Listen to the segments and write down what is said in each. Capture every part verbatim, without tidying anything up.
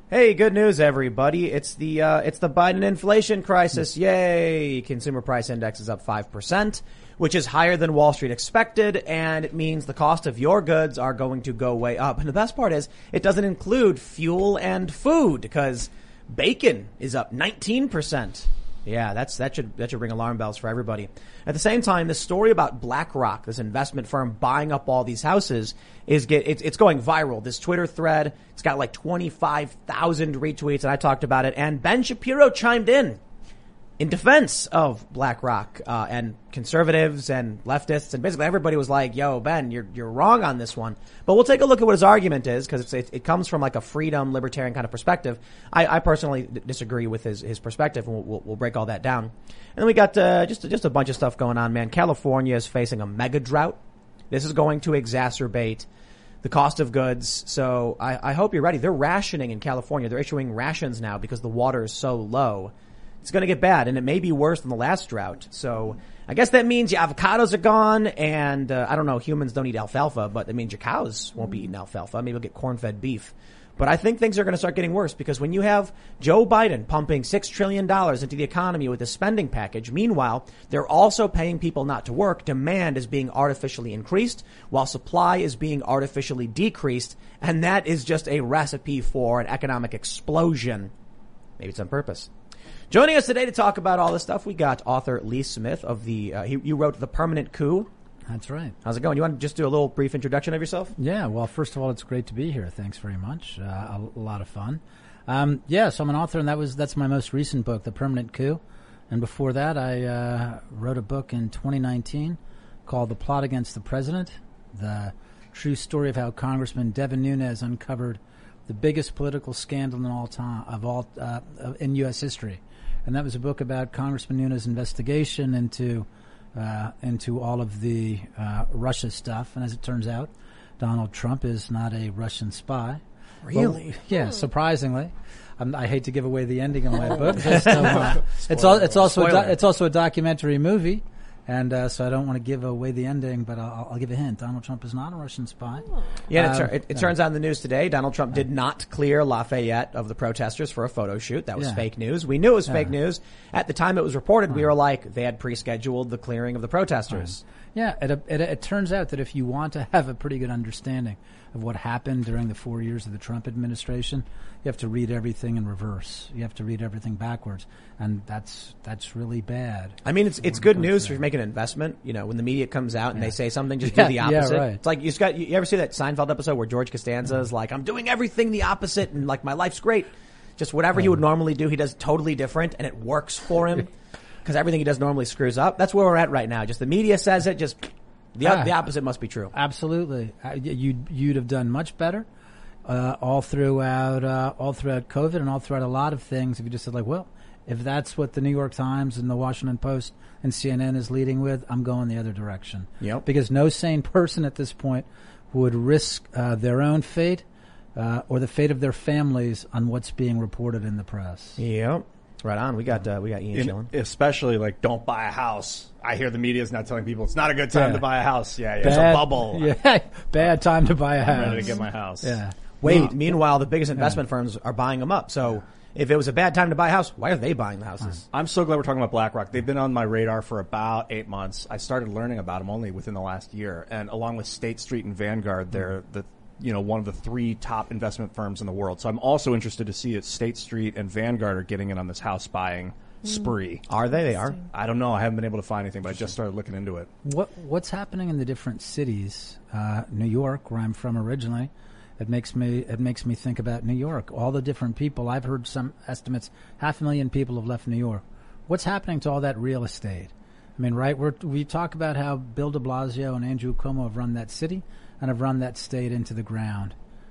Hey, good news, everybody. It's the, uh, it's the Biden inflation crisis. Yay. Consumer price index is up five percent, which is higher than Wall Street expected. And it means the cost of your goods are going to go way up. And the best part is it doesn't include fuel and food because bacon is up nineteen percent. Yeah, that's, that should, that should ring alarm bells for everybody. At the same time, this story about BlackRock, this investment firm buying up all these houses is get, it's, it's going viral. This Twitter thread, it's got like twenty-five thousand retweets and I talked about it. And Ben Shapiro chimed in in defense of BlackRock, uh, and conservatives and leftists. And basically everybody was like, yo, Ben, you're, you're wrong on this one. But we'll take a look at what his argument is because it, it comes from like a freedom libertarian kind of perspective. I, I personally d- disagree with his, his perspective and we'll, we'll, we'll break all that down. And then we got, uh, just, just a bunch of stuff going on, man. California is facing a mega drought. This is going to exacerbate the cost of goods. So I, I hope you're ready. They're rationing in California. They're issuing rations now because the water is so low. It's going to get bad, and it may be worse than the last drought. So I guess that means your avocados are gone, and uh, I don't know, humans don't eat alfalfa, but that means your cows won't be eating alfalfa. Maybe we'll get corn-fed beef. But I think things are going to start getting worse because when you have Joe Biden pumping six trillion dollars into the economy with a spending package, meanwhile, they're also paying people not to work. Demand is being artificially increased while supply is being artificially decreased, and that is just a recipe for an economic explosion. Maybe it's on purpose. Joining us today to talk about all this stuff, we got author Lee Smith of the, uh, he, you wrote The Permanent Coup. That's right. How's it going? You want to just do a little brief introduction of yourself? Yeah, well, first of all, it's great to be here. Thanks very much. Uh, a, a lot of fun. Um, yeah, so I'm an author, and that was that's my most recent book, The Permanent Coup. And before that, I uh, wrote a book in twenty nineteen called The Plot Against the President, the true story of how Congressman Devin Nunes uncovered the biggest political scandal in all time of all uh, in U S history. And that was a book about Congressman Nunes' investigation into uh, into all of the uh, Russia stuff. And as it turns out, Donald Trump is not a Russian spy. Really? Well, yeah, surprisingly. I'm, I hate to give away the ending of my book. So, uh, it's, all, it's also a do, it's also a documentary movie. And uh, so I don't want to give away the ending, but I'll, I'll give a hint. Donald Trump is not a Russian spy. Yeah, um, it, it, it turns out in the news today, Donald Trump did not clear Lafayette of the protesters for a photo shoot. That was yeah. fake news. We knew it was yeah. fake news. At the time it was reported, we were like, they had pre-scheduled the clearing of the protesters. Yeah, it, it, it turns out that if you want to have a pretty good understanding of what happened during the four years of the Trump administration, you have to read everything in reverse. You have to read everything backwards, and that's that's really bad. I mean, it's it's good news if you're making an investment. You know, when the media comes out and yeah. they say something, just yeah, do the opposite. Yeah, right. It's like you just got. You ever see that Seinfeld episode where George Costanza is like, "I'm doing everything the opposite, and like my life's great." Just whatever he would normally do, he does totally different, and it works for him because everything he does normally screws up. That's where we're at right now. Just the media says it. Just the ah, the opposite must be true. Absolutely, you'd you'd have done much better. Uh, all throughout, uh, all throughout COVID and all throughout a lot of things, if you just said like, well, if that's what the New York Times and the Washington Post and C N N is leading with, I'm going the other direction. Yep. Because no sane person at this point would risk uh, their own fate uh, or the fate of their families on what's being reported in the press. Yep. Right on. We got uh, we got Ian in, chilling. Especially like, don't buy a house. I hear the media is now telling people it's not a good time yeah. to buy a house. Yeah, yeah. Bad, It's a bubble. Yeah, bad time to buy a house. I'm ready to get my house. Yeah. Wait, Well, meanwhile, the biggest investment yeah. firms are buying them up. So if it was a bad time to buy a house, why are they buying the houses? I'm so glad we're talking about BlackRock. They've been on my radar for about eight months. I started learning about them only within the last year. And along with State Street and Vanguard, they're the you know one of the three top investment firms in the world. So I'm also interested to see if State Street and Vanguard are getting in on this house buying spree. Are they? They are. I don't know. I haven't been able to find anything, but I just started looking into it. What What's happening in the different cities? Uh, New York, where I'm from originally. It makes me it makes me think about New York. All the different people. I've heard some estimates. Half a million people have left New York. What's happening to all that real estate? I mean, right? We're, we talk about how Bill de Blasio and Andrew Cuomo have run that city and have run that state into the ground.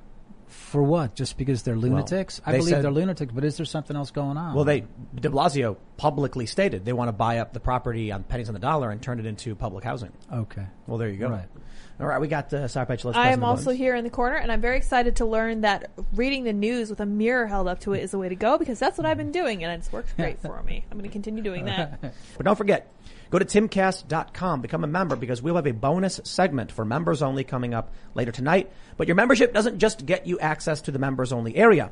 For what? Just because they're lunatics? Well, I believe said, they're lunatics, but is there something else going on? Well, they de Blasio publicly stated they want to buy up the property on pennies on the dollar and turn it into public housing. Okay. Well, there you go. Right. All right, we got the uh, Sour Patch List. I am also here in the corner, and I'm very excited to learn that reading the news with a mirror held up to it is the way to go, because that's what I've been doing, and it's worked great for me. I'm going to continue doing that. But don't forget, go to timcast dot com, become a member, because we'll have a bonus segment for members only coming up later tonight. But your membership doesn't just get you access to the members only area.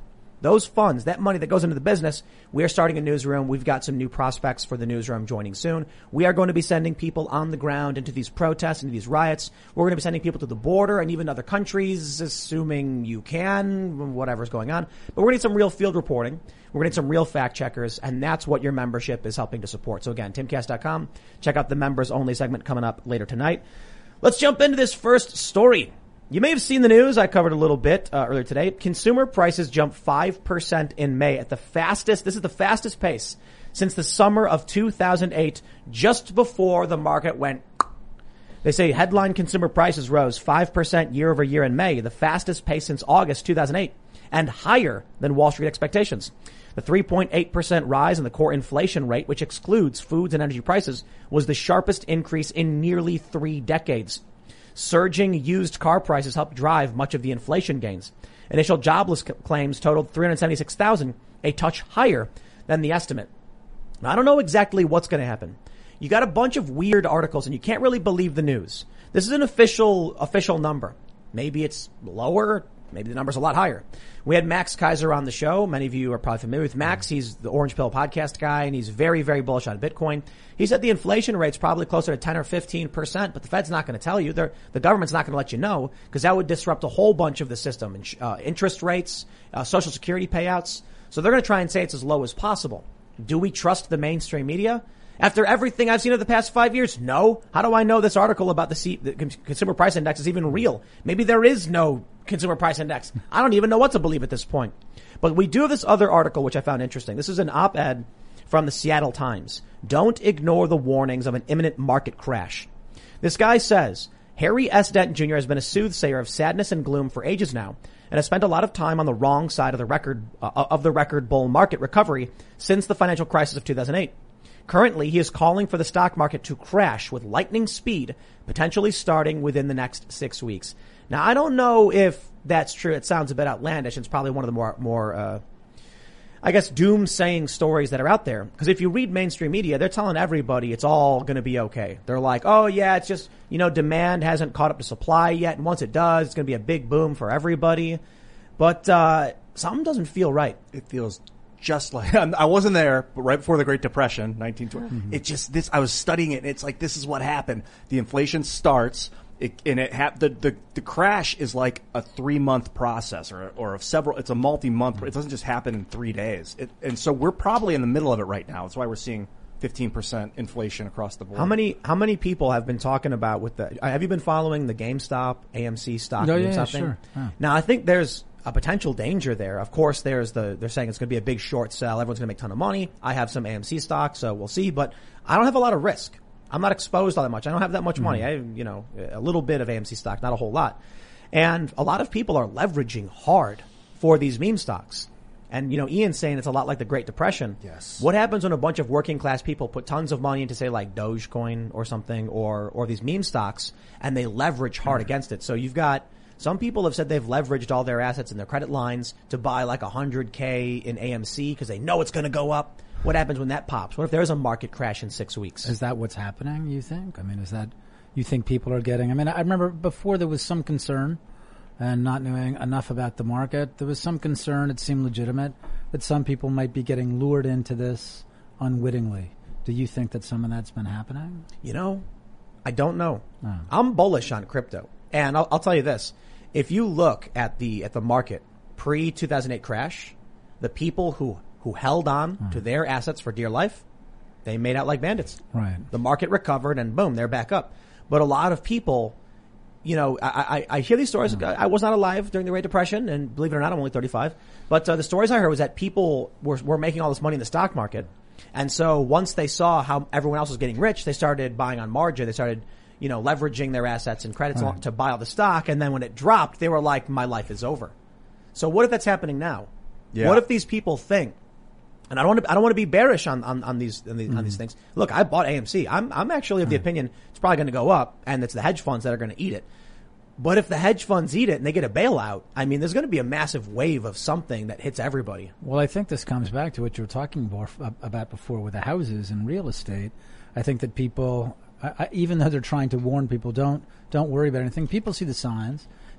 those funds, that money that goes into the business, we are starting a newsroom. We've got some new prospects for the newsroom joining soon. We are going to be sending people on the ground into these protests, into these riots. We're going to be sending people to the border and even other countries, assuming you can, whatever's going on. But we're going to need some real field reporting. We're going to need some real fact checkers, and that's what your membership is helping to support. So again, timcast dot com. Check out the members only segment coming up later tonight. Let's jump into this first story. You may have seen the news. I covered a little bit uh, earlier today. Consumer prices jumped five percent in May at the fastest. This is the fastest pace since the summer of two thousand eight, just before the market went. They say headline consumer prices rose five percent year over year in May, the fastest pace since August two thousand eight, and higher than Wall Street expectations. The three point eight percent rise in the core inflation rate, which excludes foods and energy prices, was the sharpest increase in nearly three decades. Surging used car prices helped drive much of the inflation gains. Initial jobless c- claims totaled three hundred seventy-six thousand, a touch higher than the estimate. Now, I don't know exactly what's going to happen. You got a bunch of weird articles and you can't really believe the news. This is an official, official number. Maybe it's lower. Maybe the number's a lot higher. We had Max Kaiser on the show. Many of you are probably familiar with Max. He's the Orange Pill podcast guy, and he's very, very bullish on Bitcoin. He said the inflation rate's probably closer to ten or fifteen percent, but the Fed's not going to tell you. They're, the government's not going to let you know, because that would disrupt a whole bunch of the system. Uh, interest rates, uh, Social Security payouts. So they're going to try and say it's as low as possible. Do we trust the mainstream media? After everything I've seen over the past five years, no. How do I know this article about the, C- the Consumer Price Index is even real? Maybe there is no Consumer Price Index. I don't even know what to believe at this point. But we do have this other article, which I found interesting. This is an op-ed from the Seattle Times. Don't ignore the warnings of an imminent market crash. This guy says, Harry S. Dent Junior has been a soothsayer of sadness and gloom for ages now, and has spent a lot of time on the wrong side of the record, uh, of the record bull market recovery since the financial crisis of two thousand eight. Currently, he is calling for the stock market to crash with lightning speed, potentially starting within the next six weeks. Now, I don't know if that's true. It sounds a bit outlandish. It's probably one of the more, more, uh, I guess, doom-saying stories that are out there. Because if you read mainstream media, they're telling everybody it's all going to be okay. They're like, oh, yeah, it's just, you know, demand hasn't caught up to supply yet. And once it does, it's going to be a big boom for everybody. But uh something doesn't feel right. It feels just like, I wasn't there, but right before the Great Depression, nineteen twenty, mm-hmm. it just, this, I was studying it, and it's like, this is what happened. The inflation starts, it, and it ha- the, the, the crash is like a three month process, or, or of several, it's a multi-month, mm-hmm. it doesn't just happen in three days. It, and so we're probably in the middle of it right now. That's why we're seeing fifteen percent inflation across the board. How many, how many people have been talking about with the, have you been following the GameStop, A M C stock? Oh, yeah, yeah, sure. Yeah. Now, I think there's a potential danger there. Of course, there's the, they're saying it's going to be a big short sell. Everyone's going to make a ton of money. I have some A M C stock, so we'll see, but I don't have a lot of risk. I'm not exposed all that much. I don't have that much mm-hmm. money. I have, you know, a little bit of A M C stock, not a whole lot. And a lot of people are leveraging hard for these meme stocks. And, you know, Ian's saying it's a lot like the Great Depression. Yes. What happens when a bunch of working class people put tons of money into, say, like Dogecoin or something, or, or these meme stocks, and they leverage hard mm-hmm. against it? So you've got, some people have said they've leveraged all their assets and their credit lines to buy like one hundred K in A M C because they know it's going to go up. What happens when that pops? What if there's a market crash in six weeks? Is that what's happening, you think? I mean, is that, you think people are getting, I mean, I remember before there was some concern and not knowing enough about the market. There was some concern, it seemed legitimate, that some people might be getting lured into this unwittingly. Do you think that some of that's been happening? You know, I don't know. Oh. I'm bullish on crypto. And I'll, I'll tell you this. If you look at the at the market pre two thousand eight crash, the people who, who held on mm. to their assets for dear life, they made out like bandits. Right. The market recovered and boom, they're back up. But a lot of people, you know, I, I, I hear these stories. Mm. I was not alive during the Great Depression, and believe it or not, I'm only thirty-five. But uh, the stories I heard was that people were, were making all this money in the stock market. And so once they saw how everyone else was getting rich, they started buying on margin. They started, you know, leveraging their assets and credits right. to buy all the stock. And then when it dropped, they were like, my life is over. So what if that's happening now? Yeah. What if these people think, and I don't want to, I don't want to be bearish on, on, on these, on these, mm-hmm. on these things. Look, I bought A M C. I'm, I'm actually of the right. opinion it's probably going to go up, and it's the hedge funds that are going to eat it. But if the hedge funds eat it and they get a bailout, I mean, there's going to be a massive wave of something that hits everybody. Well, I think this comes back to what you were talking about before with the houses and real estate. I think that people, I, even though they're trying to warn people, don't don't worry about anything. People see the signs.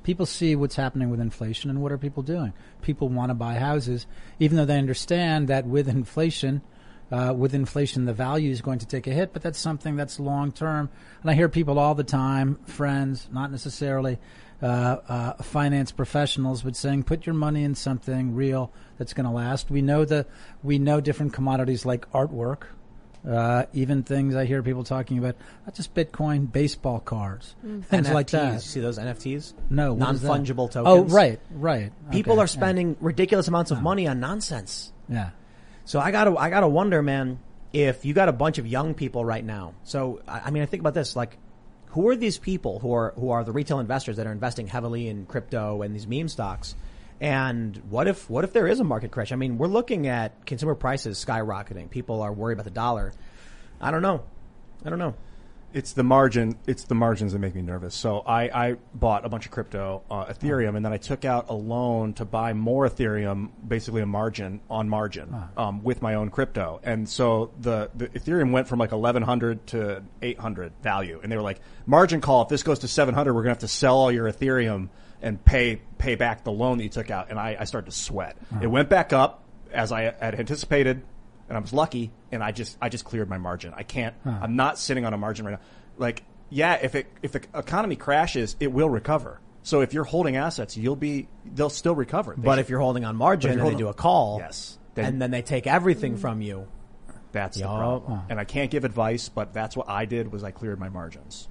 People see what's happening with inflation, and what are people doing? People want to buy houses, even though they understand that with inflation, uh, with inflation, the value is going to take a hit, but that's something that's long term. And I hear people all the time, friends, not necessarily uh, uh, finance professionals, but saying, put your money in something real that's going to last. We know the, we know different commodities like artwork. Uh, even things I hear people talking about, not just Bitcoin, baseball cards, mm. things N F Ts, like that. You see those N F Ts? No, what is that? Non-fungible tokens. Oh, right, right. People Okay, are spending yeah. ridiculous amounts of Oh. money on nonsense. Yeah. So I gotta, I gotta wonder, man, if you got a bunch of young people right now. So, I, I mean, I think about this, like, who are these people who are, who are the retail investors that are investing heavily in crypto and these meme stocks? And what if, what if there is a market crash? I mean, we're looking at consumer prices skyrocketing. People are worried about the dollar. I don't know. I don't know. It's the margin. It's the margins that make me nervous. So I, I bought a bunch of crypto, uh, Ethereum, and then I took out a loan to buy more Ethereum, basically a margin on margin, um, with my own crypto. And so the, the Ethereum went from like eleven hundred to eight hundred value. And they were like, margin call, if this goes to seven hundred, we're going to have to sell all your Ethereum and pay, pay back the loan that you took out. And I, I started to sweat. Uh-huh. It went back up as I had anticipated. And I was lucky, and I just I just cleared my margin. I can't. Huh. I'm not sitting on a margin right now. Like, yeah, if it if the economy crashes, it will recover. So if you're holding assets, you'll be they'll still recover. They but should. if you're holding on margin and they do a call, yes, then, and then they take everything from you. That's Yo. the problem. Huh. And I can't give advice, but that's what I did. Was I cleared my margins?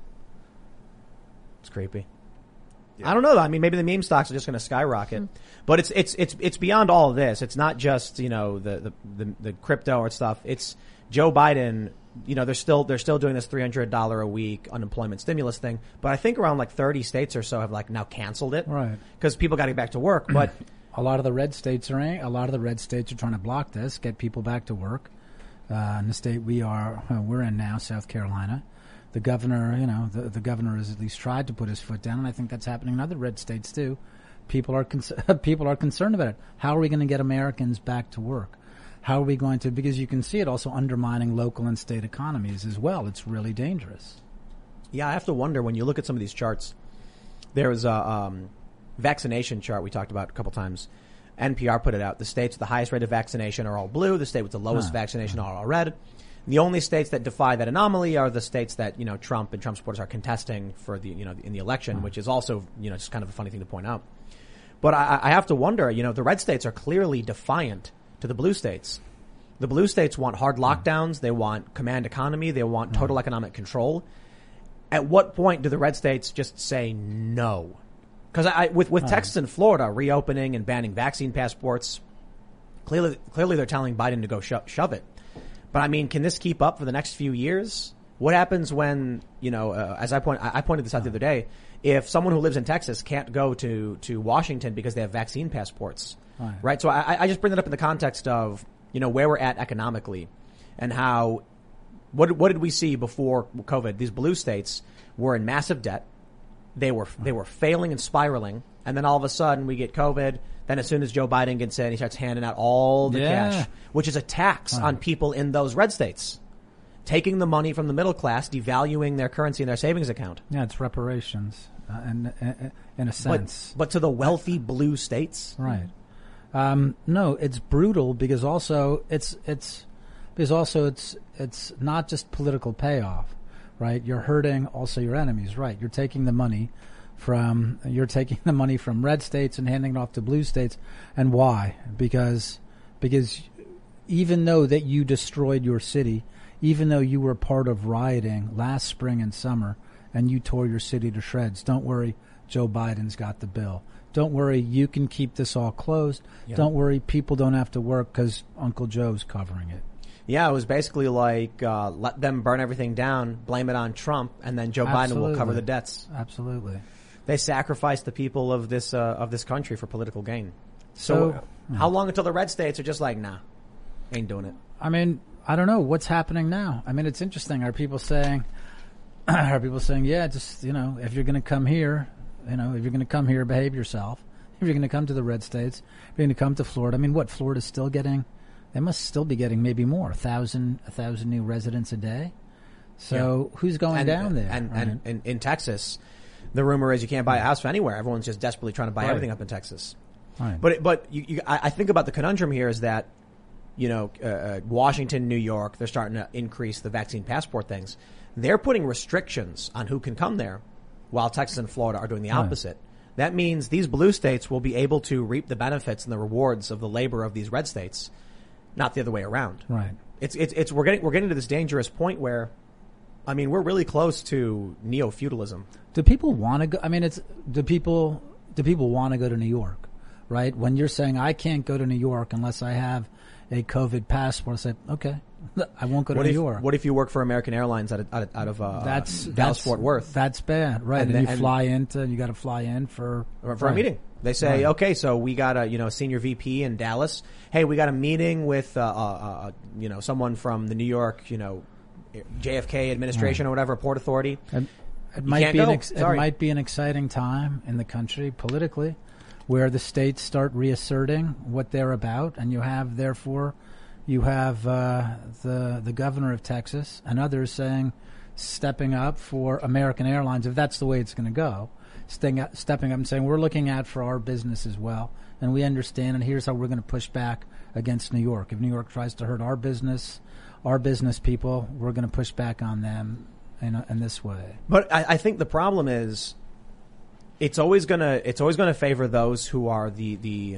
It's creepy. Yeah. I don't know. I mean, maybe the meme stocks are just going to skyrocket, mm. but it's it's it's it's beyond all of this. It's not just you know the the the, the crypto or stuff. It's Joe Biden. You know, they're still they're still doing this three hundred dollar a week unemployment stimulus thing, but I think around like thirty states or so have like now canceled it, right? Because people got to get back to work. But a lot of the red states are a lot of the red states are trying to block this, get people back to work. Uh, in the state we are uh, we're in now, South Carolina. The governor, you know, the, the governor has at least tried to put his foot down, and I think that's happening in other red states too. People are con- people are concerned about it. How are we going to get Americans back to work? How are we going to? Because you can see it also undermining local and state economies as well. It's really dangerous. Yeah, I have to wonder when you look at some of these charts. There was a um, vaccination chart we talked about a couple times. N P R put it out. The states with the highest rate of vaccination are all blue. The state with the lowest huh. vaccination are all red. The only states that defy that anomaly are the states that, you know, Trump and Trump supporters are contesting for the, you know, in the election, which is also, you know, just kind of a funny thing to point out. But I, I have to wonder, you know, the red states are clearly defiant to the blue states. The blue states want hard lockdowns. They want command economy. They want total economic control. At what point do the red states just say no? Because I, with, with Texas and Florida reopening and banning vaccine passports, clearly, clearly they're telling Biden to go sho- shove it. But I mean, can this keep up for the next few years? What happens when, you know, uh, as I point, I pointed this out the other day, if someone who lives in Texas can't go to, to Washington because they have vaccine passports, right? right? So I, I just bring that up in the context of, you know, where we're at economically and how, what, what did we see before COVID? These blue states were in massive debt. They were, they were failing and spiraling. And then all of a sudden we get COVID. Then as soon as Joe Biden gets in, he starts handing out all the yeah. cash, which is a tax right. on people in those red states. Taking the money from the middle class, devaluing their currency in their savings account. Yeah, it's reparations, uh, in, in, in a sense. But, but to the wealthy blue states? Right. Um, no, it's brutal because also it's, it's, because also it's, it's not just political payoff, right? You're hurting also your enemies, right? You're taking the money from, you're taking the money from red states and handing it off to blue states. And why? Because, because even though that you destroyed your city, even though you were part of rioting last spring and summer and you tore your city to shreds, don't worry, Joe Biden's got the bill. Don't worry, you can keep this all closed. Yeah. Don't worry, people don't have to work because Uncle Joe's covering it. Yeah, it was basically like, uh, let them burn everything down, blame it on Trump, and then Joe Absolutely. Biden will cover the debts. Absolutely. They sacrificed the people of this, uh, of this country for political gain. So, so yeah. how long until the red states are just like, nah, ain't doing it? I mean, I don't know what's happening now. I mean, it's interesting. Are people saying, are people saying, yeah, just, you know, if you're going to come here, you know, if you're going to come here, behave yourself. If you're going to come to the red states, if you're going to come to Florida. I mean, what, Florida's still getting, they must still be getting maybe more, a thousand, a thousand new residents a day. So yeah. who's going and, down there? And, right? and in, in Texas, the rumor is you can't buy a house from anywhere. Everyone's just desperately trying to buy Right. everything up in Texas. Right. But but you, you, I I think about the conundrum here is that, you know, uh, uh, Washington, New York, they're starting to increase the vaccine passport things. They're putting restrictions on who can come there, while Texas and Florida are doing the opposite. Right. That means these blue states will be able to reap the benefits and the rewards of the labor of these red states, not the other way around. Right. It's it's it's we're getting we're getting to this dangerous point where, I mean, we're really close to neo-feudalism. Do people want to go? I mean, it's do people do people want to go to New York, right? When you're saying I can't go to New York unless I have a COVID passport, I say okay, I won't go to what New if, York. What if you work for American Airlines out of out of, out of uh, that's Dallas that's, Fort Worth? That's bad, right? And And, then- you and- fly into, you got to fly in for for a right. meeting. They say, Right. okay, so we got a, you know, senior V P in Dallas. Hey, we got a meeting with, uh, uh, uh you know, someone from the New York, you know, J F K administration Right. or whatever, Port Authority. It, it You might can't be an go. ex- it Sorry. might be an exciting time in the country politically, where the states start reasserting what they're about, and you have therefore, you have uh, the the governor of Texas and others saying, stepping up for American Airlines if that's the way it's going to go, stepping up, stepping up and saying we're looking out for our business as well, and we understand, and here's how we're going to push back against New York. If New York tries to hurt our business, our business people, we're going to push back on them in, a, in this way. But I, I think the problem is, it's always gonna it's always gonna favor those who are the the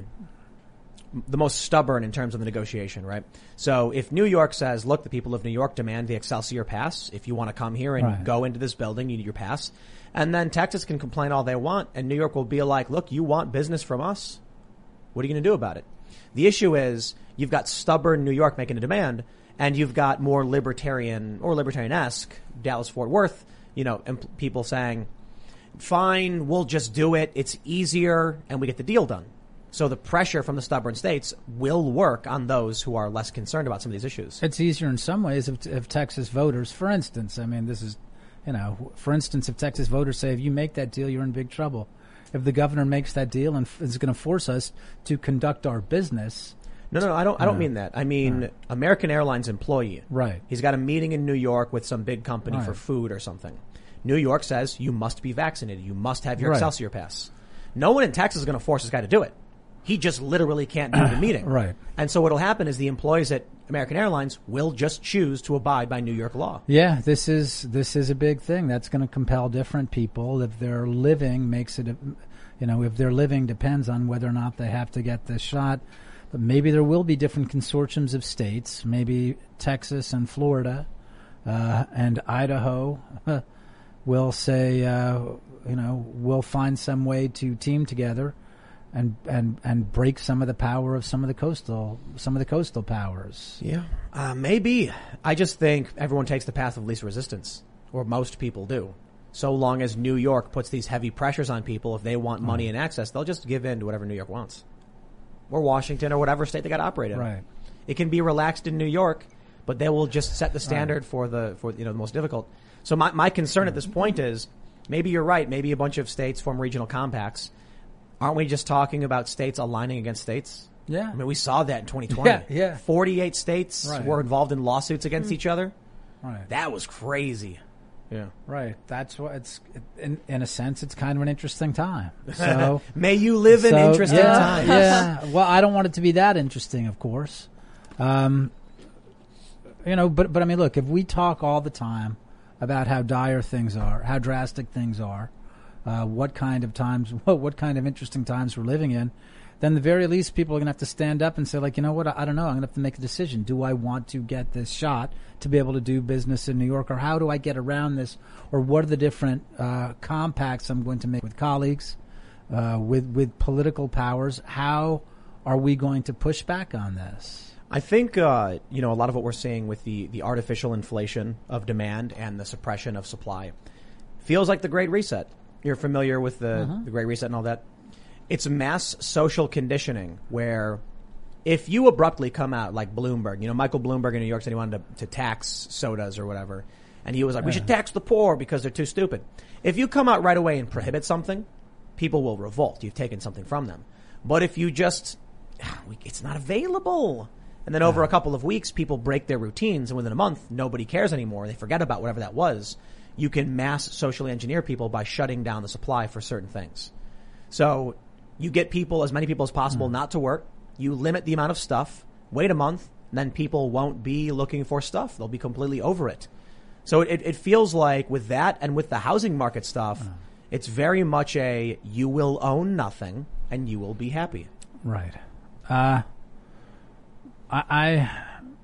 the most stubborn in terms of the negotiation, right? So if New York says, look, the people of New York demand the Excelsior pass. If you want to come here and Right. go into this building, you need your pass. And then Texas can complain all they want, and New York will be like, look, you want business from us? What are you going to do about it? The issue is you've got stubborn New York making a demand, and you've got more libertarian or libertarian-esque Dallas-Fort Worth, you know, imp- people saying, fine, we'll just do it. It's easier, and we get the deal done. So the pressure from the stubborn states will work on those who are less concerned about some of these issues. It's easier in some ways if, if Texas voters, for instance, I mean, this is, you know, for instance, if Texas voters say, if you make that deal, you're in big trouble. If the governor makes that deal and f- is going to force us to conduct our business. No, no, no, I don't. I don't No. mean that. I mean Right. American Airlines employee. Right. He's got a meeting in New York with some big company for Right. food or something. New York says you must be vaccinated. You must have your Right. Excelsior pass. No one in Texas is going to force this guy to do it. He just literally can't do the meeting. Right. And so what'll happen is the employees at American Airlines will just choose to abide by New York law. Yeah, this is this is a big thing. That's going to compel different people if their living makes it, a, you know, if their living depends on whether or not they have to get this shot. But maybe there will be different consortiums of states, maybe Texas and Florida uh, and Idaho will say, uh, you know, we'll find some way to team together and and and break some of the power of some of the coastal some of the coastal powers. Yeah. Uh, maybe. I just think everyone takes the path of least resistance, or most people do. So long as New York puts these heavy pressures on people, if they want money and access, they'll just give in to whatever New York wants. Or Washington, or whatever state they got to operate in. Right. It can be relaxed in New York, but they will just set the standard Right. for the for you know the most difficult. So my my concern at this point is maybe you're right. Maybe a bunch of states form regional compacts. Aren't we just talking about states aligning against states? Yeah. I mean, we saw that in twenty twenty. Yeah, yeah. forty-eight states Right. were involved in lawsuits against each other. Right. That was crazy. Yeah. Right. That's what it's in in a sense. It's kind of an interesting time. So May you live in so, interesting yeah, times. Yeah. Well, I don't want it to be that interesting, of course. Um, you know, but but I mean, look, if we talk all the time about how dire things are, how drastic things are, uh, what kind of times, what, what kind of interesting times we're living in, then the very least people are going to have to stand up and say, like, you know what, I, I don't know, I'm going to have to make a decision. Do I want to get this shot to be able to do business in New York, or how do I get around this, or what are the different uh, compacts I'm going to make with colleagues, uh, with with political powers? How are we going to push back on this? I think, uh, you know, a lot of what we're seeing with the, the artificial inflation of demand and the suppression of supply feels like the Great Reset. You're familiar with the, Uh-huh. the Great Reset and all that? It's mass social conditioning where if you abruptly come out like Bloomberg, you know, Michael Bloomberg in New York said he wanted to, to tax sodas or whatever. And he was like, we should tax the poor because they're too stupid. If you come out right away and prohibit something, people will revolt. You've taken something from them. But if you just, it's not available. And then over a couple of weeks, people break their routines, and within a month, nobody cares anymore. They forget about whatever that was. you can mass socially engineer people by shutting down the supply for certain things. So you get people, as many people as possible, mm. not to work. You limit the amount of stuff, wait a month, and then people won't be looking for stuff. They'll be completely over it. So it, it feels like with that and with the housing market stuff, mm. it's very much a you will own nothing and you will be happy. Right. Uh, I, I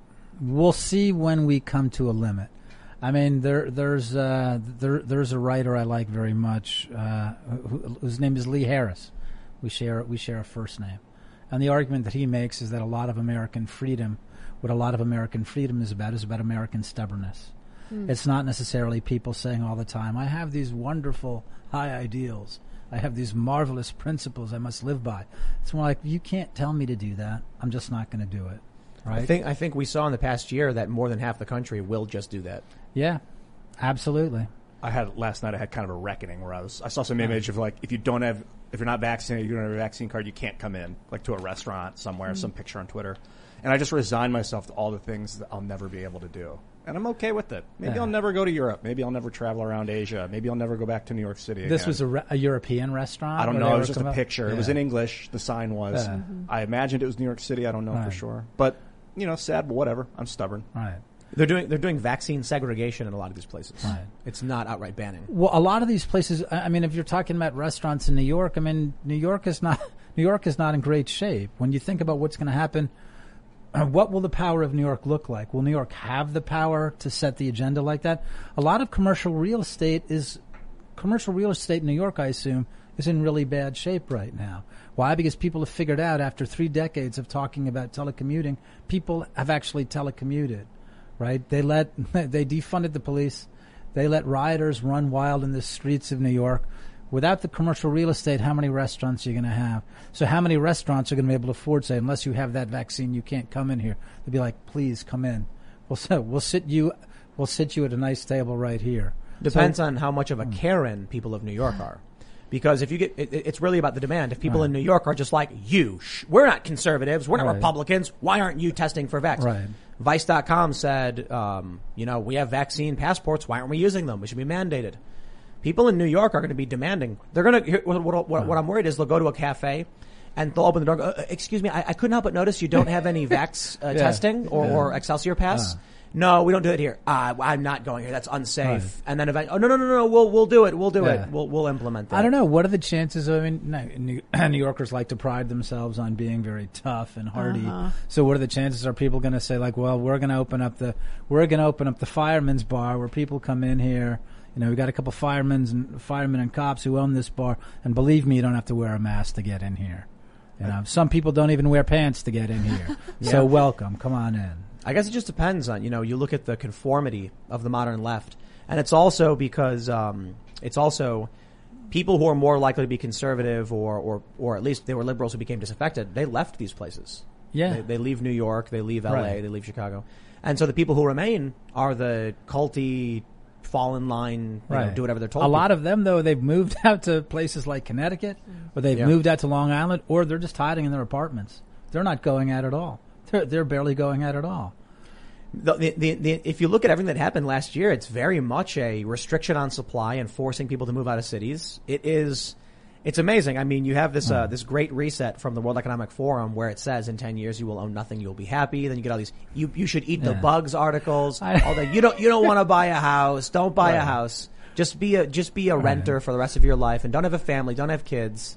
we'll see when we come to a limit. I mean, there, there's uh, there, there's a writer I like very much, uh, who, whose name is Lee Harris. We share we share a first name, and the argument that he makes is that a lot of American freedom, what a lot of American freedom is about, is about American stubbornness. Mm. It's not necessarily people saying all the time, "I have these wonderful high ideals. I have these marvelous principles I must live by." It's more like, you can't tell me to do that. I'm just not going to do it. Right? I think I think we saw in the past year that more than half the country will just do that. Yeah, absolutely. I had last night. I had kind of a reckoning where I was. I saw some image of like if you don't have, if you're not vaccinated, you don't have a vaccine card, you can't come in, like to a restaurant somewhere. Mm-hmm. Some picture on Twitter, and I just resigned myself to all the things that I'll never be able to do, and I'm okay with it. Maybe yeah. I'll never go to Europe. Maybe I'll never travel around Asia. Maybe I'll never go back to New York City. This again. was a, re- a European restaurant. I don't know. It was just a picture. Yeah. It was in English. The sign was. Yeah. Mm-hmm. I imagined it was New York City. I don't know right. for sure, but you know, sad, but whatever. I'm stubborn. Right. They're doing they're doing vaccine segregation in a lot of these places. Right. It's not outright banning. Well, a lot of these places. I mean, if you're talking about restaurants in New York, I mean, New York is not New York is not in great shape. When you think about what's going to happen, uh, what will the power of New York look like? Will New York have the power to set the agenda like that? A lot of commercial real estate is commercial real estate in New York, I assume, is in really bad shape right now. Why? Because people have figured out after three decades of talking about telecommuting, people have actually telecommuted. Right? They let they defunded the police. They let rioters run wild in the streets of New York. Without the commercial real estate, how many restaurants are you going to have? So how many restaurants are going to be able to afford, say, unless you have that vaccine, you can't come in here? They'll be like, please come in. We'll so we'll sit you we'll sit you at a nice table right here. Depends so, on how much of a Karen people of New York are. Because if you get, it, it's really about the demand. If people right. in New York are just like, you, sh- we're not conservatives, we're not right. Republicans, why aren't you testing for vax? Right. Vice dot com said, um, you know, we have vaccine passports, why aren't we using them? We should be mandated. People in New York are going to be demanding. They're going to, what, what, what, what I'm worried is they'll go to a cafe and they'll open the door and go, uh, excuse me, I, I couldn't help but notice you don't have any vax uh, yeah. testing or, yeah. or Excelsior Pass. Uh. No, we don't do it here. Uh, I'm not going here. That's unsafe. Right. And then eventually, oh no, no, no, no, we'll we'll do it. We'll do yeah. it. We'll we'll implement that. I don't know. What are the chances? I mean, no, New, New Yorkers like to pride themselves on being very tough and hardy. Uh-huh. So, what are the chances? Are people going to say like, well, we're going to open up the we're going to open up the firemen's bar where people come in here. You know, we got a couple firemen and firemen and cops who own this bar, and believe me, you don't have to wear a mask to get in here. You know, some people don't even wear pants to get in here. yeah. So, welcome. Come on in. I guess it just depends on, you know, you look at the conformity of the modern left. And it's also because, um, it's also people who are more likely to be conservative or, or, or at least they were liberals who became disaffected. They left these places. Yeah. They, they leave New York. They leave L A. Right. They leave Chicago. And so the people who remain are the culty, fall in line, you right. know, do whatever they're told. A to. lot of them, though, they've moved out to places like Connecticut or they've yeah. moved out to Long Island or they're just hiding in their apartments. They're not going out at all. They're, they're barely going out at all. The, the, the, the, if you look at everything that happened last year, it's very much a restriction on supply and forcing people to move out of cities. It is, it's amazing. I mean, you have this, uh, this great reset from the World Economic Forum where it says in ten years you will own nothing, you'll be happy. Then you get all these, you, you should eat yeah. the bugs articles. I, all the, you don't, you don't want to buy a house. Don't buy right. a house. Just be a, just be a right. renter for the rest of your life and don't have a family, don't have kids.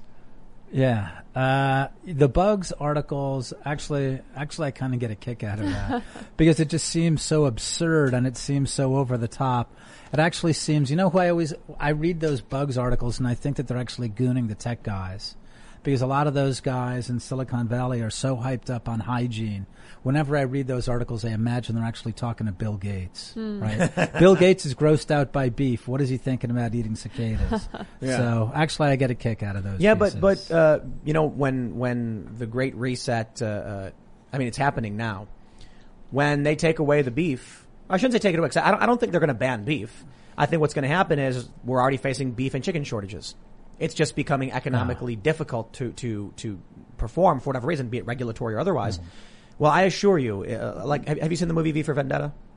Yeah. Uh, the bugs articles, actually, actually I kind of get a kick out of that because it just seems so absurd and it seems so over the top. It actually seems, you know who I always, I read those bugs articles and I think that they're actually gooning the tech guys because a lot of those guys in Silicon Valley are so hyped up on hygiene. Whenever I read those articles, I imagine they're actually talking to Bill Gates, mm. right? Bill Gates is grossed out by beef. What is he thinking about eating cicadas? yeah. So actually, I get a kick out of those. Yeah, pieces. but but uh, you know when when the Great Reset, uh, uh, I mean, it's happening now. When they take away the beef, I shouldn't say take it away. 'Cause I don't, I don't think they're going to ban beef. I think what's going to happen is we're already facing beef and chicken shortages. It's just becoming economically oh. difficult to to to perform for whatever reason, be it regulatory or otherwise. Mm. Well, I assure you, uh, like, have, have you seen the movie V for Vendetta?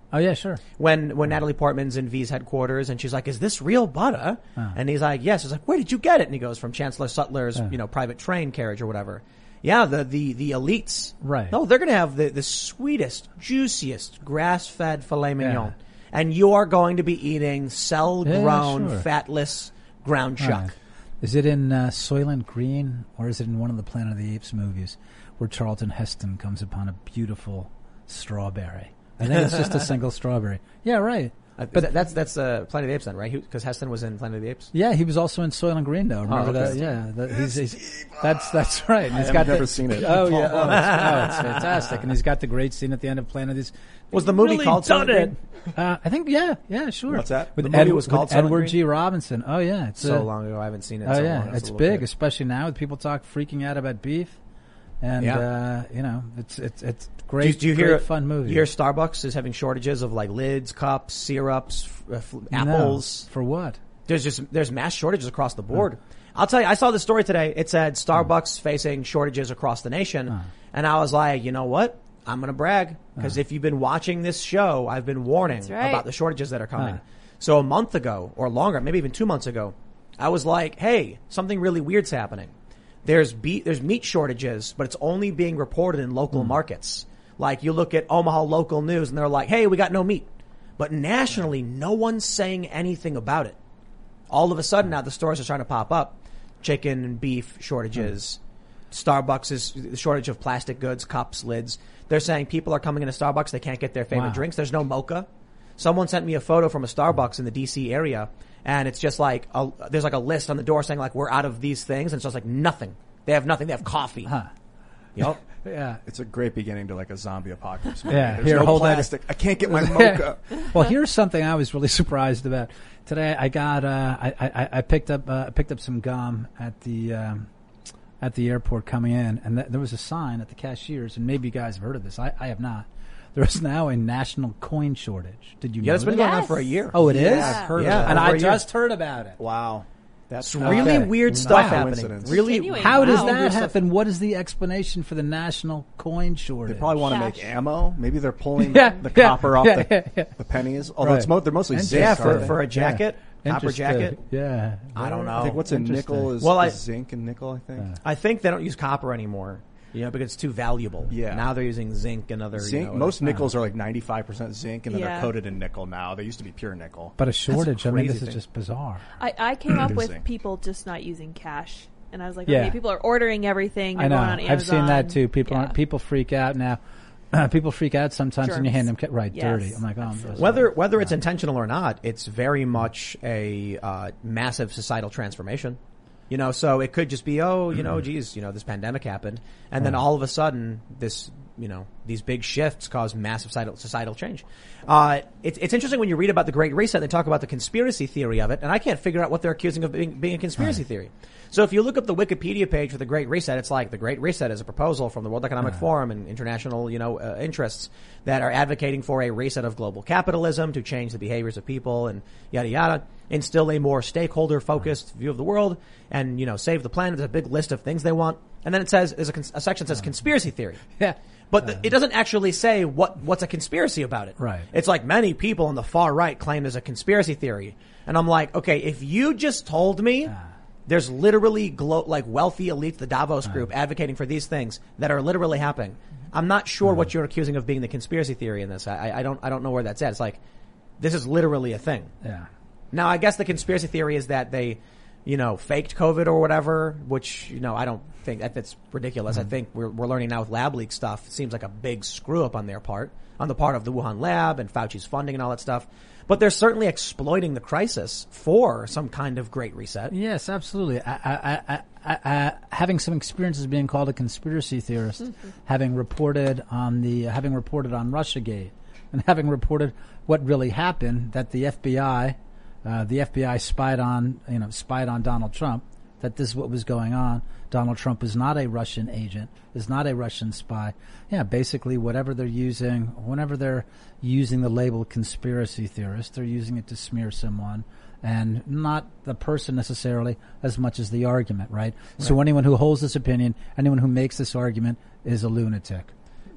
Oh yeah, sure. When when Natalie Portman's in V's headquarters and she's like, "Is this real butter?" Oh. And he's like, "Yes." She's like, "Where did you get it?" And he goes, "From Chancellor Sutler's, Oh. you know, private train carriage or whatever." Yeah, the the the elites. Right. No, they're going to have the the sweetest, juiciest grass-fed filet mignon, Yeah. and you are going to be eating cell-grown, Yeah, sure. fatless ground chuck. Right. Is it in uh, Soylent Green, or is it in one of the Planet of the Apes movies where Charlton Heston comes upon a beautiful strawberry? I think it's just a single strawberry. Yeah, right. Uh, but that, that's that's uh, Planet of the Apes then, right? Because Heston was in Planet of the Apes. Yeah, he was also in Soylent Green, though. Remember Oh, okay. that? Yeah, that, he's, he's that's that's right. And he's I've got never the, seen it. Oh yeah, oh it's, oh, it's fantastic. And he's got the great scene at the end of Planet of these. Was the movie really called done Soylent it? Uh, I think yeah, yeah, sure. What's that? With The movie Ed- was called with Soylent Edward Green? G. Robinson. Oh yeah, it's So uh, long ago, I haven't seen it. Oh so yeah, long. I was it's a little big, kid. especially now with people talk freaking out about beef, and Yeah. uh, you know, it's it's it's Do you, great. do you great hear fun movie? You hear Starbucks is having shortages of like lids, cups, syrups, f- uh, f- No. apples. For what? There's just there's mass shortages across the board. I'll tell you, I saw the story today. It said Starbucks facing shortages across the nation, and I was like, you know what? I'm gonna brag because if you've been watching this show, I've been warning That's right. about the shortages that are coming. Huh. So a month ago or longer, maybe even two months ago, I was like, hey, something really weird's happening. There's be- there's meat shortages, but it's only being reported in local markets. Like you look at Omaha local news and they're like, hey, we got no meat. But nationally, no one's saying anything about it. All of a sudden now the stores are starting to pop up. Chicken and beef shortages. Starbucks is the shortage of plastic goods, cups, lids. They're saying people are coming into Starbucks, they can't get their favorite Wow. drinks. There's no mocha. Someone sent me a photo from a Starbucks in the D C area, and it's just like a, there's like a list on the door saying like we're out of these things, and it's just like nothing. They have nothing. They have coffee. Huh. Yep. Yeah. It's a great beginning to like a zombie apocalypse movie. Yeah, There's here, no hold that- plastic. I can't get my mocha. Well, here's something I was really surprised about today. I got uh, I, I I picked up uh, picked up some gum at the um, at the airport coming in, and th- there was a sign at the cashiers, and maybe you guys have heard of this. I, I have not. There is now a national coin shortage. Did you Yeah, know it's been that? going on Yes. for a year. Oh, it is. Yeah. I've heard Yeah. of that. And over I a year. just heard about it. Wow. That's It's really Okay. weird Not stuff a happening. coincidence. Really, Continuing. How does Wow. that Weird stuff. happen? What is the explanation for the national coin They shortage? probably want to Cash. make ammo. Maybe they're pulling Yeah, the yeah, copper off yeah, the, yeah, yeah. the pennies. Although Right. it's mo- they're mostly And zinc. yeah, aren't for they? for a jacket, copper Interesting. jacket. Yeah. I don't know. I think what's in Interesting. nickel is, Well, I- is zinc and nickel. I think I think they don't use copper anymore. You know, because it's too valuable. Yeah. Now they're using zinc and other. zinc. You know, most uh, nickels are like ninety-five percent zinc, and then Yeah. they're coated in nickel now. They used to be pure nickel. But a shortage. I mean, crazy this is thing. just bizarre. I, I came up with Interesting. people just not using cash, and I was like, Yeah. okay, people are ordering everything. They're I know. going on Amazon. I've seen that too. People Yeah. aren't, people freak out now. People freak out sometimes when you Germs. hand them ca- right Yes, dirty. I'm like, oh, I'm absolutely. just- Whether whether it's intentional or not, it's very much a uh, massive societal transformation. You know, so it could just be, oh, you know, geez, you know, this pandemic happened, and then all of a sudden, this, you know, these big shifts cause massive societal, societal change. Uh, it's it's interesting when you read about the Great Reset. They talk about the conspiracy theory of it, and I can't figure out what they're accusing of being, being a conspiracy theory. So if you look up the Wikipedia page for the Great Reset, it's like the Great Reset is a proposal from the World Economic Forum and international, you know, uh, interests that are advocating for a reset of global capitalism to change the behaviors of people and yada yada, instill a more stakeholder-focused view of the world, and you know, save the planet. There's a big list of things they want, and then it says there's a, cons- a section that says conspiracy theory. Yeah. But th- it doesn't actually say what what's a conspiracy about it. Right. It's like many people on the far right claim there's a conspiracy theory, and I'm like, okay, if you just told me there's literally glo- like wealthy elites, the Davos group, advocating for these things that are literally happening, I'm not sure what you're accusing of being the conspiracy theory in this. I, I don't I don't know where that's at. It's like this is literally a thing. Yeah. Now, I guess the conspiracy theory is that they, you know, faked COVID or whatever, which, you know, I don't think that that's ridiculous. Mm-hmm. I think we're, we're learning now with lab leak stuff. It seems like a big screw up on their part, on the part of the Wuhan lab and Fauci's funding and all that stuff. But they're certainly exploiting the crisis for some kind of great reset. Yes, absolutely. I, I, I, I, I, having some experiences being called a conspiracy theorist, having reported on the, having reported on Russiagate, and having reported what really happened, that the F B I, uh, the F B I spied on, you know, spied on Donald Trump, that this is what was going on. Donald Trump is not a Russian agent, is not a Russian spy. Yeah, basically whatever they're using, whenever they're using the label conspiracy theorist, they're using it to smear someone and not the person necessarily as much as the argument, right? right? So anyone who holds this opinion, anyone who makes this argument is a lunatic.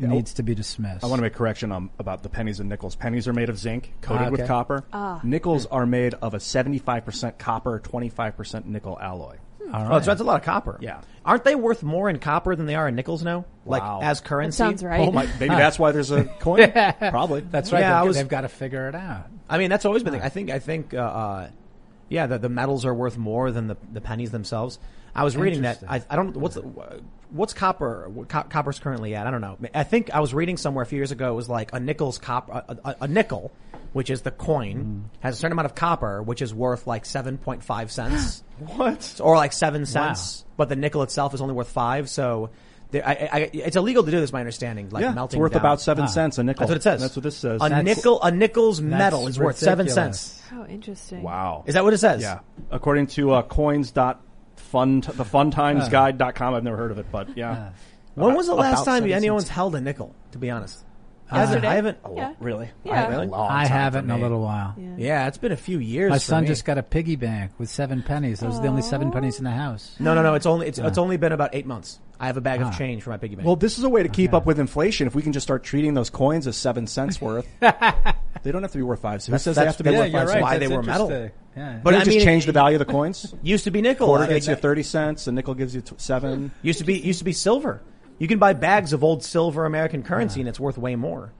needs to be dismissed. I want to make a correction um, about the pennies and nickels. Pennies are made of zinc, coated Ah, okay. with copper. Ah. Nickels are made of a seventy-five percent copper, twenty-five percent nickel alloy. All Oh, right. so that's a lot of copper. Yeah. Aren't they worth more in copper than they are in nickels now? Like Wow. as That currency? sounds right. Oh my, maybe that's why there's a coin. Probably. That's right. Yeah, I they've, was- they've got to figure it out. I mean, that's always been. The, I think. I think. Uh, uh, yeah, the, the metals are worth more than the the pennies themselves. I was reading that. I, I don't. What's the, what's copper? What co- copper's currently at? I don't know. I think I was reading somewhere a few years ago. It was like a nickel's cop. A, a, a nickel, which is the coin, has a certain amount of copper, which is worth like seven point five cents. What? Or like seven cents, but the nickel itself is only worth five. So, there, I, I, it's illegal to do this. My understanding, like Yeah, it's melting worth down. about seven Ah. cents a nickel. That's what it says. That's what this says. A That's- nickel, a nickel's metal That's is worth seven ridiculous. cents. How interesting. Wow. Is that what it says? Yeah. According to uh, coins dot fun the funtimes guide dot com, I've never heard of it, but yeah. When was the About last time seven anyone's cents. held a nickel? To be honest, Yesterday? I haven't. Yeah. Really? Yeah. I, Really? a long I time haven't for in a me. little while. Yeah. Yeah, it's been a few years. My for son me. just got a piggy bank with seven pennies. Those are the only seven pennies in the house. No, no, no. It's only it's, it's only been about eight months. I have a bag Ah. of change for my piggy bank. Well, this is a way to keep Okay. up with inflation. If we can just start treating those coins as seven cents worth, they don't have to be worth five cents. Who says they have to be that's- worth yeah, five you're cents? right. Why they were metal. Yeah. But But I just mean, change it- the value of the coins. used to be nickel. Quarter Uh, gets it- you thirty cents. A nickel gives you t- seven. Used to be used to be silver. You can buy bags of old silver American currency, and it's worth way more.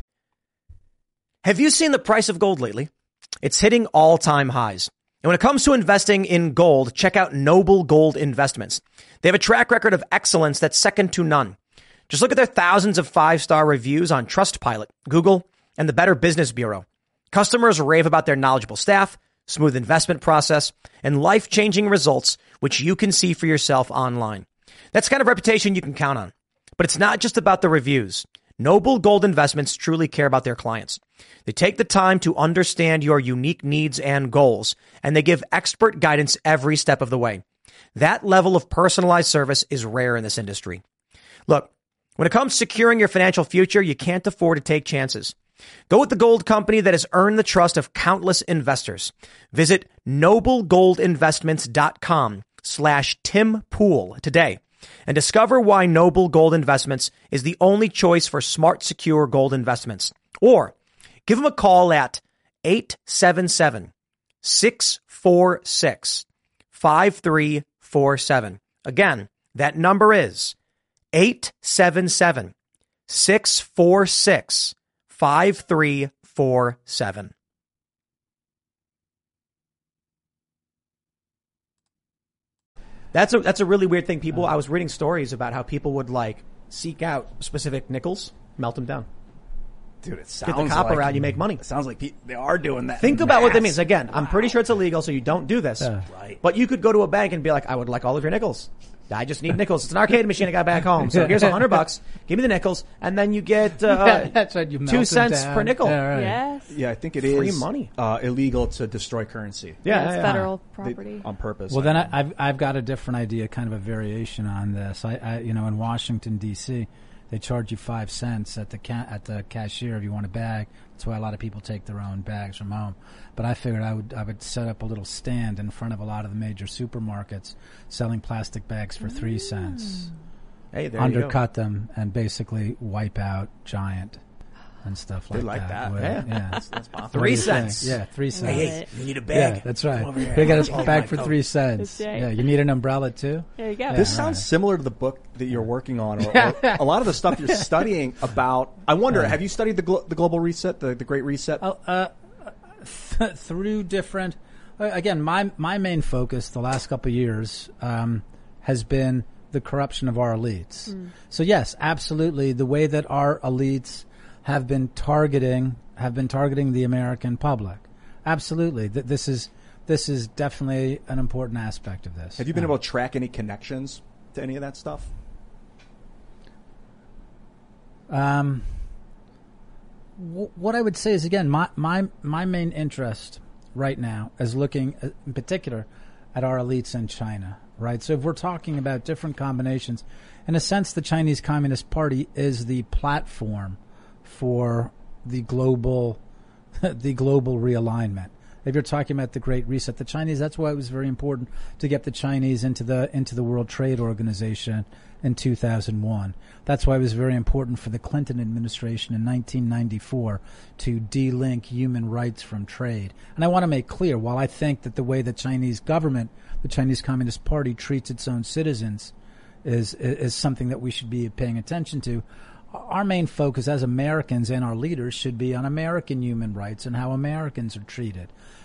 Have you seen the price of gold lately? It's hitting all-time highs. And when it comes to investing in gold, check out Noble Gold Investments. They have a track record of excellence that's second to none. Just look at their thousands of five-star reviews on Trustpilot, Google, and the Better Business Bureau. Customers rave about their knowledgeable staff, smooth investment process, and life-changing results, which you can see for yourself online. That's the kind of reputation you can count on. But it's not just about the reviews. Noble Gold Investments truly care about their clients. They take the time to understand your unique needs and goals, and they give expert guidance every step of the way. That level of personalized service is rare in this industry. Look, when it comes to securing your financial future, you can't afford to take chances. Go with the gold company that has earned the trust of countless investors. Visit noblegoldinvestments.com slash Tim Pool today and discover why Noble Gold Investments is the only choice for smart, secure gold investments. Or give them a call at eight seven seven, six four six, five three four seven. Again, that number is eight seven seven, six four six, five three four seven. That's a that's a really weird thing. People, I was reading stories about how people would like seek out specific nickels, melt them down, Dude, it sounds get the copper like, out, you make money. It sounds like pe- they are doing that. Think about what that means. Mass. Again, I'm pretty sure it's illegal, so you don't do this. Yeah. Right. But you could go to a bank and be like, I would like all of your nickels. I just need nickels. It's an arcade machine I got back home. So here's a hundred bucks. Give me the nickels, and then you get uh, That's right. You melt two them cents down. per nickel. Yeah, right. Yes. Yeah, I think it is Free money. Uh, illegal to destroy currency. Yeah, It's yeah, yeah. federal They- property. on purpose. Well, then I, I've I've got a different idea, kind of a variation on this. I, I you know, in Washington D C, they charge you five cents at the ca- at the cashier if you want a bag. That's why a lot of people take their own bags from home. But I figured I would I would set up a little stand in front of a lot of the major supermarkets selling plastic bags for three cents. Hey, there you Undercut them and basically wipe out Giant and stuff like, They like that. With- Yeah. yeah. That's possible. go. Three What do you think? cents. Yeah, three cents. Hey, hey, you need a Yeah, that's right. over here. They got Oh a bag my for God. three cents. That's right. Yeah, you need an umbrella too. There you go. This Yeah. sounds similar to the book that you're working on, or, or a lot of the stuff you're studying about. I wonder, have you studied the glo- the global reset, the, the Great Reset? Oh, uh, th- through different. uh, Again, my my main focus the last couple of years um, has been the corruption of our elites. So yes, absolutely, the way that our elites have been targeting have been targeting the American public. Absolutely, Th- this is this is definitely an important aspect of this. Have you been Uh, able to track any connections to any of that stuff? Um, wh- what I would say is, again, my, my, my main interest right now is looking uh, in particular at our elites in China, right? So if we're talking about different combinations, in a sense, the Chinese Communist Party is the platform for the global, the global realignment. If you're talking about the Great Reset, the Chinese, that's why it was very important to get the Chinese into the into the World Trade Organization in two thousand one. That's why it was very important for the Clinton administration in nineteen ninety-four to de-link human rights from trade. And I want to make clear, while I think that the way the Chinese government, the Chinese Communist Party treats its own citizens is is something that we should be paying attention to, our main focus as Americans and our leaders should be on American human rights and how Americans are treated.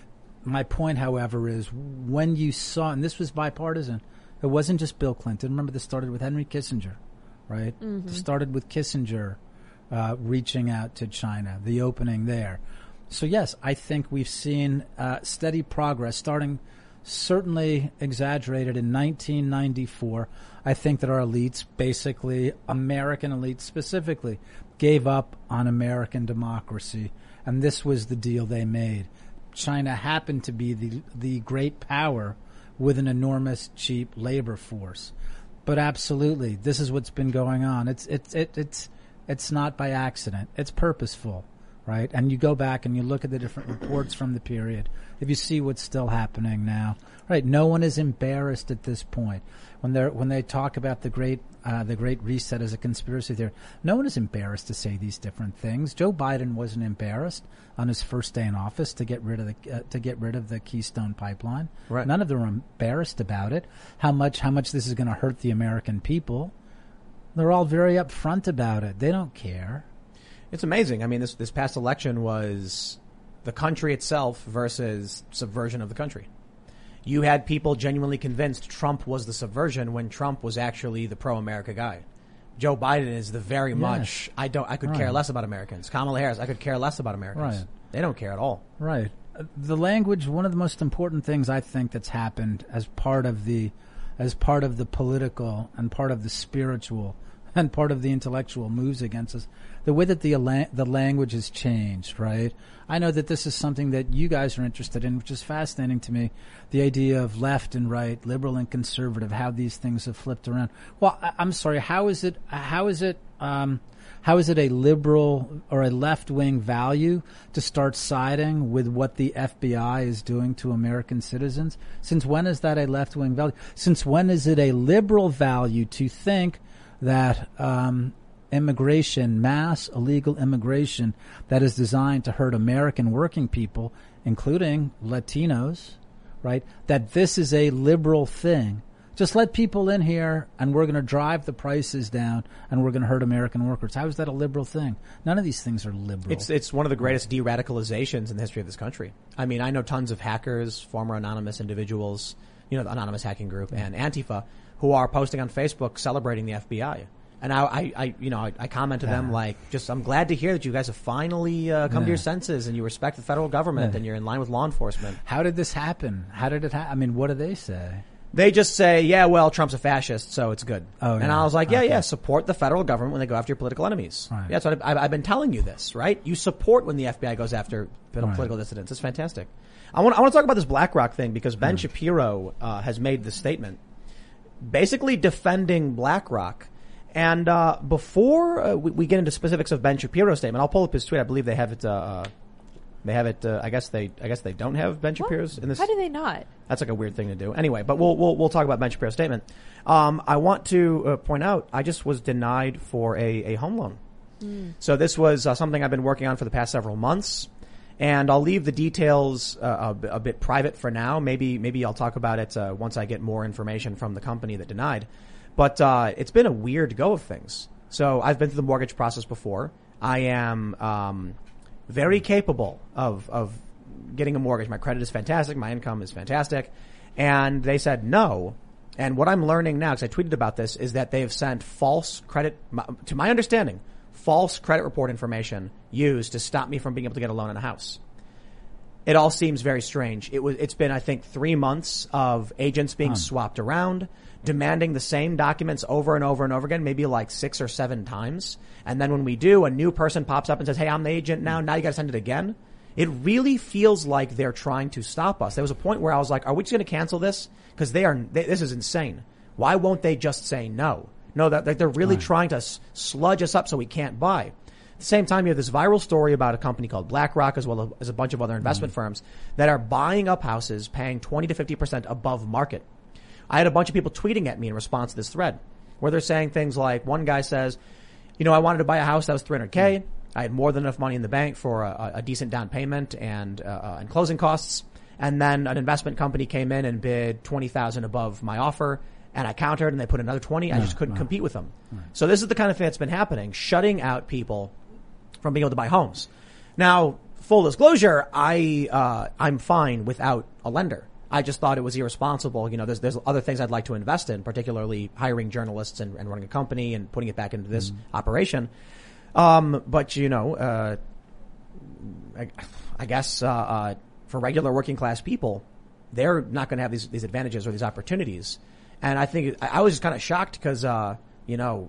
My point, however, is when you saw, and this was bipartisan, it wasn't just Bill Clinton. Remember, this started with Henry Kissinger, right? Mm-hmm. It started with Kissinger uh, reaching out to China, the opening there. So, yes, I think we've seen uh, steady progress, starting certainly exaggerated in nineteen ninety-four. I think that our elites, basically American elites specifically, gave up on American democracy, and this was the deal they made. China happened to be the the great power with an enormous cheap labor force. But absolutely, this is what's been going on. It's it's it, it's it's not by accident. It's purposeful, right? And you go back and you look at the different reports from the period. If you see what's still happening now, right? No one is embarrassed at this point when they when they talk about the great uh, the Great Reset as a conspiracy theory. No one is embarrassed to say these different things. Joe Biden wasn't embarrassed on his first day in office to get rid of the uh, to get rid of the Keystone Pipeline. Right. None of them are embarrassed about it. How much how much this is going to hurt the American people? They're all very upfront about it. They don't care. It's amazing. I mean, this this past election was the country itself versus subversion of the country. You had people genuinely convinced Trump was the subversion when Trump was actually the pro-America guy. Joe Biden is the very Yes. much, I don't, I could Right. care less about Americans. Kamala Harris, I could care less about Americans. Right. They don't care at all. Right. Uh, The language, one of the most important things I think that's happened as part of the, as part of the political and part of the spiritual and part of the intellectual moves against us, the way that the la- the language has changed, right? I know that this is something that you guys are interested in, which is fascinating to me, the idea of left and right, liberal and conservative, how these things have flipped around. Well, I- I'm sorry, how is it, how is it, um, how is it a liberal or a left-wing value to start siding with what the F B I is doing to American citizens? Since when is that a left-wing value? Since when is it a liberal value to think that um, immigration, mass illegal immigration that is designed to hurt American working people, including Latinos, right, that this is a liberal thing? Just let people in here and we're going to drive the prices down and we're going to hurt American workers. How is that a liberal thing? None of these things are liberal. It's it's one of the greatest de-radicalizations in the history of this country. I mean, I know tons of hackers, former anonymous individuals, you know, the Anonymous Hacking Group and Antifa, who are posting on Facebook celebrating the F B I. And I, I, I you know, I, I comment to them like, just, I'm glad to hear that you guys have finally uh, come Yeah. to your senses and you respect the federal government Yeah. and you're in line with law enforcement. How did this happen? How did it happen? I mean, what do they say? They just say, yeah, well, Trump's a fascist, so it's good. Oh, and yeah. I was like, yeah, Okay. yeah, support the federal government when they go after your political enemies. Right. Yeah, that's what I've, I've been telling you this, right? You support when the F B I goes after Right. political dissidents. It's fantastic. I want, I want to talk about this BlackRock thing because Ben Shapiro uh, has made this statement, basically defending BlackRock. And uh, before uh, we, we get into specifics of Ben Shapiro's statement, I'll pull up his tweet. I believe they have it. Uh, they have it. Uh, I guess they. I guess they don't have Ben Shapiro's in this. How do they not? That's like a weird thing to do. Anyway, but we'll we'll we'll talk about Ben Shapiro's statement. Um, I want to uh, point out I just was denied for a, a home loan. Mm. So this was uh, something I've been working on for the past several months, and I'll leave the details uh, a, b- a bit private for now. Maybe maybe I'll talk about it uh, once I get more information from the company that denied. But uh, it's been a weird go of things. So I've been through the mortgage process before. I am um, very capable of of getting a mortgage. My credit is fantastic. My income is fantastic. And they said no. And what I'm learning now, because I tweeted about this, is that they have sent false credit, to my understanding, false credit report information used to stop me from being able to get a loan on a house. It all seems very strange. It was, it's been, I think, three months of agents being Huh. swapped around, demanding the same documents over and over and over again, maybe like six or seven times. And then when we do, a new person pops up and says, hey, I'm the agent now. Now you got to send it again. It really feels like they're trying to stop us. There was a point where I was like, are we just going to cancel this? Because they are, they, this is insane. Why won't they just say no? No, that, that they're really Right. trying to s- sludge us up so we can't buy. At the same time, you have this viral story about a company called BlackRock as well as a bunch of other investment mm. firms that are buying up houses, paying twenty to fifty percent above market. I had a bunch of people tweeting at me in response to this thread where they're saying things like, one guy says, you know, I wanted to buy a house that was three hundred K. Mm. I had more than enough money in the bank for a, a decent down payment and, uh, and closing costs. And then an investment company came in and bid twenty thousand above my offer, and I countered and they put another twenty. I no, just couldn't no. compete with them. Right. So this is the kind of thing that's been happening, shutting out people from being able to buy homes. Now, full disclosure, I, uh, I'm fine without a lender. I just thought it was irresponsible. You know, there's, there's other things I'd like to invest in, particularly hiring journalists and, and running a company and putting it back into this mm. operation. Um, but you know, uh, I, I guess, uh, uh, for regular working class people, they're not going to have these, these advantages or these opportunities. And I think I was just kind of shocked because, uh, you know,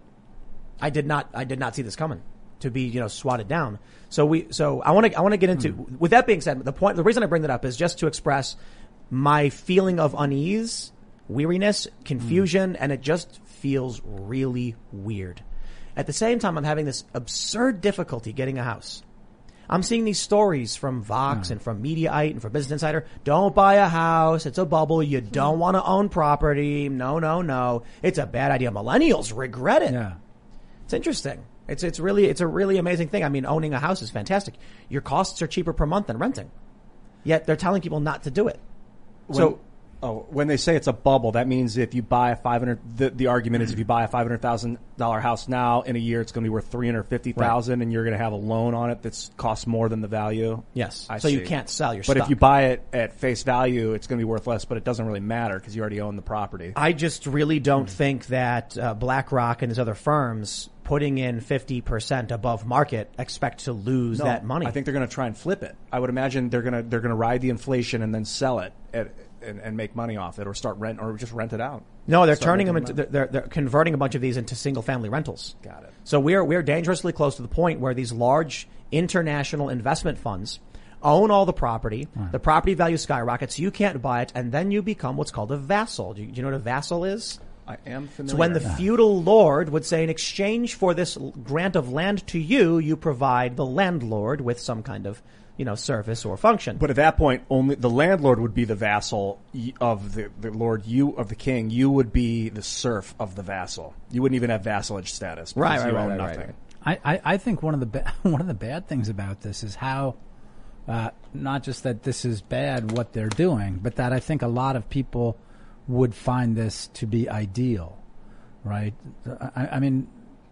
I did not, I did not see this coming to be, you know, swatted down. So we, so I want to, I want to get into, mm. with that being said, the point, the reason I bring that up is just to express my feeling of unease, weariness, confusion, mm. and it just feels really weird. At the same time, I'm having this absurd difficulty getting a house. I'm seeing these stories from Vox mm. and from Mediaite and from Business Insider. Don't buy a house. It's a bubble. You don't want to own property. No, no, no. It's a bad idea. Millennials regret it. Yeah. It's interesting. It's, it's really, it's a really amazing thing. I mean, owning a house is fantastic. Your costs are cheaper per month than renting. Yet they're telling people not to do it. When, so, oh, when they say it's a bubble, that means if you buy a five hundred, the, the argument is if you buy a five hundred thousand dollar house now, in a year it's going to be worth three hundred fifty thousand, right. and you're going to have a loan on it that's costs more than the value. Yes. I so see. you can't sell your But stuff. if you buy it at face value, it's going to be worth less, but it doesn't really matter because you already own the property. I just really don't mm. think that uh, BlackRock and these other firms putting in fifty percent above market expect to lose no, that money. I think they're going to try and flip it. I would imagine they're going to they're going to ride the inflation and then sell it at, and, and make money off it, or start rent, or just rent it out. No, they're start turning them into they're, they're, they're converting a bunch of these into single family rentals. Got it. So we're we're dangerously close to the point where these large international investment funds own all the property. Right. The property value skyrockets. You can't buy it, and then you become what's called a vassal. Do you, do you know what a vassal is? I am familiar. So when the feudal lord would say, in exchange for this grant of land to you, you provide the landlord with some kind of, you know, service or function. But at that point, only the landlord would be the vassal of the, the lord. You of the king. You would be the serf of the vassal. You wouldn't even have vassalage status. Right, right, you right, own right, nothing. right, right. I, I, I think one of the ba- one of the bad things about this is how, uh, not just that this is bad what they're doing, but that I think a lot of people would find this to be ideal, right? I, I mean,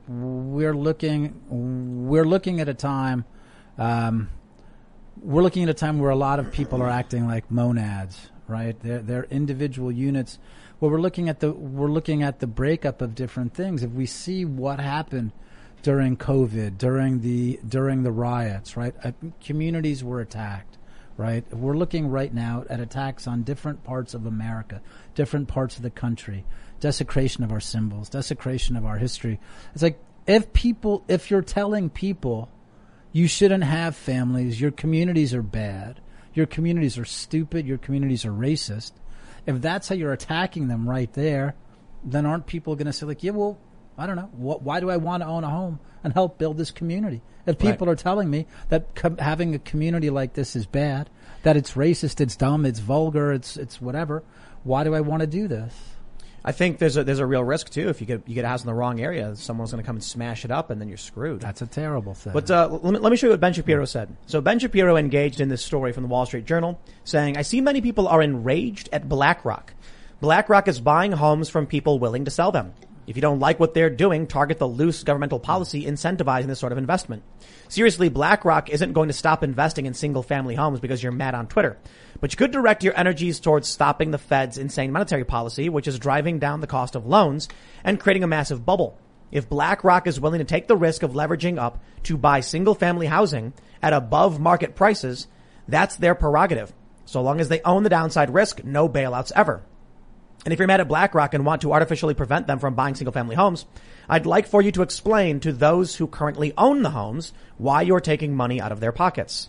we're looking, we're looking at a time, um, we're looking at a time where a lot of people are acting like monads, right? They're, they're individual units. Well, we're looking at the, we're looking at the breakup of different things. If we see what happened during COVID, during the, during the riots, right? Uh, communities were attacked. Right, we're looking right now at attacks on different parts of America, different parts of the country, desecration of our symbols, desecration of our history. It's like if people, if you're telling people you shouldn't have families, your communities are bad, your communities are stupid, your communities are racist. If that's how you're attacking them right there, then aren't people going to say like, yeah, well, I don't know, what, why do I want to own a home and help build this community? If people right. are telling me that com- having a community like this is bad, that it's racist, it's dumb, it's vulgar, it's it's whatever, why do I want to do this? I think there's a there's a real risk too. If you get you get a house in the wrong area, someone's going to come and smash it up, and then you're screwed. That's a terrible thing. But uh, let me let me show you what Ben Shapiro said. So Ben Shapiro engaged in this story from the Wall Street Journal, saying, "I see many people are enraged at BlackRock. BlackRock is buying homes from people willing to sell them. If you don't like what they're doing, target the loose governmental policy incentivizing this sort of investment. Seriously, BlackRock isn't going to stop investing in single-family homes because you're mad on Twitter. But you could direct your energies towards stopping the Fed's insane monetary policy, which is driving down the cost of loans and creating a massive bubble. If BlackRock is willing to take the risk of leveraging up to buy single-family housing at above-market prices, that's their prerogative. So long as they own the downside risk, no bailouts ever. And if you're mad at BlackRock and want to artificially prevent them from buying single-family homes, I'd like for you to explain to those who currently own the homes why you're taking money out of their pockets."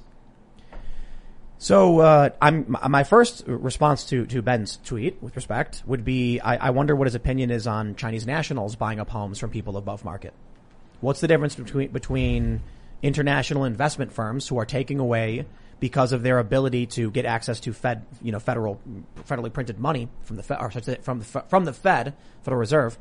So, uh, I'm, my first response to, to Ben's tweet, with respect, would be, I, I wonder what his opinion is on Chinese nationals buying up homes from people above market. What's the difference between, between, international investment firms who are taking away, because of their ability to get access to Fed, you know, federal, federally printed money from the Fed, or from the from the Fed, Federal Reserve.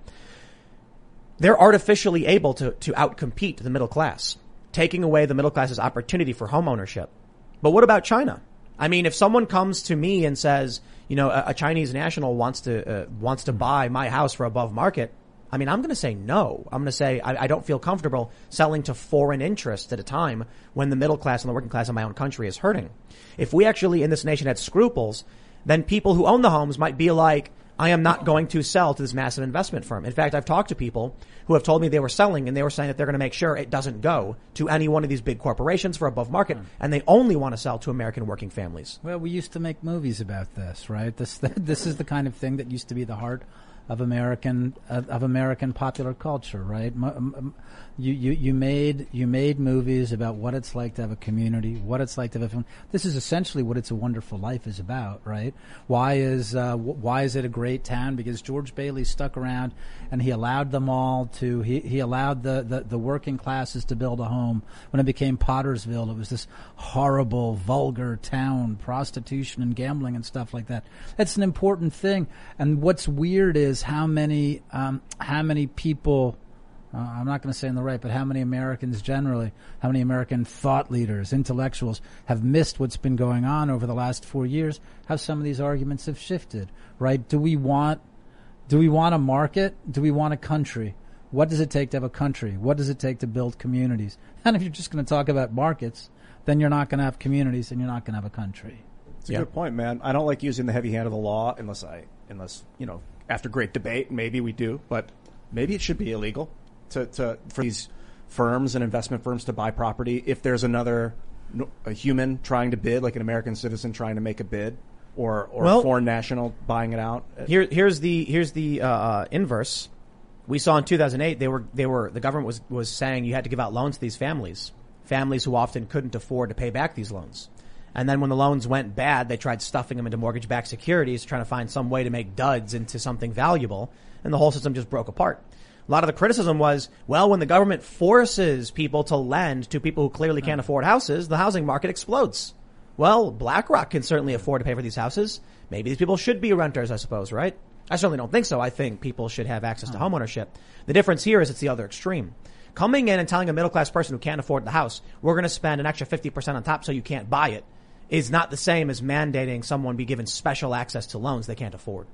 They're artificially able to to outcompete the middle class, taking away the middle class's opportunity for home ownership. But what about China? I mean, if someone comes to me and says, you know, a, a Chinese national wants to uh, wants to buy my house for above market, I mean, I'm going to say no. I'm going to say I, I don't feel comfortable selling to foreign interests at a time when the middle class and the working class in my own country is hurting. If we actually in this nation had scruples, then people who own the homes might be like, I am not going to sell to this massive investment firm. In fact, I've talked to people who have told me they were selling, and they were saying that they're going to make sure it doesn't go to any one of these big corporations for above market, and they only want to sell to American working families. Well, we used to make movies about this, right? This this is the kind of thing that used to be the heart of American uh, of American popular culture, right? You, you you made you made movies about what it's like to have a community, what it's like to have a. This is essentially what It's a Wonderful Life is about, right? Why is uh, why is it a great town? Because George Bailey stuck around and he allowed them all to. He he allowed the, the, the working classes to build a home. When it became Pottersville, it was this horrible, vulgar town, prostitution and gambling and stuff like that. That's an important thing. And what's weird is how many um, how many people. Uh, I'm not going to say in the right, but how many Americans generally, how many American thought leaders, intellectuals have missed what's been going on over the last four years, how some of these arguments have shifted, right? Do we want, do we want a market? Do we want a country? What does it take to have a country? What does it take to build communities? And if you're just going to talk about markets, then you're not going to have communities and you're not going to have a country. It's a yeah. good point, man. I don't like using the heavy hand of the law unless I, unless, you know, after great debate, maybe we do, but maybe it should be illegal. To, to for these firms and investment firms to buy property if there's another a human trying to bid, like an American citizen trying to make a bid, or or well, a foreign national buying it out. Here, here's the here's the uh, inverse. We saw in two thousand eight they were they were the government was was saying you had to give out loans to these families, families who often couldn't afford to pay back these loans. And then when the loans went bad, they tried stuffing them into mortgage-backed securities, trying to find some way to make duds into something valuable, and the whole system just broke apart. A lot of the criticism was, well, when the government forces people to lend to people who clearly can't afford houses, the housing market explodes. Well, BlackRock can certainly afford to pay for these houses. Maybe these people should be renters, I suppose, right? I certainly don't think so. I think people should have access to homeownership. The difference here is it's the other extreme. Coming in and telling a middle-class person who can't afford the house, we're going to spend an extra fifty percent on top so you can't buy it, is not the same as mandating someone be given special access to loans they can't afford.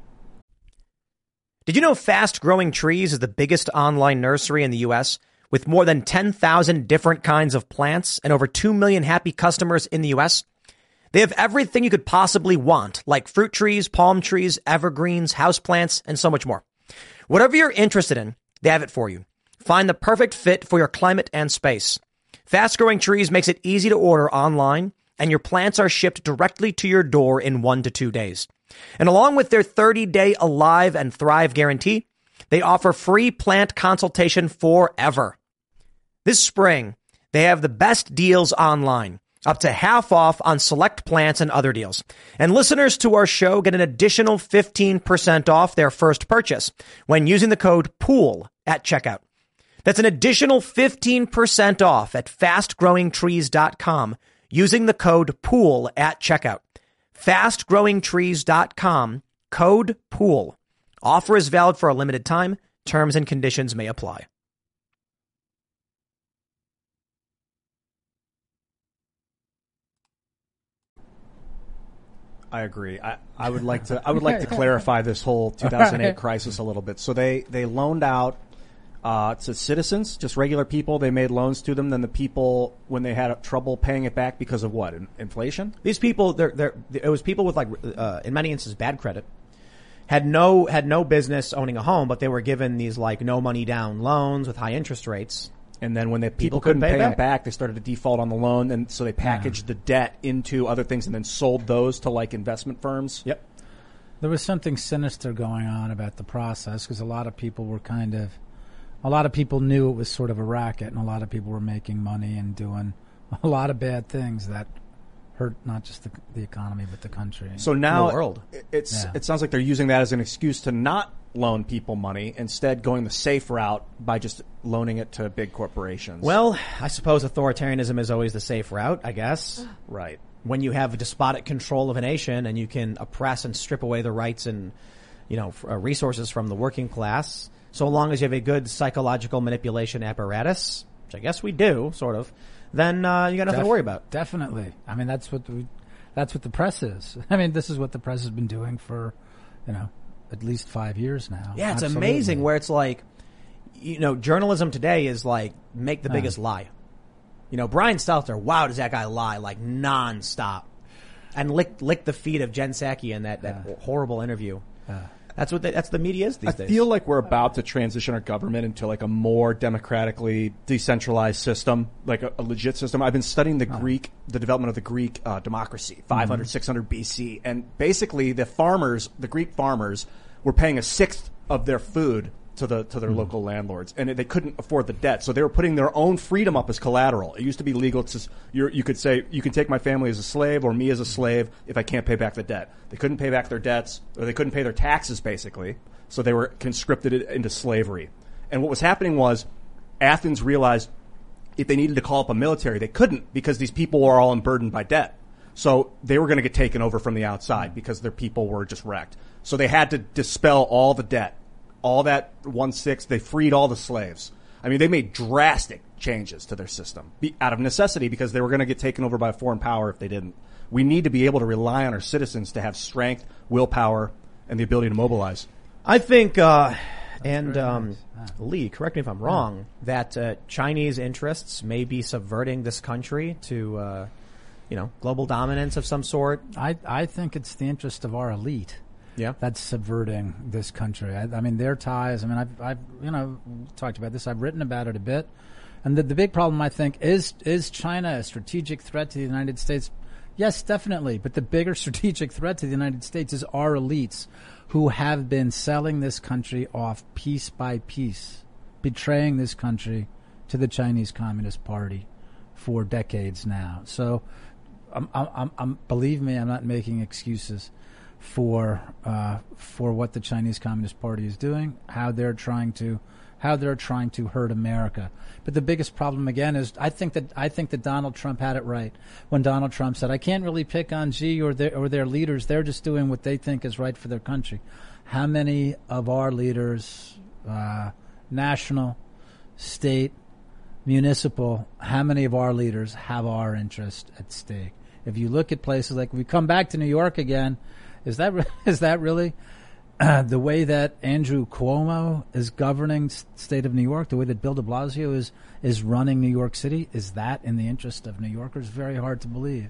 Did you know Fast Growing Trees is the biggest online nursery in the U S with more than ten thousand different kinds of plants and over two million happy customers in the U S? They have everything you could possibly want, like fruit trees, palm trees, evergreens, houseplants, and so much more. Whatever you're interested in, they have it for you. Find the perfect fit for your climate and space. Fast Growing Trees makes it easy to order online, and your plants are shipped directly to your door in one to two days. And along with their thirty-day Alive and Thrive guarantee, they offer free plant consultation forever. This spring, they have the best deals online, up to half off on select plants and other deals. And listeners to our show get an additional fifteen percent off their first purchase when using the code POOL at checkout. That's an additional fifteen percent off at fast growing trees dot com using the code POOL at checkout. fast growing trees dot com, code POOL. Offer is valid for a limited time. Terms and conditions may apply. I agree. I, I would like to I would like to clarify this whole two thousand eight right. crisis a little bit. So they, they loaned out uh, to citizens, just regular people. They made loans to them. Then the people, when they had trouble paying it back because of what? In, inflation? These people, they're, they're, it was people with, like, uh, in many instances, bad credit. Had no had no business owning a home, but they were given these, like, no money down loans with high interest rates. And then when the people, people couldn't, couldn't pay, pay them back, they started to default on the loan, and so they packaged yeah. the debt into other things and then sold those to, like, investment firms. Yep. There was something sinister going on about the process because a lot of people were kind of, a lot of people knew it was sort of a racket, and a lot of people were making money and doing a lot of bad things that hurt not just the, the economy but the country. So now the world. It's yeah. it sounds like they're using that as an excuse to not loan people money, instead going the safe route by just loaning it to big corporations. Well, I suppose authoritarianism is always the safe route, I guess. Right. When you have despotic control of a nation and you can oppress and strip away the rights and, you know, uh, resources from the working class, so long as you have a good psychological manipulation apparatus, which I guess we do, sort of, then uh, you got nothing Def- to worry about. Definitely. I mean, that's what we, that's what the press is. I mean, this is what the press has been doing for, you know, at least five years now. Yeah, it's Absolutely. amazing where it's like, you know, journalism today is like, make the Uh. biggest lie. You know, Brian Stelter, wow, does that guy lie like nonstop, and lick lick the feet of Jen Psaki in that that Uh. horrible interview. Uh. That's what the, that's the media is these I days. feel like we're about to transition our government into like a more democratically decentralized system, like a, a legit system. I've been studying the Greek, the development of the Greek uh, democracy, five hundred, six hundred B C. And basically the farmers, the Greek farmers were paying a sixth of their food to the to their mm-hmm. local landlords, and they couldn't afford the debt, so they were putting their own freedom up as collateral. It used to be legal to you're, you could say you can take my family as a slave or me as a slave if I can't pay back the debt. They couldn't pay back their debts, or they couldn't pay their taxes, basically, so they were conscripted into slavery. And what was happening was Athens realized if they needed to call up a military, they couldn't because these people were all unburdened by debt. So they were going to get taken over from the outside because their people were just wrecked. So they had to dispel all the debt. All that one-sixth, they freed all the slaves. I mean, they made drastic changes to their system be, out of necessity because they were going to get taken over by a foreign power if they didn't. We need to be able to rely on our citizens to have strength, willpower, and the ability to mobilize. I think, uh, and um, Lee, correct me if I'm wrong, that uh, Chinese interests may be subverting this country to, uh, you know, global dominance of some sort. I, I think it's the interest of our elite. Yeah, that's subverting this country. I, I mean, their ties. I mean, I've, I've, you know, talked about this. I've written about it a bit, and the, the big problem, I think, is is China a strategic threat to the United States? Yes, definitely. But the bigger strategic threat to the United States is our elites, who have been selling this country off piece by piece, betraying this country to the Chinese Communist Party for decades now. So, I'm, I'm, I'm, believe me, I'm not making excuses for uh, for what the Chinese Communist Party is doing, how they're trying to how they're trying to hurt America. But the biggest problem again is I think that I think that Donald Trump had it right when Donald Trump said, "I can't really pick on Xi or their or their leaders. They're just doing what they think is right for their country." How many of our leaders, uh, national, state, municipal, how many of our leaders have our interest at stake? If you look at places like we come back to New York again. Is that re- is that really uh, the way that Andrew Cuomo is governing s- state of New York? The way that Bill de Blasio is is running New York City? Is that in the interest of New Yorkers? Very hard to believe.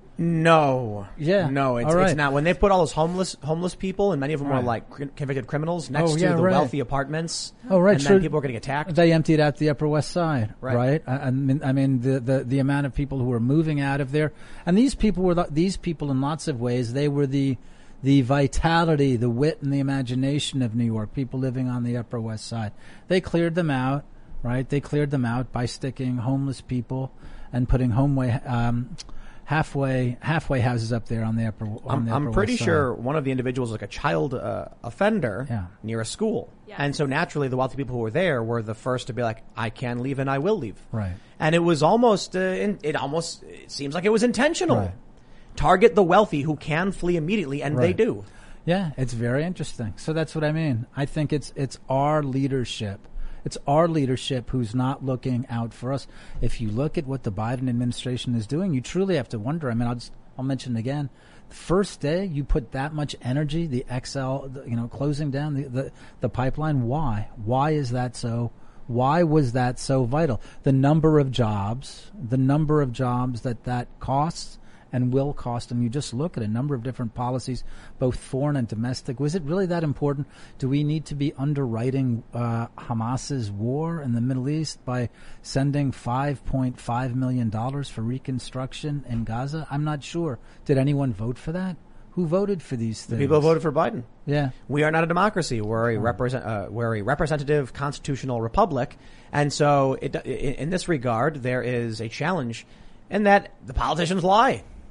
No. Yeah. No, it's, all right. it's not. When they put all those homeless homeless people, and many of them Right. were like c- convicted criminals next Oh, to yeah, the right. wealthy apartments. Oh, right. And Sure. then people were getting attacked. They emptied out the Upper West Side, Right. right? I, I mean, I mean the, the the amount of people who were moving out of there, and these people were the, these people in lots of ways. They were the the vitality, the wit, and the imagination of New York. People living on the Upper West Side. They cleared them out, right? They cleared them out by sticking homeless people and putting homeway. Um, Halfway, halfway houses up there on the upper. On I'm, the I'm upper pretty West sure Side. one of the individuals was like a child uh, offender Yeah. near a school. Yeah. And so naturally the wealthy people who were there were the first to be like, I can leave and I will leave. Right. And it was almost, uh, in, it almost, it seems like it was intentional. Right. Target the wealthy who can flee immediately, and they Right. do. Yeah, it's very interesting. So that's what I mean. I think it's it's our leadership. It's our leadership who's not looking out for us. If you look at what the Biden administration is doing, you truly have to wonder. I mean, I'll just I'll mention it again. The first day you put that much energy, the X L, the, you know, closing down the, the the pipeline. Why? Why is that so? Why was that so vital? The number of jobs, the number of jobs that that costs and will cost, and you just look at a number of different policies, both foreign and domestic. Was it really that important? Do we need to be underwriting uh, Hamas's war in the Middle East by sending five point five million dollars for reconstruction in Gaza? I'm not sure. Did anyone vote for that? Who voted for these things? People voted for Biden. Yeah. We are not a democracy. We're a represent. Uh, we're a representative constitutional republic, and so it, in, in this regard, there is a challenge in that the politicians lie.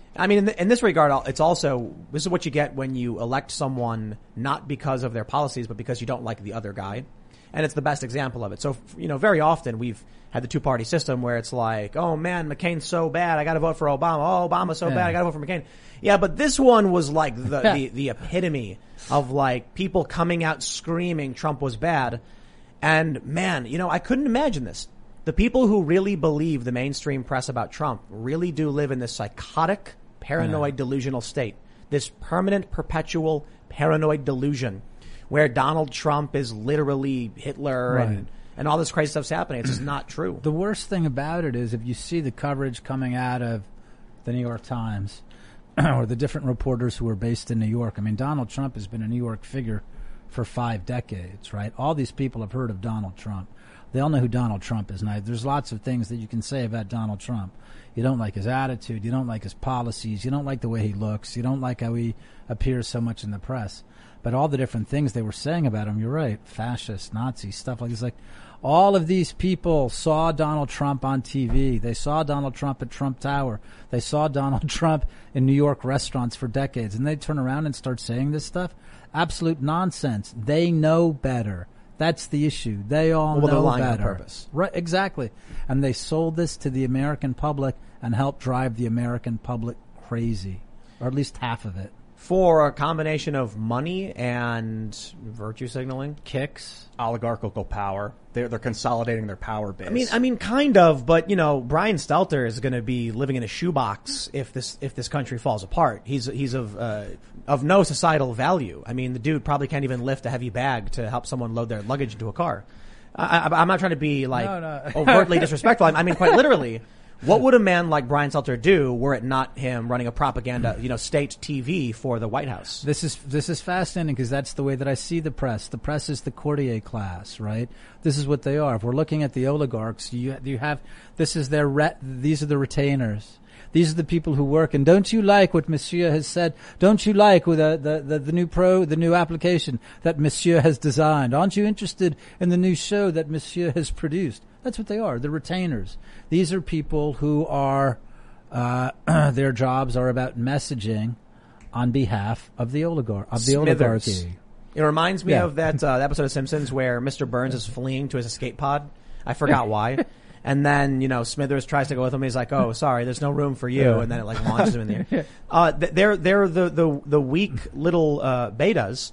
I mean, in, th- in this regard, it's also, this is what you get when you elect someone not because of their policies, but because you don't like the other guy. And it's the best example of it. So, you know, very often we've had the two-party system where it's like, oh man, McCain's so bad, I gotta vote for Obama. Oh, Obama's so yeah. bad, I gotta vote for McCain. Yeah, but this one was like the, the, the epitome of like people coming out screaming Trump was bad. And man, you know, I couldn't imagine this. The people who really believe the mainstream press about Trump really do live in this psychotic, paranoid, yeah. delusional state. This permanent, perpetual, paranoid delusion where Donald Trump is literally Hitler right. and, and all this crazy stuff's happening. It's just not true. The worst thing about it is if you see the coverage coming out of the New York Times or the different reporters who are based in New York. I mean, Donald Trump has been a New York figure for five decades, right? All these people have heard of Donald Trump. They all know who Donald Trump is. Now, there's lots of things that you can say about Donald Trump. You don't like his attitude. You don't like his policies. You don't like the way he looks. You don't like how he appears so much in the press. But all the different things they were saying about him, you're right, fascist, Nazi, stuff like this. Like, all of these people saw Donald Trump on T V. They saw Donald Trump at Trump Tower. They saw Donald Trump in New York restaurants for decades. And they turn around and start saying this stuff? Absolute nonsense. They know better. That's the issue. They all well, know they're lying better. on purpose. Right, exactly. And they sold this to the American public and helped drive the American public crazy, or at least half of it. For a combination of money and virtue signaling, kicks, oligarchical power. They're they're consolidating their power base. I mean, I mean, kind of, but you know, Brian Stelter is going to be living in a shoebox if this if this country falls apart. He's he's of uh, of no societal value. I mean, the dude probably can't even lift a heavy bag to help someone load their luggage into a car. I, I, I'm not trying to be like no, no. overtly disrespectful. I mean, quite literally. What would a man like Brian Stelter do were it not him running a propaganda, you know, state T V for the White House? This is this is fascinating because that's the way that I see the press. The press is the courtier class, right? This is what they are. If we're looking at the oligarchs, you you have this is their re, these are the retainers. These are the people who work. And don't you like what Monsieur has said? Don't you like with the, the, the, the new pro, the new application that Monsieur has designed? Aren't you interested in the new show that Monsieur has produced? That's what they are. The retainers. These are people who are, uh, their jobs are about messaging on behalf of the oligarch, of the Smithers. oligarchy. It reminds me Yeah. of that uh, episode of Simpsons where Mister Burns is fleeing to his escape pod. I forgot why. And then, you know, Smithers tries to go with him. He's like, "Oh, sorry, there's no room for you." And then it like launches him in the air. Uh, they're they're the the the weak little uh, betas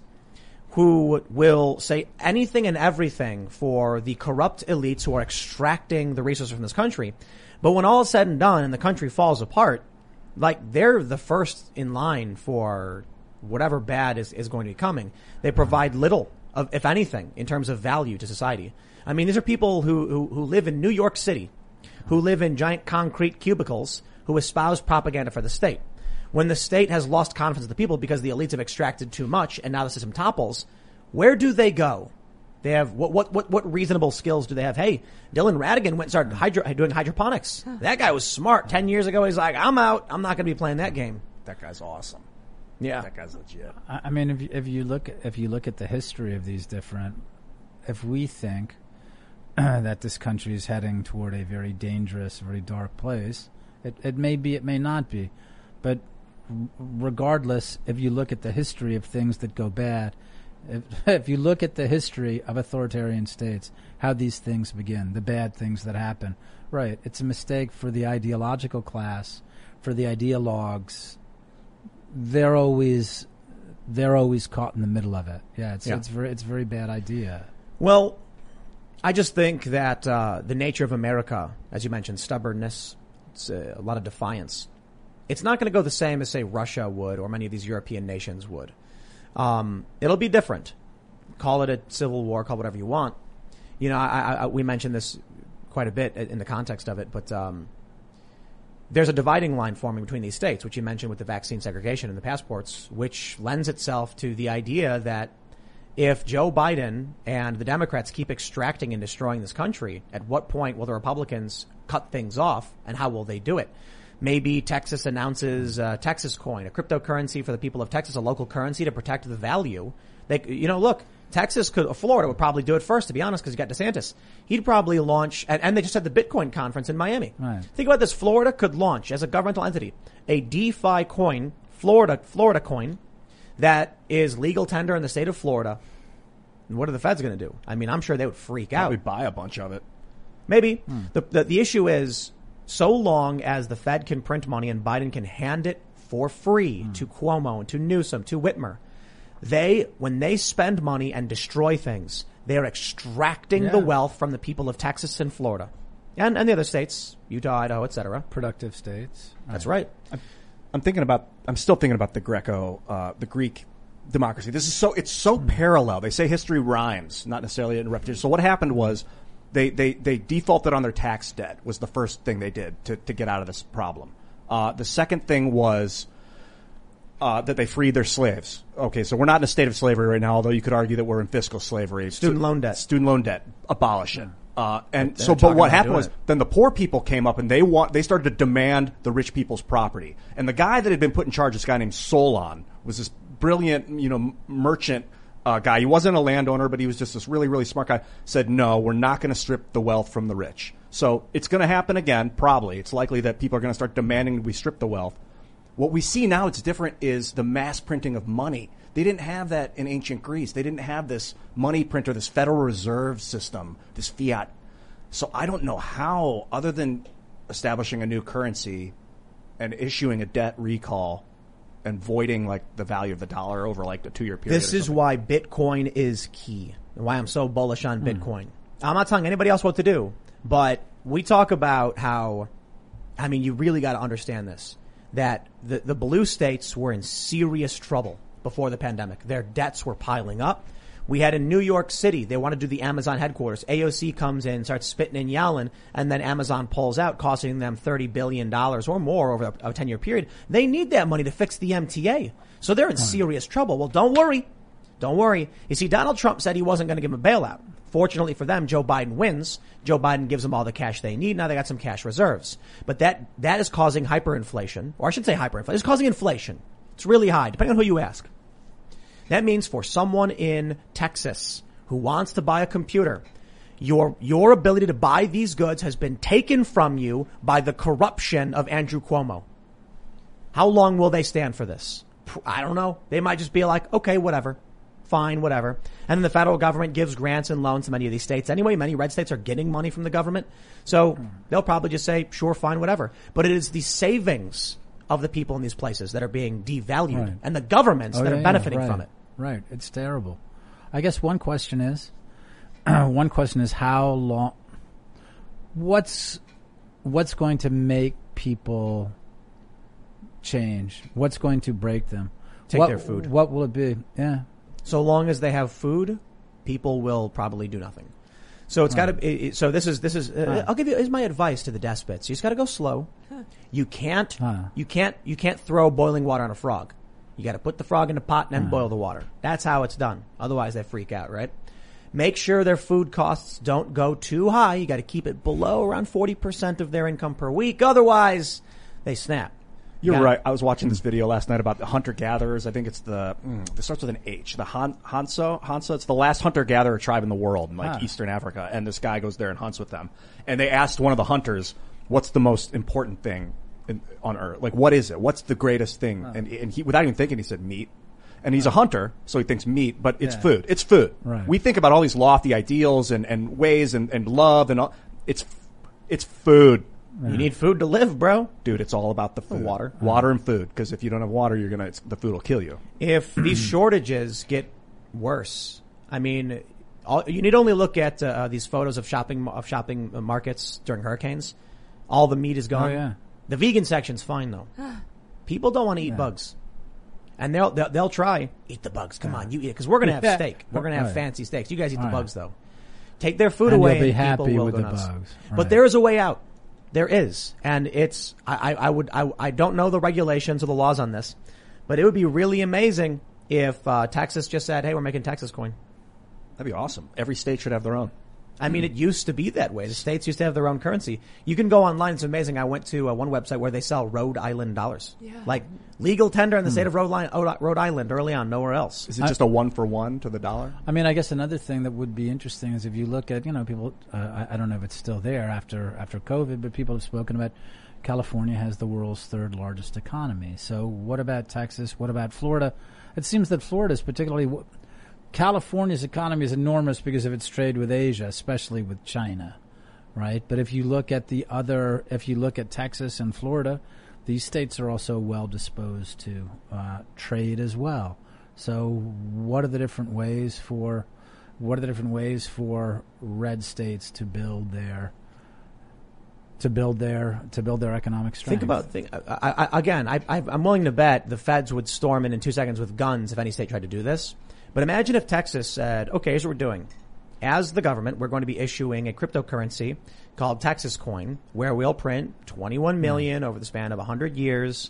who will say anything and everything for the corrupt elites who are extracting the resources from this country. But when all is said and done and the country falls apart, like they're the first in line for whatever bad is, is going to be coming. They provide little of, if anything, in terms of value to society. I mean, these are people who, who, who live in New York City, who live in giant concrete cubicles, who espouse propaganda for the state. When the state has lost confidence of the people because the elites have extracted too much and now the system topples, where do they go? They have, what, what, what, what reasonable skills do they have? Hey, Dylan Radigan went and started hydro, doing hydroponics. That guy was smart. Ten years ago, he's like, I'm out. I'm not going to be playing that game. that guy's awesome. Yeah. That guy's legit. I I mean, if you, if you look if you look at the history of these different, if we think that this country is heading toward a very dangerous, very dark place, it it may be, it may not be, but regardless, if you look at the history of things that go bad, if, if you look at the history of authoritarian states, how these things begin, the bad things that happen, right? It's a mistake for the ideological class, for the ideologues. They're always they're always caught in the middle of it. Yeah, it's Yeah. it's very it's a very bad idea. Well, I just think that uh, the nature of America, as you mentioned, stubbornness, it's uh, a lot of defiance. It's not going to go the same as, say, Russia would or many of these European nations would. Um, it'll be different. Call it a civil war, call it whatever you want. You know, I, I, we mentioned this quite a bit in the context of it, but um, there's a dividing line forming between these states, which you mentioned with the vaccine segregation and the passports, which lends itself to the idea that if Joe Biden and the Democrats keep extracting and destroying this country, at what point will the Republicans cut things off, and how will they do it? Maybe Texas announces uh, Texas coin, a cryptocurrency for the people of Texas, a local currency to protect the value. They, you know, look, Texas could, or Florida would probably do it first, to be honest, because you got DeSantis. He'd probably launch, and, and they just had the Bitcoin conference in Miami. Right. Think about this. Florida could launch, as a governmental entity, a DeFi coin, Florida, Florida coin, that is legal tender in the state of Florida. And what are the feds going to do? I mean, I'm sure they would freak out. Probably buy a bunch of it. Maybe. Hmm. The, the the issue is, so long as the Fed can print money and Biden can hand it for free hmm. to Cuomo and to Newsom, to Whitmer, they, when they spend money and destroy things, they are extracting yeah. the wealth from the people of Texas and Florida. And, and the other states, Utah, Idaho, et cetera. Productive states. That's right. I'm, I'm thinking about, I'm still thinking about the Greco, uh, the Greek democracy. This is so, it's so mm. parallel. They say history rhymes, not necessarily in repetition. So what happened was they, they, they defaulted on their tax debt was the first thing they did to, to get out of this problem. Uh, the second thing was, Uh, that they freed their slaves. Okay, so we're not in a state of slavery right now, although you could argue that we're in fiscal slavery. Student loan debt. Student loan debt. Abolish it. Uh, and They're so, but what happened was, it. then the poor people came up and they want, they started to demand the rich people's property. And the guy that had been put in charge, this guy named Solon, was this brilliant, you know, merchant, uh, guy. He wasn't a landowner, but he was just this really, really smart guy. Said, no, we're not going to strip the wealth from the rich. So it's going to happen again, probably. It's likely that people are going to start demanding that we strip the wealth. What we see now, it's different, is the mass printing of money. They didn't have that in ancient Greece. They didn't have this money printer, this Federal Reserve system, this fiat. So I don't know how, other than establishing a new currency and issuing a debt recall and voiding like the value of the dollar over like the two-year period. This is why Bitcoin is key, and why I'm so bullish on Bitcoin. Mm. I'm not telling anybody else what to do, but we talk about how, I mean, you really got to understand this. That the, the blue states were in serious trouble before the pandemic. Their debts were piling up. We had in New York City, they want to do the Amazon headquarters. A O C comes in, starts spitting and yelling, and then Amazon pulls out, costing them thirty billion dollars or more over a ten-year period. They need that money to fix the M T A. So they're in serious trouble. Well, don't worry. Don't worry. You see, Donald Trump said he wasn't going to give them a bailout. Fortunately for them, Joe Biden wins. Joe Biden gives them all the cash they need. Now they got some cash reserves. But that, that is causing hyperinflation. Or I should say hyperinflation. It's causing inflation. It's really high, depending on who you ask. That means for someone in Texas who wants to buy a computer, your, your ability to buy these goods has been taken from you by the corruption of Andrew Cuomo. How long will they stand for this? I don't know. They might just be like, okay, whatever. Fine, whatever. And then the federal government gives grants and loans to many of these states. Anyway, many red states are getting money from the government. So they'll probably just say, sure, fine, whatever. But it is the savings of the people in these places that are being devalued right. and the governments oh, that yeah, are benefiting yeah, right. from it. Right. It's terrible. I guess one question is, one question is how long, what's, what's going to make people change? What's going to break them? Take what, their food. What will it be? Yeah. So long as they have food, people will probably do nothing. So it's got to. So this is this is. Uh, Huh. I'll give you. Here's my advice to the despots. You just got to go slow. Huh. You can't. Huh. You can't. You can't throw boiling water on a frog. You got to put the frog in a pot and then Huh. boil the water. That's how it's done. Otherwise, they freak out. Right. Make sure their food costs don't go too high. You got to keep it below around forty percent of their income per week. Otherwise, they snap. You're Yeah. right. I was watching this video last night about the hunter-gatherers. I think it's the, mm, it starts with an H, the Han, Hanso, Hansa. It's the last hunter-gatherer tribe in the world in like Huh. Eastern Africa. And this guy goes there and hunts with them. And they asked one of the hunters, what's the most important thing in, on earth? Like, what is it? What's the greatest thing? Huh. And, and he, without even thinking, he said meat. And he's a hunter, so he thinks meat, but it's Yeah. food. It's food. Right. We think about all these lofty ideals and, and ways and, and love and all. It's, it's food. You need food to live, bro. Dude, it's all about the food. water. Water and food. Because if you don't have water, you're gonna, it's, the food will kill you. If these shortages get worse, I mean, all, you need only look at uh, these photos of shopping of shopping markets during hurricanes. All the meat is gone. Oh, yeah. The vegan section's fine though. People don't want to eat Yeah. bugs, and they'll, they'll they'll try eat the bugs. Come on, you eat it because we're gonna have Yeah. steak. We're gonna have Right. fancy steaks. You guys eat the Right. bugs though. Take their food And away, you'll be and happy people will with go the nuts. bugs. But Right. there is a way out. There is, and it's I, I, I would I, I don't know the regulations or the laws on this, but it would be really amazing if uh, Texas just said, "Hey, we're making Texas coin." That'd be awesome. Every state should have their own. I mean, it used to be that way. The states used to have their own currency. You can go online. It's amazing. I went to uh, one website where they sell Rhode Island dollars. Yeah. Like legal tender in the state of Rhode Island, Rhode Island early on, nowhere else. Is it just a one for one to the dollar? I mean, I guess another thing that would be interesting is if you look at, you know, people, uh, I, I don't know if it's still there after after COVID, but people have spoken about California has the world's third largest economy. So what about Texas? What about Florida? It seems that Florida is particularly... California's economy is enormous because of its trade with Asia, especially with China, right? But if you look at the other, if you look at Texas and Florida, these states are also well disposed to uh, trade as well. So what are the different ways for, what are the different ways for red states to build their, to build their, to build their economic strength? Think about, think, I, I, again, I, I, I'm willing to bet the feds would storm in in two seconds with guns if any state tried to do this. But imagine if Texas said, okay, here's what we're doing. As the government, we're going to be issuing a cryptocurrency called Texas Coin, where we'll print twenty-one million over the span of one hundred years,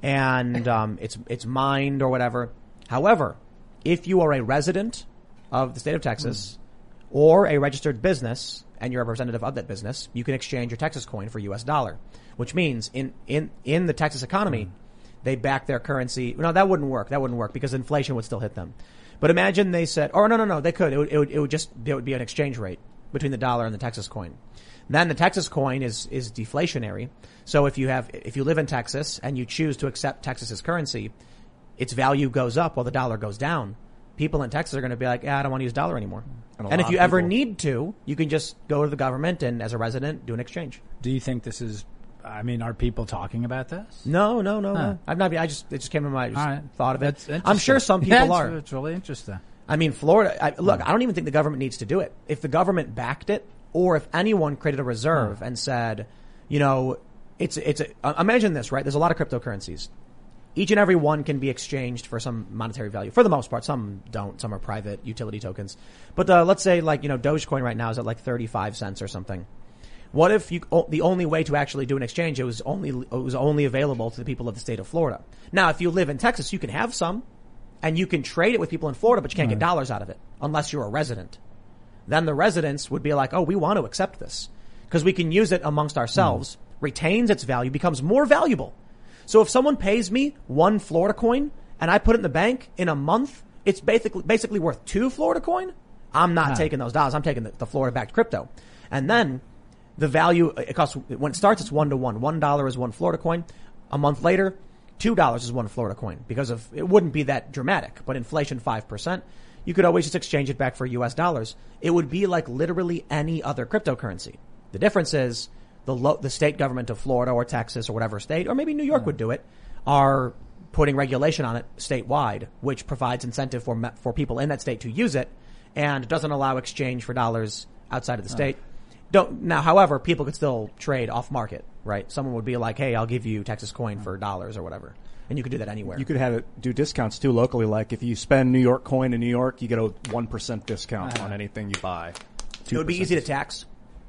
and um, it's it's mined or whatever. However, if you are a resident of the state of Texas or a registered business and you're a representative of that business, you can exchange your Texas Coin for U S dollar, which means in in in the Texas economy, they back their currency. No, that wouldn't work. That wouldn't work because inflation would still hit them. But imagine they said, or no, no, no, they could. It would, it would, it would just, there would be an exchange rate between the dollar and the Texas coin. Then the Texas coin is, is deflationary. So if you have, if you live in Texas and you choose to accept Texas's currency, its value goes up while the dollar goes down. People in Texas are going to be like, yeah, I don't want to use dollar anymore. And, and if you ever need to, you can just go to the government and as a resident do an exchange. Do you think this is, I mean, are people talking about this? No, no, no, Huh. no. I've not. I just it just came to my I just All right. thought of it. That's I'm interesting. sure some people Yeah, are. it's, it's really interesting. I mean, Florida. I, look, I don't even think the government needs to do it. If the government backed it, or if anyone created a reserve and said, you know, it's it's a, uh, imagine this, right? There's a lot of cryptocurrencies. Each and every one can be exchanged for some monetary value. For the most part, some don't. Some are private utility tokens. But uh, let's say, like, you know, Dogecoin right now is at like thirty-five cents or something. What if you, the only way to actually do an exchange, it was only, it was only available to the people of the state of Florida. Now, if you live in Texas, you can have some and you can trade it with people in Florida, but you can't Right. get dollars out of it unless you're a resident. Then the residents would be like, oh, we want to accept this because we can use it amongst ourselves, mm. retains its value, becomes more valuable. So if someone pays me one Florida coin and I put it in the bank in a month, it's basically, basically worth two Florida coin. I'm not Huh. taking those dollars. I'm taking the, the Florida backed crypto. And then the value, it costs, when it starts, it's one to one. One dollar is one Florida coin. A month later, two dollars is one Florida coin because of, it wouldn't be that dramatic, but inflation five percent. You could always just exchange it back for U S dollars. It would be like literally any other cryptocurrency. The difference is the lo- the state government of Florida or Texas or whatever state, or maybe New York would do it, are putting regulation on it statewide, which provides incentive for me- for people in that state to use it and doesn't allow exchange for dollars outside of the state. Don't now, however, people could still trade off market, right? Someone would be like, hey, I'll give you Texas coin for dollars or whatever. And you could do that anywhere. You could have it do discounts too locally. Like if you spend New York coin in New York, you get a one percent discount Uh-huh. on anything you buy. It would be easy to tax.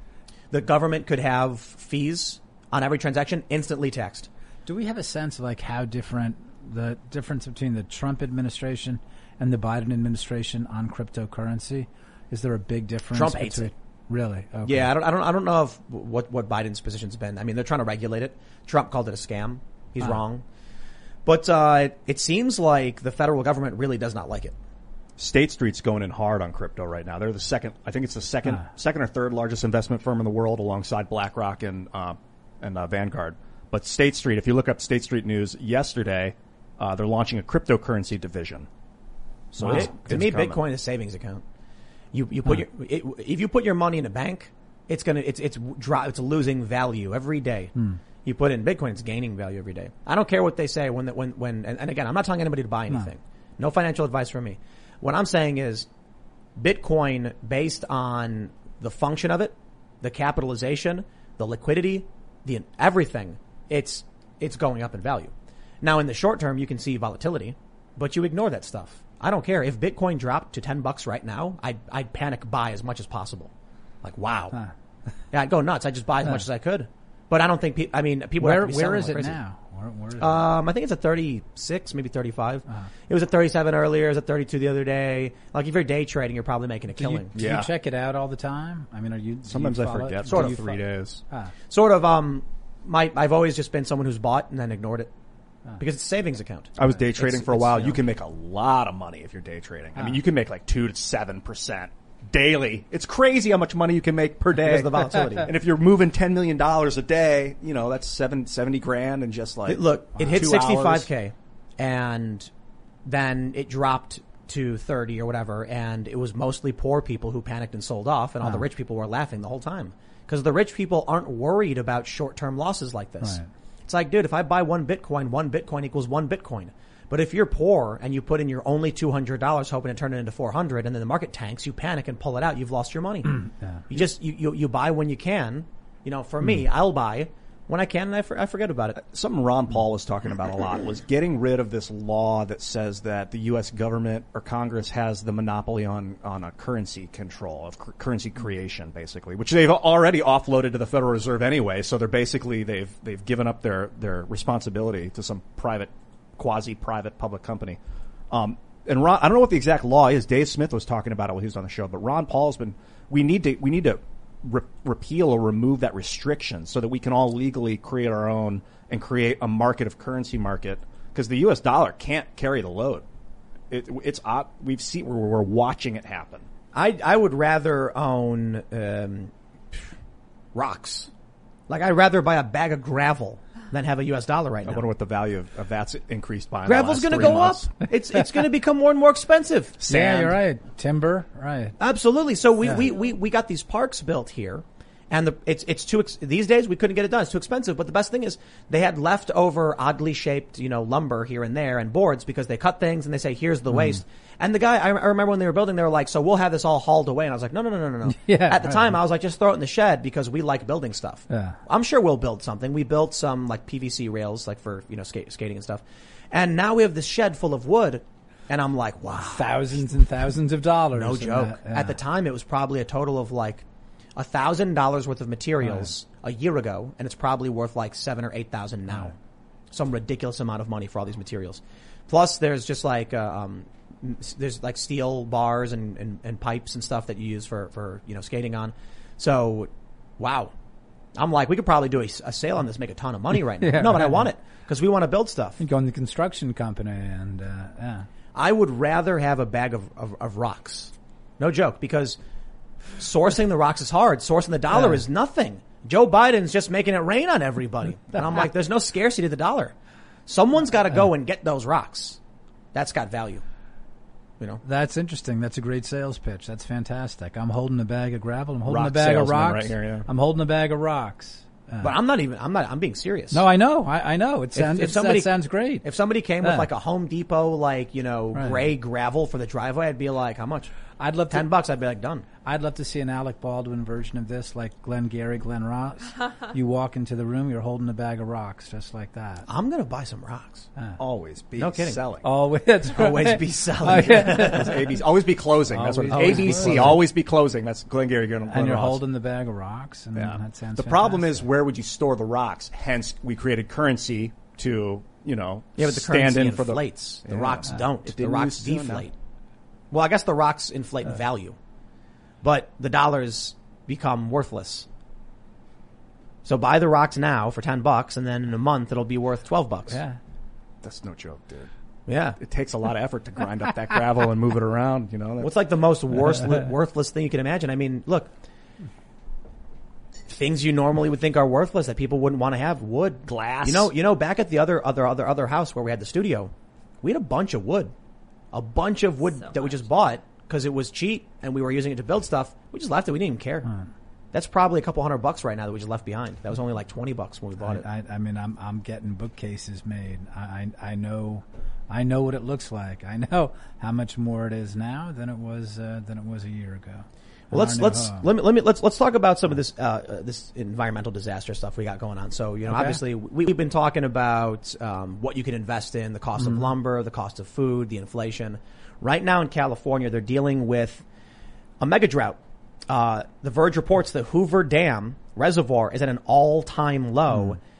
The government could have fees on every transaction instantly taxed. Do we have a sense of like how different the difference between the Trump administration and the Biden administration on cryptocurrency? Is there a big difference? Trump hates between, it. Really? Okay. Yeah, I don't, I don't, I don't know if what what Biden's position's been. I mean, they're trying to regulate it. Trump called it a scam. He's Ah. wrong. But uh, it seems like the federal government really does not like it. State Street's going in hard on crypto right now. They're the second, I think it's the second, Ah. second or third largest investment firm in the world, alongside BlackRock and uh, and uh, Vanguard. But State Street, if you look up State Street News yesterday, uh, they're launching a cryptocurrency division. So Wow. it's, It- it's to me, coming. Bitcoin is a savings account. You you put Huh. your it, if you put your money in a bank, it's gonna it's it's dro- it's losing value every day. Hmm. You put in Bitcoin, it's gaining value every day. I don't care what they say when when when and, and again, I'm not telling anybody to buy anything. No, no financial advice from me. What I'm saying is, Bitcoin, based on the function of it, the capitalization, the liquidity, the everything, it's it's going up in value. Now, in the short term, you can see volatility, but you ignore that stuff. I don't care if Bitcoin dropped to ten bucks right now. I'd I'd panic buy as much as possible. Like wow, Huh. yeah, I'd go nuts. I'd just buy as Huh. much as I could. But I don't think. Pe- I mean, people Where have to be where selling is like it crazy. now? Where, where Where is it? Um, I think it's at thirty-six, maybe thirty-five. Uh-huh. It was at thirty-seven earlier. It was at thirty-two the other day. Like if you're day trading, you're probably making a do you, killing. do Yeah. you check it out all the time? I mean, are you? do Sometimes you I follow forget. it? Sort Do of you three fo- days. Ah, Sort of. Um, my I've always just been someone who's bought and then ignored it because it's a savings account. I was day trading It's- for a it's, while. you You know. can make a lot of money if you're day trading. I mean, Ah. you can make like two to seven percent daily. It's crazy how much money you can make per day. Because of the volatility. And if you're moving ten million dollars a day, you know, that's seven, seventy grand and just like, It- Look, it hit two sixty-five K and then it dropped to thirty or whatever, and it was mostly poor people who panicked and sold off, and all the rich people were laughing the whole time. Because the rich people aren't worried about short-term losses like this. Right. It's like, dude, if I buy one Bitcoin, one Bitcoin equals one Bitcoin. But if you're poor and you put in your only two hundred dollars hoping to turn it into four hundred and then the market tanks, you panic and pull it out, you've lost your money. Yeah. You just, you, you, you buy when you can. You know, for me, I'll buy when I can and I, for, I forget about it. Something Ron Paul was talking about a lot was getting rid of this law that says that the U S government or Congress has the monopoly on, on a currency control, of cur- currency creation, basically, which they've already offloaded to the Federal Reserve anyway. So they're basically, they've, they've given up their, their responsibility to some private, quasi-private public company. Um, and Ron, I don't know what the exact law is. Dave Smith was talking about it when he was on the show, but Ron Paul's been, we need to, we need to, Re- repeal or remove that restriction so that we can all legally create our own and create a market of currency market because the U S dollar can't carry the load. It, it's uh, we've seen we're, we're watching it happen. I I would rather own um, rocks. Like I'd rather buy a bag of gravel than have a U S dollar right I now. wonder what the value of, of that's increased by. Gravel's going to go up. It's it's going to become more and more expensive. Yeah, Sand. you're right. Timber, right. Absolutely. So we, Yeah. we, we, we got these parks built here, and the, it's it's too ex- these days we couldn't get it done. It's too expensive. But the best thing is they had leftover oddly shaped you know lumber here and there and boards because they cut things and they say here's the waste. And the guy I, I remember when they were building, they were like, so we'll have this all hauled away. And I was like, no no no no no no. Yeah, At the right. time I was like, just throw it in the shed because we like building stuff. Yeah. I'm sure we'll build something. We built some like P V C rails like for you know skate, skating and stuff, and now we have this shed full of wood. And I'm like, wow. Thousands and thousands of dollars. No in joke. that, yeah. At the time, it was probably a total of like a thousand dollars worth of materials a year ago, and it's probably worth like seven or eight thousand now. Right. Some ridiculous amount of money for all these materials. Plus, there's just like uh, um, s- there's like steel bars and, and, and pipes and stuff that you use for for you know skating on. So, wow. I'm like, we could probably do a, a sale on this, make a ton of money right now. Yeah, no, but I right. want it because we want to build stuff. You go in the construction company and, uh, yeah. I would rather have a bag of, of, of rocks. No joke, because sourcing the rocks is hard. Sourcing the dollar Yeah. is nothing. Joe Biden's just making it rain on everybody. And I'm like, there's no scarcity of the dollar. Someone's got to go and get those rocks. That's got value. You know? That's interesting. That's a great sales pitch. That's fantastic. I'm holding a bag of gravel. I'm holding Rock a bag of salesman rocks. right here, yeah. I'm holding a bag of rocks. Uh, But I'm not even, I'm not, I'm being serious. no, I know. I, I know. It sounds, if it, somebody- that sounds great. If somebody came Yeah. with like a Home Depot, like, you know, Right. gray gravel for the driveway, I'd be like, how much? I'd love to. Ten bucks, I'd be like, done. I'd love to see an Alec Baldwin version of this, like Glenn Gary, Glenn Ross. You walk into the room, you're holding a bag of rocks, just like that. I'm going to buy some rocks. Always be No kidding. selling. Always, that's right. Always be selling. Oh, yeah. That's A B C. Always be closing. That's what it is. Always A B be C. closing. Always be closing. That's Glengarry Glen And you're Ross. holding the bag of rocks, and Yeah. that sounds. The problem is, fantastic. where would you store the rocks? Hence, we created currency to, you know, Yeah, but the stand currency in for the. inflates. The, Yeah. rocks don't. It The didn't rocks used to, no. deflate. Well, I guess the rocks inflate in value, but the dollars become worthless. So buy the rocks now for ten bucks, and then in a month it'll be worth twelve bucks. Yeah. That's no joke, dude. Yeah. It takes a lot of effort to grind up that gravel and move it around. You know, What's like the most worthless, worthless thing you can imagine? I mean, look, things you normally would think are worthless that people wouldn't want to have: wood, Glass. You know, you know, back at the other, other, other, other house where we had the studio, we had a bunch of wood, a bunch of wood So that we much. just bought because it was cheap and we were using it to build stuff. We just left it. We didn't even care. That's probably a couple hundred bucks right now that we just left behind. That was only like twenty bucks when we bought it. I, I, I mean, I'm I'm getting bookcases made. I, I I know, I know what it looks like. I know how much more it is now than it was uh, than it was a year ago. Well, let's I know, let's uh, let me let me let's let's talk about some of this uh, uh, this environmental disaster stuff we got going on. So you know, Okay. obviously we, we've been talking about um, what you can invest in, the cost Mm-hmm. of lumber, the cost of food, the inflation. Right now in California, they're dealing with a mega drought. Uh, the Verge reports the Hoover Dam reservoir is at an all-time low,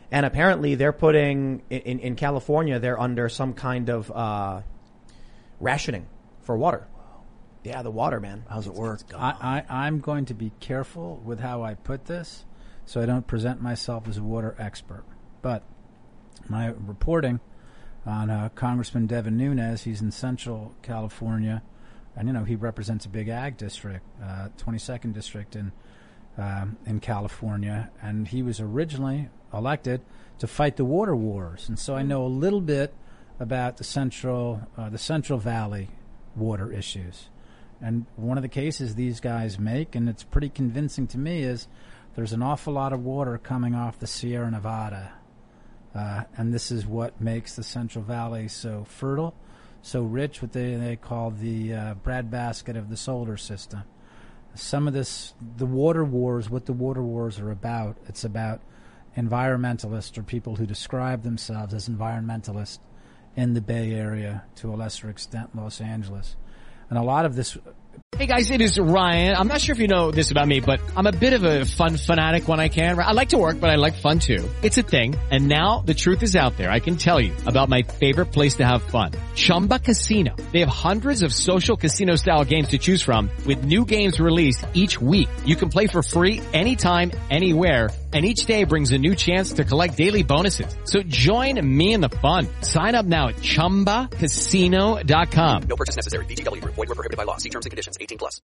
And apparently they're putting, in, in California, they're under some kind of, uh, rationing for water. Yeah, the water, man. How's it work? I, I, I'm going to be careful with how I put this so I don't present myself as a water expert. But my reporting on uh, Congressman Devin Nunes, he's in Central California, and, you know, he represents a big ag district, uh, twenty-second district in um, in California, and he was originally elected to fight the water wars. And so I know a little bit about the Central, uh, the Central Valley water issues. And one of the cases these guys make, and it's pretty convincing to me, is there's an awful lot of water coming off the Sierra Nevada. Uh, and this is what makes the Central Valley so fertile, so rich, what they, they call the uh, breadbasket of the solar system. Some of this, the water wars, what the water wars are about, it's about environmentalists or people who describe themselves as environmentalists in the Bay Area, to a lesser extent Los Angeles. And a lot of this... Hey guys, it is Ryan. I'm not sure if you know this about me, but I'm a bit of a fun fanatic when I can. I like to work, but I like fun too. It's a thing. And now the truth is out there. I can tell you about my favorite place to have fun. Chumba Casino. They have hundreds of social casino style games to choose from with new games released each week. You can play for free anytime, anywhere. And each day brings a new chance to collect daily bonuses. So join me in the fun. Sign up now at chumba casino dot com. No purchase necessary. V G W. Void where prohibited by law. See terms and conditions. eighteen plus.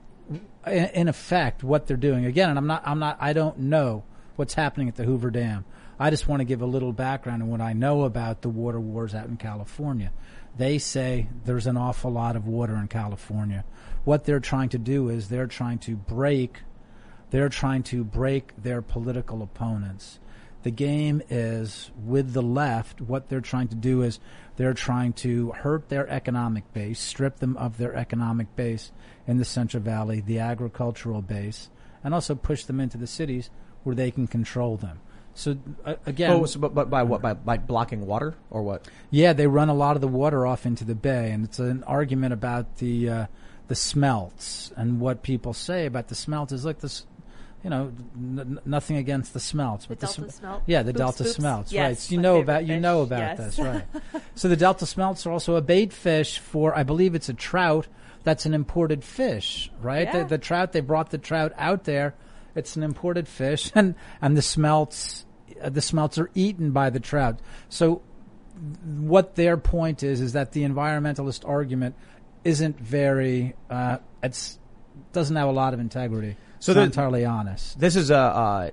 In, in effect, what they're doing, again, and I'm not, I'm not, I don't know what's happening at the Hoover Dam. I just want to give a little background on what I know about the water wars out in California. They say there's an awful lot of water in California. What they're trying to do is they're trying to break They're trying to break their political opponents. The game is, with the left, what they're trying to do is they're trying to hurt their economic base, strip them of their economic base in the Central Valley, the agricultural base, and also push them into the cities where they can control them. So, uh, again... Oh, so, but, but by what? By, by blocking water, or what? Yeah, they run a lot of the water off into the bay, and it's an argument about the uh, the smelts. And what people say about the smelts is, like, this... You know, n- nothing against the smelts, but the the, Delta sm- smelt. Yeah, the Boops, Delta boops. smelts, Yes, right? So you my know favorite about you fish. know about Yes. this, right? So the Delta smelts are also a bait fish for, I believe it's a trout. That's an imported fish, right? Yeah. The, the trout, they brought the trout out there. It's an imported fish, and and the smelts, uh, the smelts are eaten by the trout. So what their point is is that the environmentalist argument isn't very, uh, it's doesn't have a lot of integrity. So It's the- not entirely honest. This is a uh,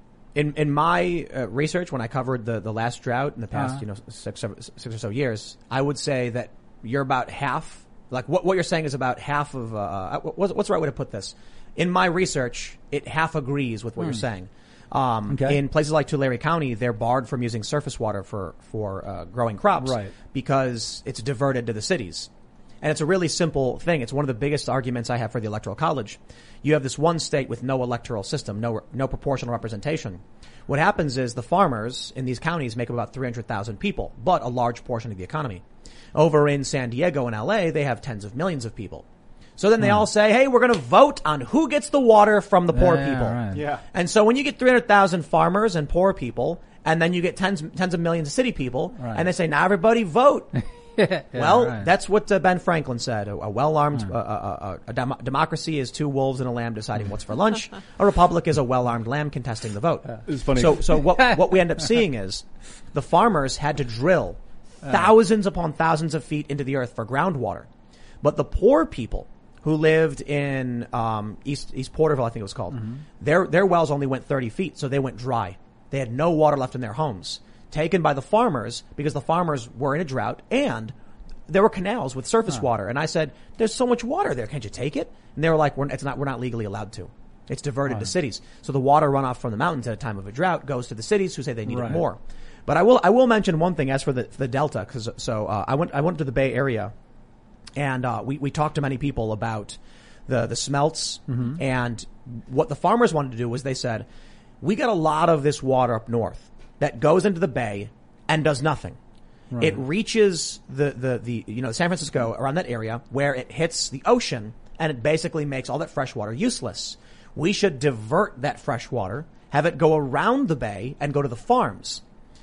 in in my uh, research when I covered the, the last drought in the past, Uh-huh. you know, six, seven, six or so years. I would say that you're about half. Like what what you're saying is about half of. Uh, what's, what's the right way to put this? In my research, it half agrees with what you're saying. Um, Okay. In places like Tulare County, they're barred from using surface water for for uh, growing crops, Right. because it's diverted to the cities. And it's a really simple thing. It's one of the biggest arguments I have for the Electoral College. You have this one state with no electoral system, no no proportional representation. What happens is the farmers in these counties make up about three hundred thousand people, but a large portion of the economy. Over in San Diego and L A, they have tens of millions of people. So then they all say, hey, we're going to vote on who gets the water from the poor Yeah, people. right. Yeah. And so when you get three hundred thousand farmers and poor people, and then you get tens tens of millions of city people, Right. and they say, now everybody vote. Yeah, Well, right. that's what uh, Ben Franklin said. A, a well-armed uh, uh, uh, a dem- democracy is two wolves and a lamb deciding what's for lunch. A republic is a well-armed lamb contesting the vote. It's funny. So, so what what we end up seeing is the farmers had to drill thousands upon thousands of feet into the earth for groundwater, but the poor people who lived in um, East East Porterville, I think it was called, their their wells only went thirty feet, so they went dry. They had no water left in their homes. Taken by the farmers because the farmers were in a drought and there were canals with surface Huh. water. And I said, there's so much water there. Can't you take it? And they were like, we're, it's not, we're not legally allowed to. It's diverted to cities. So the water runoff from the mountains at a time of a drought goes to the cities who say they need Right. it more. But I will, I will mention one thing as for the, for the Delta. Cause so, uh, I went, I went to the Bay Area and, uh, we, we talked to many people about the, the smelts and what the farmers wanted to do was they said, we got a lot of this water up north that goes into the bay and does nothing. Right. It reaches the, the, the, you know, San Francisco, around that area where it hits the ocean and it basically makes all that fresh water useless. We should divert that fresh water have it go around the bay and go to the farms.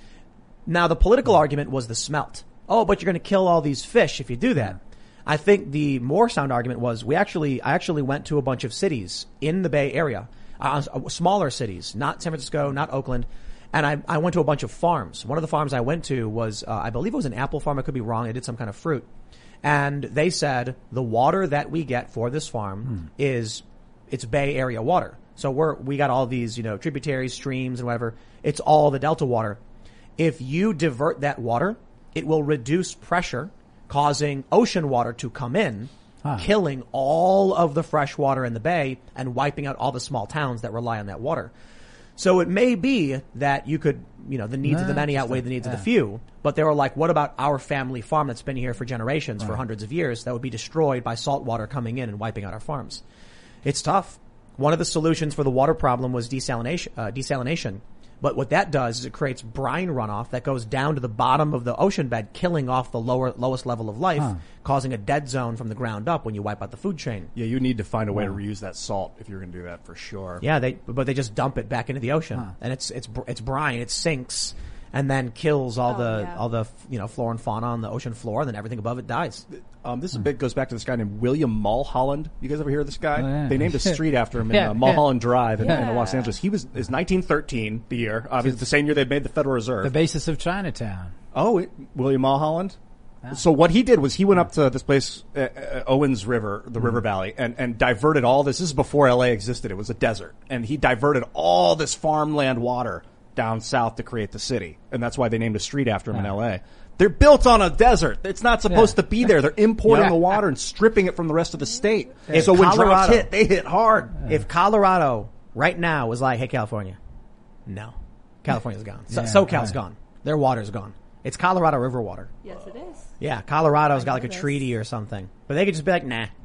Now, the political argument was the smelt. Oh, but you're going to kill all these fish if you do that. I think the more sound argument was we actually, I actually went to a bunch of cities in the Bay Area, uh, smaller cities, not San Francisco, not Oakland. And I, I went to a bunch of farms. One of the farms I went to was, uh, I believe it was an apple farm. I could be wrong. They did some kind of fruit. And they said the water that we get for this farm hmm. is, it's Bay Area water. So we're, we got all these, you know, tributaries, streams and whatever. It's all the Delta water. If you divert that water, it will reduce pressure, causing ocean water to come in, huh. killing all of the fresh water in the bay and wiping out all the small towns that rely on that water. So it may be that you could, you know, the needs no, of the many outweigh the needs yeah. of the few. But they were like, what about our family farm that's been here for generations, right. for hundreds of years, that would be destroyed by salt water coming in and wiping out our farms? It's tough. One of the solutions for the water problem was desalination. Uh, desalination. But what that does is it creates brine runoff that goes down to the bottom of the ocean bed, killing off the lower, lowest level of life, huh. causing a dead zone from the ground up when you wipe out the food chain. Yeah, you need to find a way wow. to reuse that salt if you're going to do that for sure. Yeah, they, but they just dump it back into the ocean, huh. and it's it's it's brine. It sinks and then kills all oh, the yeah. all the you know flora and fauna on the ocean floor, and then everything above it dies. Um, this is a bit goes back to this guy named William Mulholland. You guys ever hear of this guy? Oh, yeah. They named a street after him in yeah, uh, Mulholland yeah. Drive in, yeah. in Los Angeles. He was is nineteen thirteen the year, obviously the same year they made the Federal Reserve. The basis of Chinatown. Oh, it, William Mulholland. Yeah. So what he did was he went up to this place, uh, uh, Owens River, the mm. river valley, and, and diverted all this. This is before L A existed. It was a desert. And he diverted all this farmland water down south to create the city. And that's why they named a street after him yeah. in L A. They're built on a desert. It's not supposed yeah. to be there. They're importing yeah. the water and stripping it from the rest of the state. If so when Colorado, droughts hit, they hit hard. Yeah. If Colorado right now was like, hey, California, no. California's gone. So, yeah, SoCal's right. gone. Their water's gone. It's Colorado River water. Yes, it is. Yeah, Colorado's I got like a this. treaty or something. But they could just be like, nah.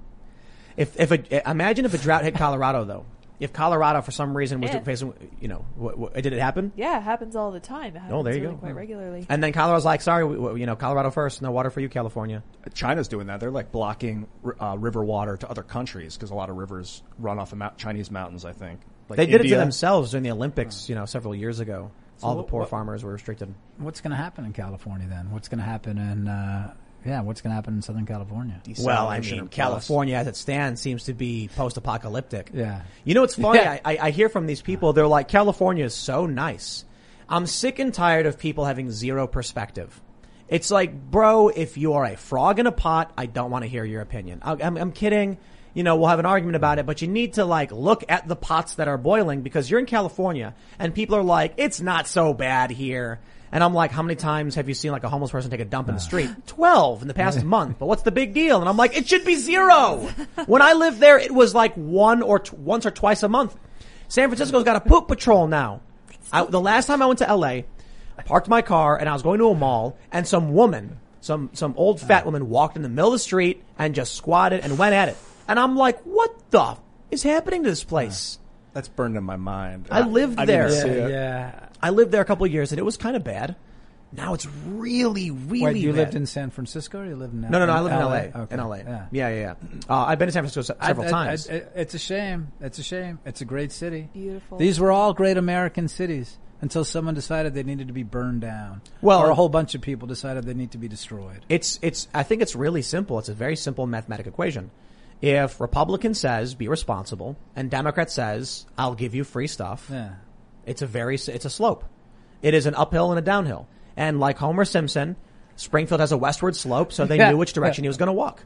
If if a, imagine if a drought hit Colorado though. If Colorado for some reason was Yeah. facing, you know, what, what, did it happen? Yeah, it happens all the time. It happens Oh, there you really go. quite regularly. And then Colorado's like, sorry, we, we, you know, Colorado first, no water for you, California. China's doing that. They're like blocking uh, river water to other countries because a lot of rivers run off of mount- Chinese mountains, I think. Like They did India. it to themselves during the Olympics, you know, several years ago. So All the what- poor what- farmers were restricted. What's going to happen in California then? What's going to happen in, uh, yeah, what's going to happen in Southern California? Well, I Desalination mean, or plus. California as it stands seems to be post-apocalyptic. Yeah. You know what's funny? Yeah. I, I hear from these people, they're like, California is so nice. I'm sick and tired of people having zero perspective. It's like, bro, if you are a frog in a pot, I don't want to hear your opinion. I, I'm, I'm kidding. You know, we'll have an argument about it, but you need to like look at the pots that are boiling because you're in California and people are like, it's not so bad here. And I'm like, how many times have you seen like a homeless person take a dump in the street? Twelve in the past month. But what's the big deal? And I'm like, it should be zero. When I lived there, it was like one or t- once or twice a month. San Francisco's got a poop patrol now. I, the last time I went to L A, I parked my car and I was going to a mall and some woman, some, some old fat woman walked in the middle of the street and just squatted and went at it. And I'm like, what the f- is happening to this place? That's burned in my mind. I lived I there. didn't see Yeah, it. yeah. I lived there a couple of years and it was kind of bad. Now it's really, really Wait, you bad. lived in San Francisco or you lived in No, no, no. I live in L A. Okay. In L A. Yeah. Yeah, yeah, yeah. Uh, I've been to San Francisco se- several I- I- times. I- I- it's a shame. It's a shame. It's a great city. Beautiful. These were all great American cities until someone decided they needed to be burned down. Well- or a whole bunch of people decided they need to be destroyed. It's, it's, I think it's really simple. It's a very simple mathematical equation. If Republican says be responsible and Democrat says I'll give you free stuff, Yeah. it's a very, it's a slope. It is an uphill and a downhill. And like Homer Simpson, Springfield has a westward slope, so they Yeah. knew which direction he was going to walk.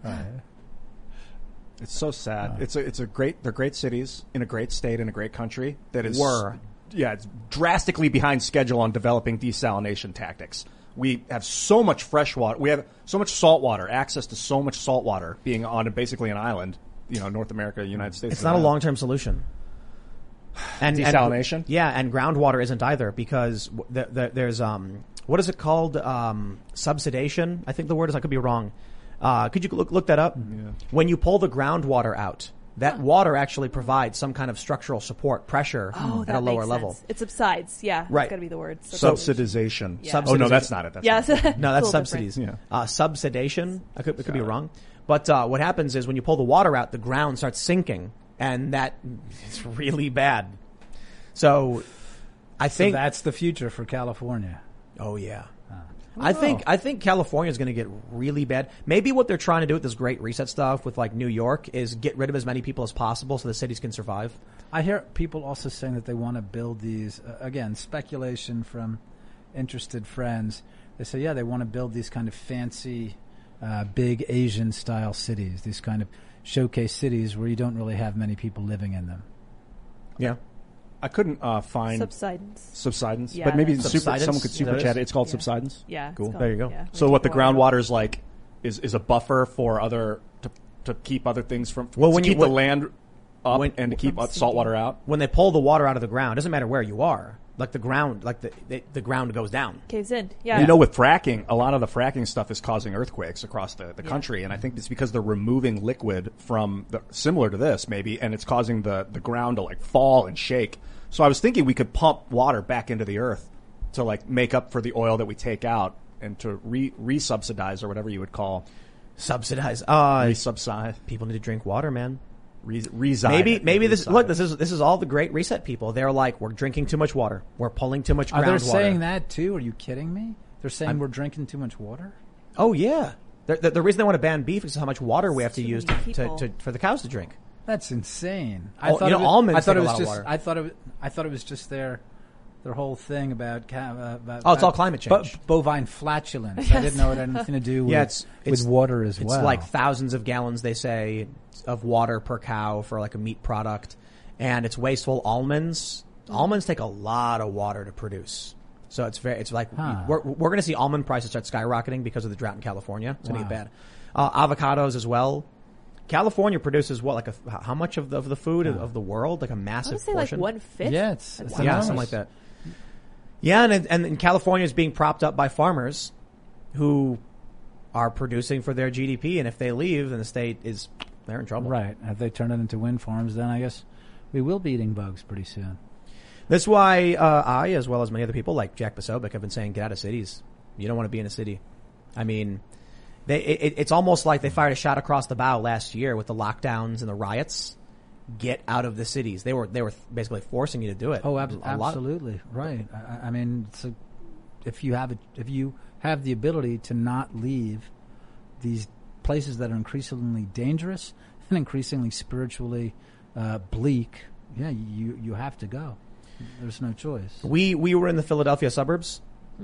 It's so sad. It's a it's a great they're great cities in a great state in a great country that is Were. yeah, it's drastically behind schedule on developing desalination tactics. We have so much fresh water. We have so much salt water, access to so much salt water being on basically an island, you know, North America, United States. It's not a long-term solution. And Desalination? And, yeah, and groundwater isn't either because the, the, there's um what is it called um subsidation? I think the word is. I could be wrong. Uh, could you look look that up? Yeah. When you pull the groundwater out, that water actually provides some kind of structural support, pressure Oh, at that a lower makes level. sense. It subsides. Yeah, Right. That's got to be the word. Subsidization. Yeah. Oh no, that's not it. That's Yeah, not it. No, that's It's a little subsidies. different. Uh, subsidation. I could, I could be wrong. But, uh, what happens is when you pull the water out, the ground starts sinking and that is really bad. So I So think that's the future for California. Oh yeah. Oh. I think I think California is going to get really bad. Maybe what they're trying to do with this Great Reset stuff with like New York is get rid of as many people as possible so the cities can survive. I hear people also saying that they want to build these, uh, again, speculation from interested friends. They say, yeah, they want to build these kind of fancy, uh, big Asian-style cities, these kind of showcase cities where you don't really have many people living in them. Yeah. I couldn't uh, find Subsidence. subsidence, Yeah, but maybe that's- super, Subsidence? someone could Is super that chat it? it. It's called Yeah. subsidence. Yeah. it's Cool. called- There you go. yeah, So what the water. groundwater is like is is a buffer for other to to keep other things from Well, to when you- keep when- the land up when- and to keep From uh, salt water out. When they pull the water out of the ground, doesn't matter where you are. Like the ground, like the the, the ground goes down. Caves in. Yeah. You know, with fracking, a lot of the fracking stuff is causing earthquakes across the, the country, and I think it's because they're removing liquid from the, similar to this maybe, and it's causing the, the ground to like fall and shake. So I was thinking we could pump water back into the earth to like make up for the oil that we take out and to re re-subsidize or whatever you would call Subsidize. Uh, re-subsidize, people need to drink water, man. re- reside. Maybe it, maybe this reside look it. this is this is all the Great Reset people. They're like, we're drinking too much water. We're pulling too much Are groundwater. they saying that too? Are you kidding me? They're saying I'm- we're drinking too much water? Oh yeah. The, the, the reason they want to ban beef is how much water we have to Too use many to, to, people. to for the cows to drink. That's insane. Oh, you know, it was, almonds I thought take it a was lot of just. water. I thought it. Was, I thought it was just their their whole thing about. ca- Uh, about Oh, it's about all climate bo- change. bovine flatulence. I didn't know it had anything to do with, Yeah, it's, with it's water as it's well. like thousands of gallons, they say, of water per cow for like a meat product, and it's wasteful. Almonds, almonds take a lot of water to produce, so it's very, it's like Huh. we're we're going to see almond prices start skyrocketing because of the drought in California. It's going to Wow. get bad. Uh, avocados as well. California produces what, like a how much of the, of the food of, of the world? Like a I massive want to say portion. like one fifth. Yeah, it's, it's yeah, enormous. something like that. Yeah, and and, and California is being propped up by farmers who are producing for their G D P, and if they leave, then the state is they're in trouble. Right. If they turn it into wind farms, then I guess we will be eating bugs pretty soon. That's why uh, I, as well as many other people like Jack Posobiec, have been saying, get out of cities. You don't want to be in a city. I mean, they it, it's almost like they fired a shot across the bow last year with the lockdowns and the riots. Get out of the cities. They were they were basically forcing you to do it. Oh, ab- A lot of- absolutely. Right. I, I mean, it's a, if you have a, if you have the ability to not leave these places that are increasingly dangerous and increasingly spiritually uh, bleak, yeah, you you have to go. There's no choice. We we were in the Philadelphia suburbs,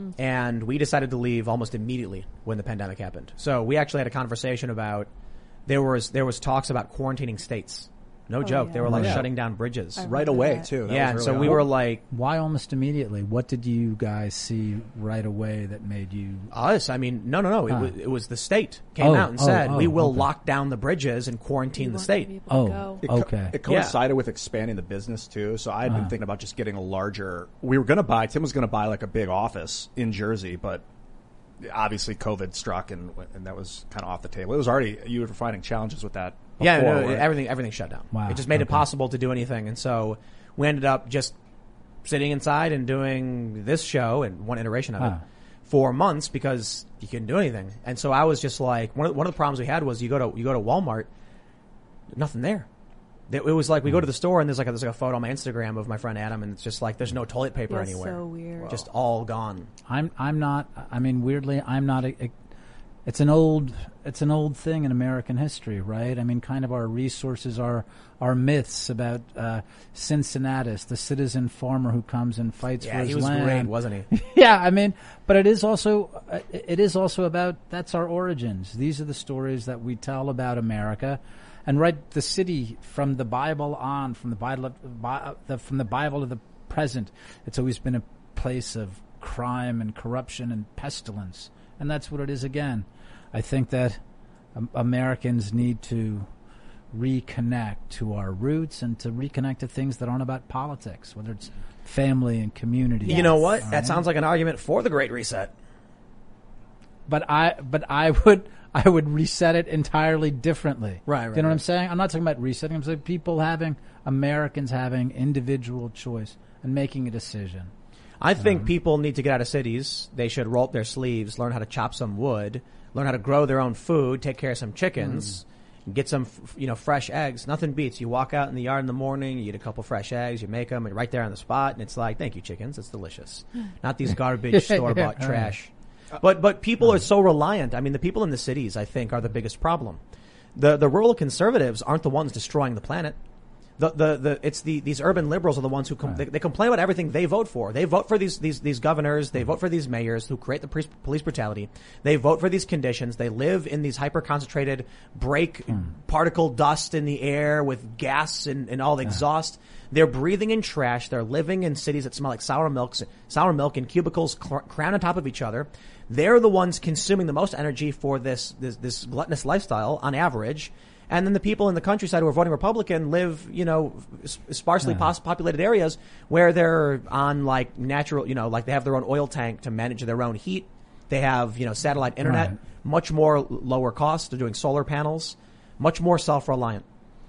and we decided to leave almost immediately when the pandemic happened. So we actually had a conversation about there was there was talks about quarantining states. No Oh, joke, yeah. they were like Yeah. shutting down bridges. I right remember away that. too. That Yeah, was and really so we odd. were like Why almost immediately? What did you guys see right away that made you? us. I mean, no, no, no. It Huh. was it was the state came Oh, out and oh, said oh, we will okay. lock down the bridges and quarantine We the want state. people Oh. to go. It co- Okay. It coincided with expanding the business too. So I had Uh-huh. been thinking about just getting a larger. We were going to buy. Tim was going to buy like a big office in Jersey, but obviously COVID struck, and and that was kind of off the table. It was already you were finding challenges with that. Yeah, before, no, right? everything everything shut down. Wow, It just made it okay. possible to do anything, and so we ended up just sitting inside and doing this show and one iteration of it Huh. for months because you couldn't do anything. And so I was just like, one of, one of the problems we had was you go to you go to Walmart, nothing there. It it was like we go to the store and there's like a, there's like a photo on my Instagram of my friend Adam, and it's just like there's no toilet paper That's anywhere, so weird. just all gone. I'm I'm not. I mean, weirdly, I'm not. A, a, it's an old. It's an old thing in American history, right? I mean, kind of our resources are our myths about uh, Cincinnatus, the citizen farmer who comes and fights Yeah, for his he was land. great, wasn't he? Yeah, I mean, but it is also uh, it is also about that's our origins. These are the stories that we tell about America, and right, the city from the Bible on, from the Bible, Bi- the, from the Bible to the present, it's always been a place of crime and corruption and pestilence, and that's what it is again. I think that um, Americans need to reconnect to our roots and to reconnect to things that aren't about politics, whether it's family and community. You know what? All That right? sounds like an argument for the Great Reset. But I, but I would, I would reset it entirely differently. Right, right, You know what I'm right. saying? I'm not talking about resetting. I'm saying people having, Americans having individual choice and making a decision. I think people need to get out of cities. They should roll up their sleeves, learn how to chop some wood, learn how to grow their own food, take care of some chickens, get some, f- you know, fresh eggs. Nothing beats. You walk out in the yard in the morning, you eat a couple fresh eggs, you make them, and right there on the spot, and it's like, thank you, chickens. It's delicious. Not these garbage store-bought Yeah. trash. But but people are so reliant. I mean, the people in the cities, I think, are the biggest problem. The the rural conservatives aren't the ones destroying the planet. The the, the it's the these urban liberals are the ones who com- they, they complain about everything they vote for. They vote for these these these governors. They vote for these mayors who create the pre- police brutality. They vote for these conditions. They live in these hyper concentrated break particle dust in the air with gas and, and all the exhaust. They're breathing in trash. They're living in cities that smell like sour milk, sour milk in cubicles cr- crammed on top of each other. They're the ones consuming the most energy for this this, this gluttonous lifestyle on average. And then the people in the countryside who are voting Republican live, you know, sparsely Yeah. pos- populated areas where they're on like natural, you know, like they have their own oil tank to manage their own heat. They have, you know, satellite internet, Right. much more lower cost. They're doing solar panels, much more self-reliant.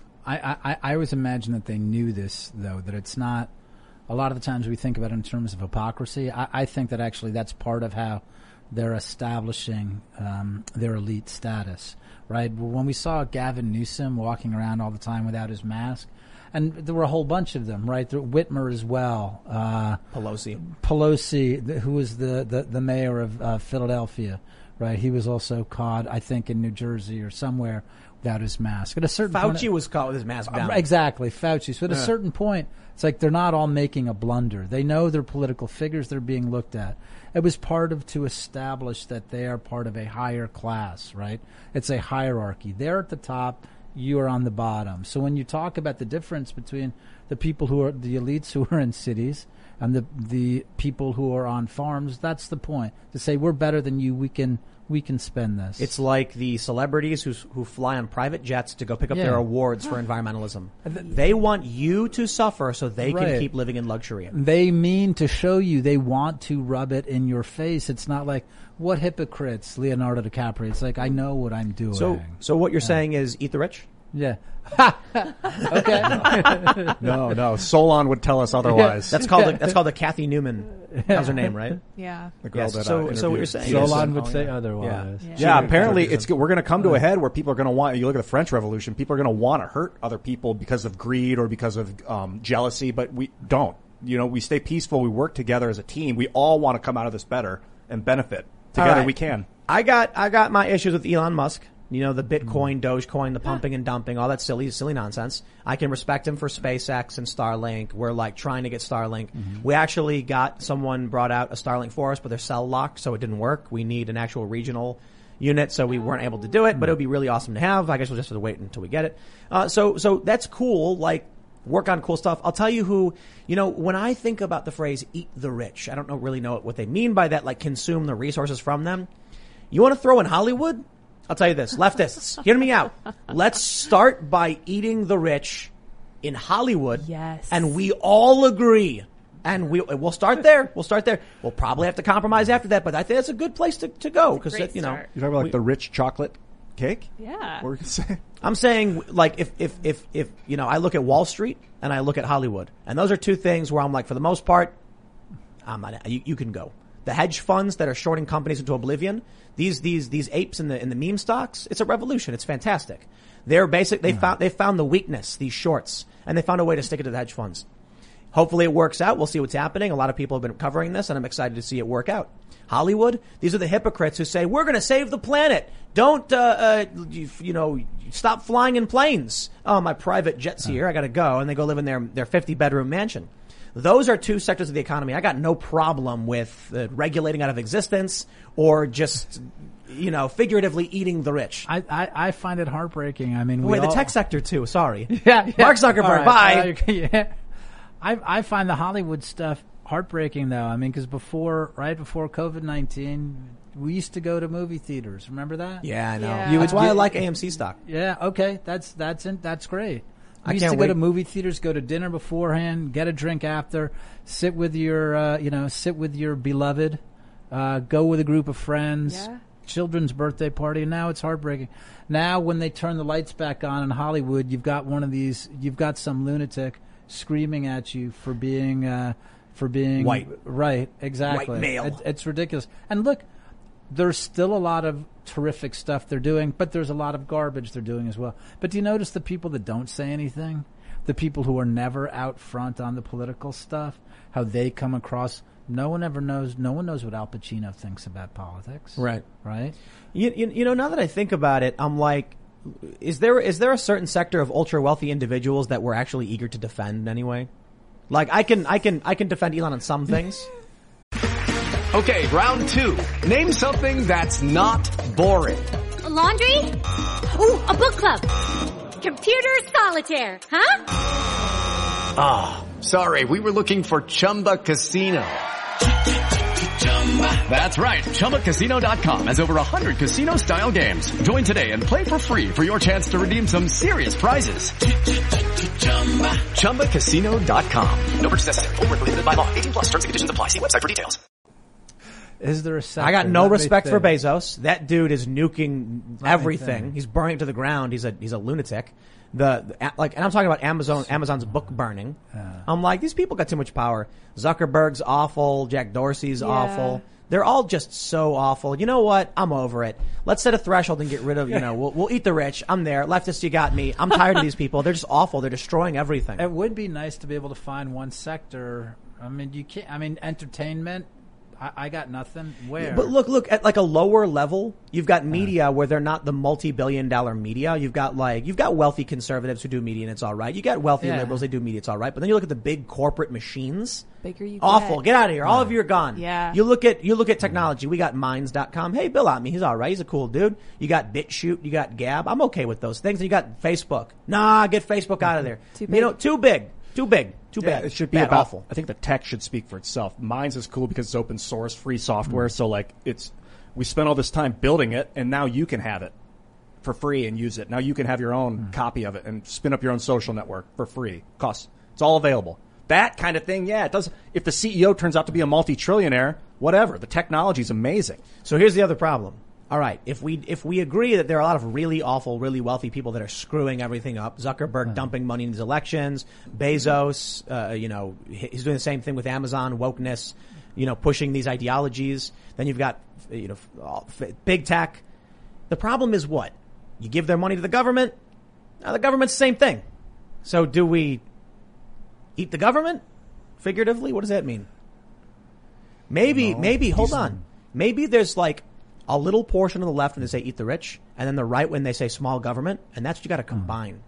I, I, I always imagine that they knew this, though, that it's not a lot of the times we think about it in terms of hypocrisy. I, I think that actually that's part of how they're establishing um, their elite status, right? When we saw Gavin Newsom walking around all the time without his mask, and there were a whole bunch of them, right? There, Whitmer as well. Uh, Pelosi. Pelosi, the, who was the, the, the mayor of uh, Philadelphia, right? He was also caught, I think, in New Jersey or somewhere without his mask. At a certain point, Fauci was caught with his mask down. Exactly, Fauci. So at a certain point, it's like they're not all making a blunder. They know they're political figures. They're being looked at. It was part of to establish that they are part of a higher class, right? It's a hierarchy. They're at the top. You are on the bottom. So when you talk about the difference between the people who are the elites who are in cities and the the people who are on farms, that's the point. To say we're better than you, we can we can spend this. It's like the celebrities who who fly on private jets to go pick up Yeah. their awards for environmentalism. They want you to suffer so they can Right. keep living in luxury. They mean to show you. They want to rub it in your face. It's not like, what hypocrites, Leonardo DiCaprio. It's like, I know what I'm doing. So so what you're saying is eat the rich? Yeah. Okay. No, no. Solon would tell us otherwise. That's called the, that's called the Kathy Newman. That was her name, right? Yeah. The girl Yes, that, so- uh, so what you're interviewed saying Peterson. is- Solon would Oh, say yeah. otherwise. Yeah. Yeah, apparently it's we're going to come to a head where people are going to want. You look at the French Revolution; people are going to want to hurt other people because of greed or because of um, jealousy. But we don't. You know, we stay peaceful. We work together as a team. We all want to come out of this better and benefit together. All right. We can. I got I got my issues with Elon Musk. You know, the Bitcoin, Dogecoin, the pumping and dumping, all that silly, silly nonsense. I can respect him for SpaceX and Starlink. We're like trying to get Starlink. We actually got someone brought out a Starlink for us, but they're cell locked, so it didn't work. We need an actual regional unit, so we weren't able to do it, but it would be really awesome to have. I guess we'll just have to wait until we get it. Uh, so, so that's cool. Like, work on cool stuff. I'll tell you who, you know, when I think about the phrase eat the rich, I don't know, really know what they mean by that, like consume the resources from them. You want to throw in Hollywood? I'll tell you this, leftists, hear me out. Let's start by eating the rich in Hollywood. Yes. And we all agree. And we, we'll start there. We'll start there. We'll probably have to compromise after that, but I think that's a good place to, to go. It's a Cause, great you know, start. You're talking about like We- the rich chocolate cake. Yeah. What were you going to say? I'm saying, like, if, if, if, if, you know, I look at Wall Street and I look at Hollywood, and those are two things where I'm like, for the most part, I'm not, you, you can go. The hedge funds that are shorting companies into oblivion, these, these, these apes in the, in the meme stocks, it's a revolution. It's fantastic. They're basic, they found, they found the weakness, these shorts, and they found a way to stick it to the hedge funds. Hopefully it works out. We'll see what's happening. A lot of people have been covering this, and I'm excited to see it work out. Hollywood, these are the hypocrites who say, we're going to save the planet. Don't, uh, uh, you, you know, stop flying in planes. Oh, my private jet's here. I got to go. And they go live in their, their fifty bedroom mansion. Those are two sectors of the economy. I got no problem with uh, regulating out of existence or just, you know, figuratively eating the rich. I, I, I find it heartbreaking. I mean, we Wait, the all- tech sector too. Sorry. Yeah, yeah. Mark Zuckerberg, All right. bye. Uh, yeah. I I find the Hollywood stuff heartbreaking, though. I mean, because before, right before COVID nineteen, we used to go to movie theaters. Remember that? Yeah, I know. Yeah. You That's would why I get- like A M C stock. Yeah. Okay. That's that's in, that's great. We I used can't to go wait. to movie theaters, go to dinner beforehand, get a drink after, sit with your, uh, you know, sit with your beloved, uh, go with a group of friends. Yeah. Children's birthday party, and now it's heartbreaking. Now, when they turn the lights back on in Hollywood, you've got one of these. You've got some lunatic screaming at you for being uh, for being White. Right, exactly. White male. It, it's ridiculous. And look, there's still a lot of terrific stuff they're doing, but there's a lot of garbage they're doing as well. But do you notice the people that don't say anything? The people who are never out front on the political stuff, how they come across. No one ever knows. No one knows what Al Pacino thinks about politics. Right. Right. You, you, you know, now that I think about it, I'm like, is there is there a certain sector of ultra wealthy individuals that we're actually eager to defend anyway? Like, I can I can I can defend Elon on some things. Okay, round two. Name something that's not boring. A laundry? Ooh, a book club. Computer solitaire, huh? Ah, oh, sorry, we were looking for Chumba Casino. That's right, Chumba Casino dot com has over one hundred casino-style games. Join today and play for free for your chance to redeem some serious prizes. Chumba Casino dot com. No purchase necessary. Void where prohibited by law. eighteen plus. Terms and conditions apply. See website for details. Is there a sector? I got no Let me respect for think. Bezos. That dude is nuking Let me everything. think. He's burning it to the ground. He's a he's a lunatic. The, the like, and I'm talking about Amazon. Amazon's book burning. Yeah. I'm like, these people got too much power. Zuckerberg's awful. Jack Dorsey's Yeah. awful. They're all just so awful. You know what? I'm over it. Let's set a threshold and get rid of. You know, we'll we'll eat the rich. I'm there. Leftists, you got me. I'm tired of these people. They're just awful. They're destroying everything. It would be nice to be able to find one sector. I mean, you can't. I mean, entertainment. I, I got nothing. Where? But look, look at like a lower level. You've got media where they're not the multi-billion-dollar media. You've got like you've got wealthy conservatives who do media and it's all right. You got wealthy Yeah. liberals, they do media, it's all right. But then you look at the big corporate machines. Bigger you Awful. get. Get out of here. All of you are gone. Yeah. You look at you look at technology. We got Minds dot com. Hey, Bill Ottman, he's all right. He's a cool dude. You got BitChute. You got Gab. I'm okay with those things. And you got Facebook. Nah, get Facebook out of there. Too You big. know, too big. Too big. Too Yeah, bad. it should be Bad, about, awful. I think the tech should speak for itself. Minds is cool because it's open source, free software. So like it's, we spent all this time building it and now you can have it for free and use it. Now you can have your own copy of it and spin up your own social network for free. Costs. It's all available. That kind of thing. Yeah, it does. If the C E O turns out to be a multi-trillionaire, whatever, the technology is amazing. So here's the other problem. All right, if we if we agree that there are a lot of really awful, really wealthy people that are screwing everything up, Zuckerberg dumping money in these elections, Bezos, uh, you know, he's doing the same thing with Amazon, wokeness, you know, pushing these ideologies. Then you've got, you know, all- big tech. The problem is what? You give their money to the government. Now the government's the same thing. So do we eat the government? Figuratively, what does that mean? Maybe, maybe, hold on. Maybe there's like a little portion of the left when they say eat the rich, and then the right when they say small government, and that's what you got to combine.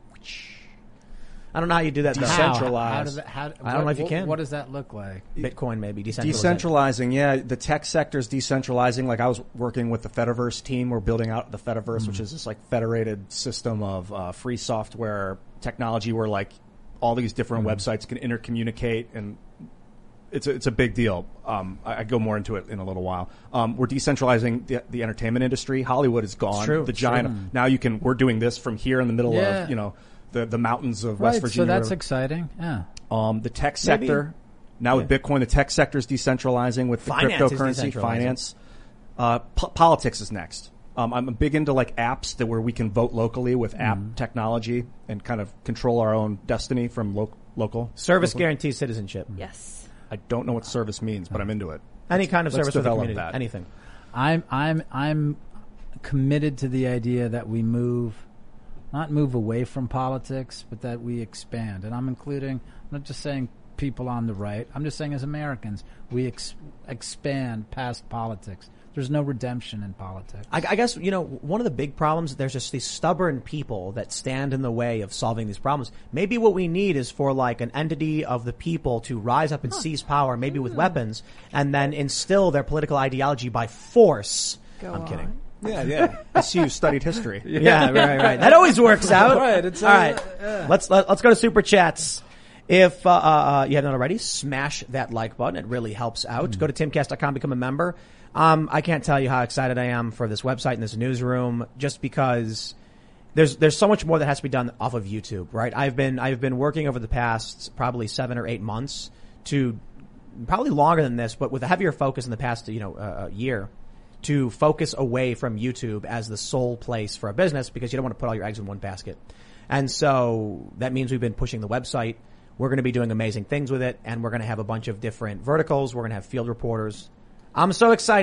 I don't know how you do that. Though. How? Decentralized. How does that, how, I don't know if you what- can. What does that look like? Bitcoin maybe decentralization. Decentralizing, yeah. The tech sector is decentralizing. Like I was working with the Fediverse team. We're building out the Fediverse, which is this like federated system of uh, free software technology where like all these different websites can intercommunicate, and it's a, it's a big deal. Um, I, I go more into it in a little while. Um, we're decentralizing the, the entertainment industry. Hollywood is gone. It's true. The It's giant. true. Now you can. We're doing this from here in the middle Yeah. of you know the the mountains of Right, West Virginia. so that's whatever. exciting. Yeah. Um, the tech Maybe. sector, now with Bitcoin, the tech sector is decentralizing with the Finance is cryptocurrency, decentralizing. finance. Uh, po- politics is next. Um, I'm big into like apps that where we can vote locally with app technology and kind of control our own destiny from lo- local. Service local. guarantees citizenship. Yes. I don't know what service means, but I'm into it. Any kind of Let's service for the develop community. that. Anything. I'm I'm I'm committed to the idea that we move, not move away from politics, but that we expand. And I'm including, I'm not just saying people on the right. I'm just saying as Americans, we ex- expand past politics. There's no redemption in politics. I, I guess, you know, one of the big problems, there's just these stubborn people that stand in the way of solving these problems. Maybe what we need is for like an entity of the people to rise up and seize power, maybe with weapons, and then instill their political ideology by force. Go I'm on. kidding. Yeah, yeah. I see you studied history. Yeah, right, right. That always works out. Right, it's, All right. Let's let, let's go to super chats. If uh, uh, you haven't already, smash that like button. It really helps out. Go to timcast dot com, become a member. Um, I can't tell you how excited I am for this website and this newsroom, just because there's there's so much more that has to be done off of YouTube, right? I've been I've been working over the past probably seven or eight months to probably longer than this, but with a heavier focus in the past you know uh, year to focus away from YouTube as the sole place for a business, because you don't want to put all your eggs in one basket. And so that means we've been pushing the website. We're going to be doing amazing things with it, and we're going to have a bunch of different verticals. We're going to have field reporters. I'm so excited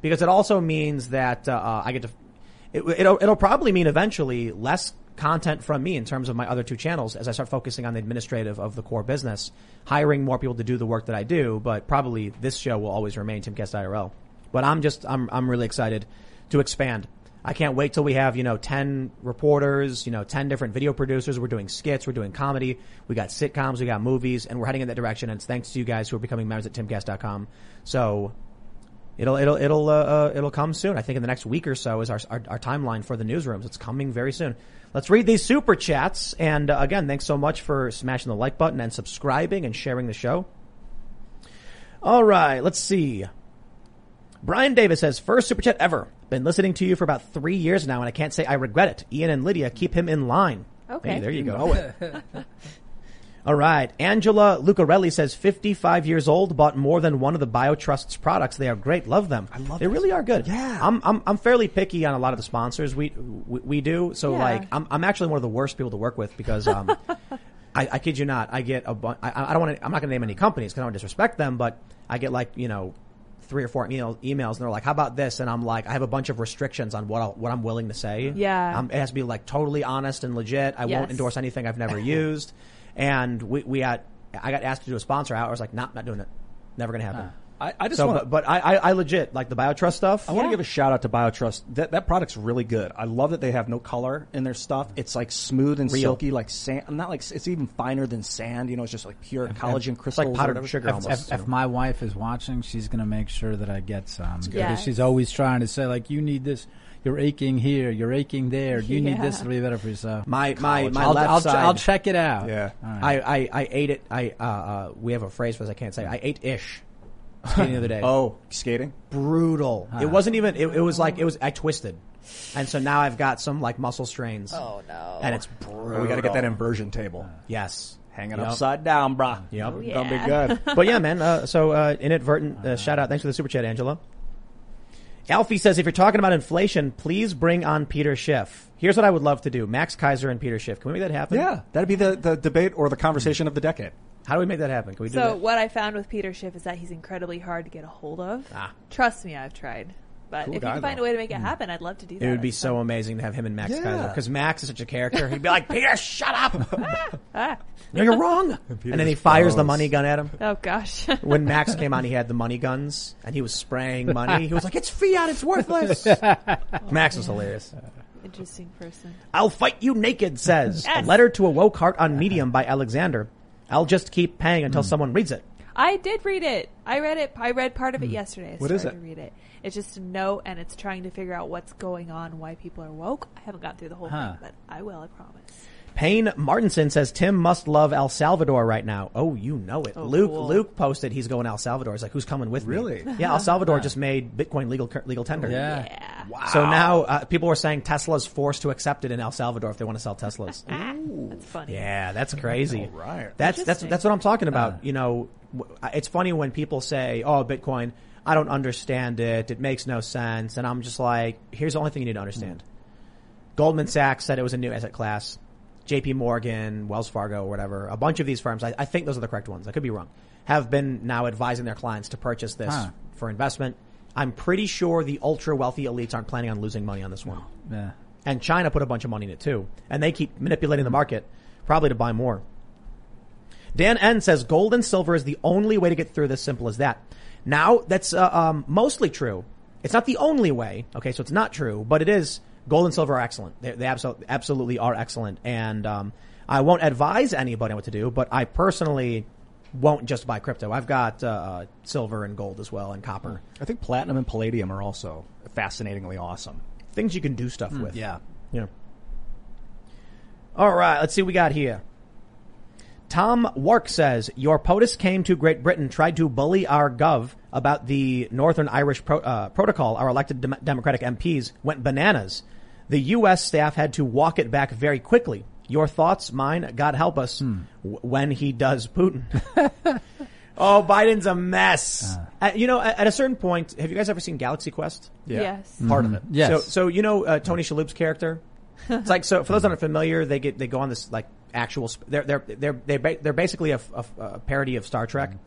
because it also means that uh, I get to. It, it'll it'll probably mean eventually less content from me in terms of my other two channels as I start focusing on the administrative of the core business, hiring more people to do the work that I do. But probably this show will always remain Timcast I R L. But I'm just I'm I'm really excited to expand. I can't wait till we have, you know, ten reporters, you know, ten different video producers. We're doing skits, we're doing comedy, we got sitcoms, we got movies, and we're heading in that direction. And it's thanks to you guys who are becoming members at timcast dot com. So it'll it'll it'll uh, uh, it'll come soon. I think in the next week or so is our, our our timeline for the newsrooms. It's coming very soon. Let's read these super chats. And uh, again, thanks so much for smashing the like button and subscribing and sharing the show. All right, let's see. Brian Davis says, first super chat ever. Been listening to you for about three years now, and I can't say I regret it. Ian and Lydia, keep him in line. Okay. Hey, there you go. All right. Angela Lucarelli says, fifty-five years old, bought more than one of the BioTrust's products. They are great. Love them. I love They this. really are good. Yeah. I'm, I'm, I'm fairly picky on a lot of the sponsors we, we, we do. So Yeah. like, I'm, I'm actually one of the worst people to work with because, um, I, I kid you not, I get a bunch, I, I don't want to, I'm not going to name any companies because I don't want to disrespect them, but I get like, you know, three or four email, emails and they're like, how about this? And I'm like, I have a bunch of restrictions on what I'll, what I'm willing to say. Yeah. Um, it has to be like totally honest and legit. I Yes. won't endorse anything I've never used. And we, we had, I got asked to do a sponsor out. I was like, nah, not doing it. Never going to happen. I, I just So, want but, but I, I, I legit, like the BioTrust stuff. I want to Yeah. give a shout out to BioTrust. That that product's really good. I love that they have no color in their stuff. It's like smooth and Real. silky, like sand. Not like it's even finer than sand. You know, it's just like pure collagen crystals. like or powdered whatever. sugar If, almost. if, if my wife is watching, she's going to make sure that I get some. good. Because Yes. she's always trying to say, like, you need this. You're aching here. You're aching there. You need Yeah. this to be better for yourself. My, my, my I'll, left I'll, side. I'll check it out. Yeah. All right. I, I, I ate it. I, uh, uh, we have a phrase for this. I can't say. I ate ish. Skating the other day. Oh, skating. Brutal. It wasn't even, it, it was like, it was, I twisted. And so now I've got some like muscle strains. Oh no. And it's brutal. We got to get that inversion table. Yes. Hanging Yep. upside down, brah. Yep. yeah. Gonna be good. But yeah, man. Uh, so, uh, inadvertent, uh, shout out. Thanks for the super chat, Angela. Alfie says, if you're talking about inflation, please bring on Peter Schiff. Here's what I would love to do. Max Kaiser and Peter Schiff. Can we make that happen? Yeah, that'd be the, the debate or the conversation of the decade. How do we make that happen? Can we do So that? what I found with Peter Schiff is that he's incredibly hard to get a hold of. Ah. Trust me, I've tried. But Cool if guy, you can find though. a way to make it happen, I'd love to do that. It would be It's so fun. amazing to have him and Max Yeah. Kaiser. Because Max is such a character. He'd be like, Peter, shut up. Ah. No, you're wrong. And then he fires the money gun at him. Oh gosh. When Max came on, he had the money guns, and he was spraying money. He was like, it's fiat, it's worthless. Max was hilarious. Interesting person. I'll fight you naked, says. Yes. A letter to a woke heart on Medium by Alexander. I'll just keep paying until someone reads it. I did read it. I read it. I read part of it yesterday. I What is started it? to read it. It's just a note, and it's trying to figure out what's going on, why people are woke. I haven't got through the whole Huh. thing, but I will. I promise. Payne Martinson says Tim must love El Salvador right now. Oh, you know it. Oh, Luke cool. Luke posted he's going to El Salvador. He's like, who's coming with Really? me? Yeah, El Salvador just made Bitcoin legal legal tender. Yeah. Yeah. Wow. So now uh, people were saying Tesla's forced to accept it in El Salvador if they want to sell Teslas. Ah, that's funny. Yeah, that's crazy. All right. That's that's Interesting. that's what I'm talking about. You know, w- it's funny when people say, "Oh, Bitcoin, I don't understand it. It makes no sense." And I'm just like, "Here's the only thing you need to understand." Goldman Sachs said it was a new asset class. J P Morgan, Wells Fargo, whatever, a bunch of these firms, I, I think those are the correct ones. I could be wrong. Have been now advising their clients to purchase this Huh. for investment. I'm pretty sure the ultra wealthy elites aren't planning on losing money on this one. Yeah. And China put a bunch of money in it too. And they keep manipulating the market, probably to buy more. Dan N says gold and silver is the only way to get through this, simple as that. Now, that's uh, um, mostly true. It's not the only way. Okay, so it's not true, but it is. Gold and silver are excellent. They, they absolutely, absolutely are excellent. And um, I won't advise anybody what to do, but I personally won't just buy crypto. I've got uh, silver and gold as well and copper. I think platinum and palladium are also fascinatingly awesome. Things you can do stuff with. Yeah. Yeah. All right, let's see what we got here. Tom Wark says, your POTUS came to Great Britain, tried to bully our gov about the Northern Irish pro- uh, Protocol. Our elected dem- Democratic M Ps went bananas. The U S staff had to walk it back very quickly. Your thoughts, mine, God help us, Hmm. w- when he does Putin. Oh, Biden's a mess. Uh, you know, at, at a certain point, have you guys ever seen Galaxy Quest? Yes. Part of it. Yes. So, so you know uh, Tony Shalhoub's character. It's like, so for those that aren't familiar, they get they go on this like actual. Sp- they're they're they're they're, ba- they're basically a, a, a parody of Star Trek,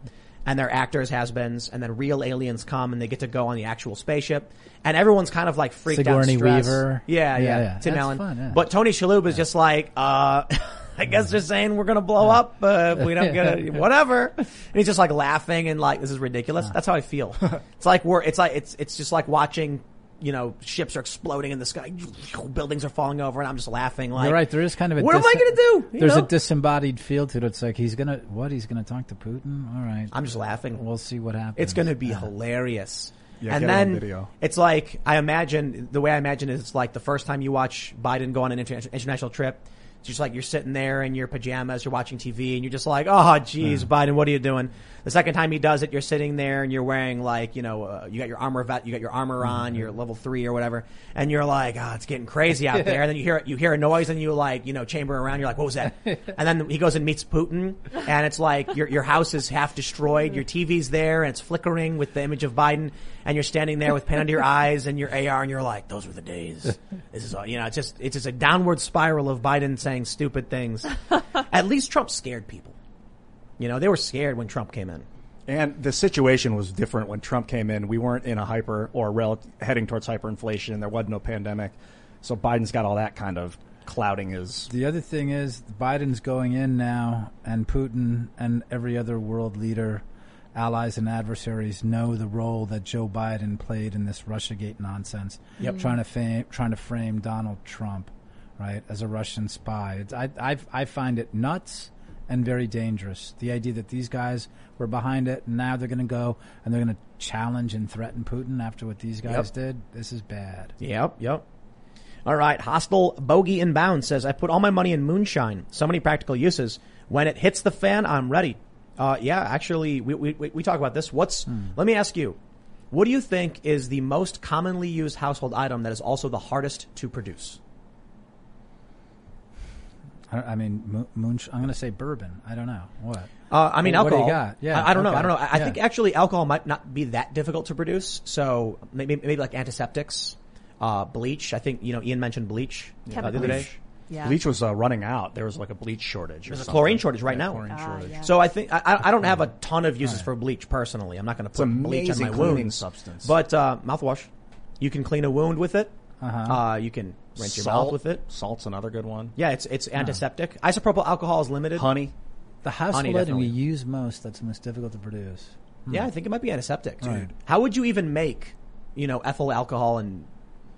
and they're actors, has-beens, and then real aliens come and they get to go on the actual spaceship, and everyone's kind of like freaked Sigourney out, stressed. Weaver. Yeah, yeah, Yeah, yeah. Tim That's Allen. fun, yeah. But Tony Shalhoub is just like, uh, I guess they're saying we're gonna blow up uh, if we don't get it, whatever. And he's just like laughing and like, this is ridiculous. That's how I feel. It's like we're, it's like it's it's just like watching. You know, ships are exploding in the sky, buildings are falling over, and I'm just laughing. Like, You're right. There is kind of a. what dis- am I going to do? You There's know? a disembodied feel to it. It's like he's gonna what? He's gonna talk to Putin. All right. I'm just laughing. We'll see what happens. It's going to be Yeah. hilarious. Yeah, and get it on then video. it's like I imagine the way I imagine is it's like the first time you watch Biden go on an inter- international trip. It's just like you're sitting there in your pajamas, you're watching T V, and you're just like, oh, geez, Yeah. Biden, what are you doing? The second time he does it, you're sitting there and you're wearing like, you know, uh, you got your armor vet, you got your armor on, you're level three or whatever, and you're like, oh, it's getting crazy out there. And then you hear you hear a noise and you like, you know, chamber around. You're like, what was that? And then he goes and meets Putin, and it's like your your house is half destroyed, your T V's there, and it's flickering with the image of Biden, and you're standing there with pen under your eyes and your A R, and you're like, those were the days. This is all, you know, it's just it's just a downward spiral of Biden saying stupid things. At least Trump scared people. You know, they were scared when Trump came in. And the situation was different when Trump came in. We weren't in a hyper or rel- heading towards hyperinflation. There was no pandemic. So Biden's got all that kind of clouding his. The other thing is Biden's going in now, and Putin and every other world leader, allies and adversaries know the role that Joe Biden played in this Russiagate nonsense. Yep. Trying to fame, trying to frame Donald Trump, right, as a Russian spy. It's, I, I, I find it nuts and very dangerous. The idea that these guys were behind it, and now they're going to go and they're going to challenge and threaten Putin after what these guys Yep. did. This is bad. Yep, yep. All right, Hostile Bogey Inbound says, I put all my money in moonshine. So many practical uses. When it hits the fan, I'm ready. Uh, yeah, actually, we, we, we talk about this. What's, Hmm. let me ask you, what do you think is the most commonly used household item that is also the hardest to produce? I, I mean, mo- moonsh- I'm going to say bourbon. I don't know. What? Uh, I mean, What do you alcohol. got? Yeah, I, I don't know. okay. I don't know. I, I Yeah. think actually alcohol might not be that difficult to produce. So maybe, maybe like antiseptics, uh, bleach. I think, you know, Ian mentioned bleach uh, the other day. Chemicals. Yeah. Bleach was uh, running out. There was like a bleach shortage. or There's a something. chlorine shortage right Yeah, now. Chlorine Ah, shortage. yeah. So I think I, I don't have a ton of uses for bleach personally. I'm not going to It's put bleach on amazing my cleaning wounds. substance. But uh, mouthwash, you can clean a wound with it. Uh-huh. Uh, you can rinse your Salt mouth with it. Salt's another good one. Yeah, it's it's antiseptic. Isopropyl alcohol is limited. Honey. The household Honey, item we definitely. use most that's most difficult to produce. Yeah, I think it might be antiseptic. Dude, Right. how would you even make, you know, ethyl alcohol and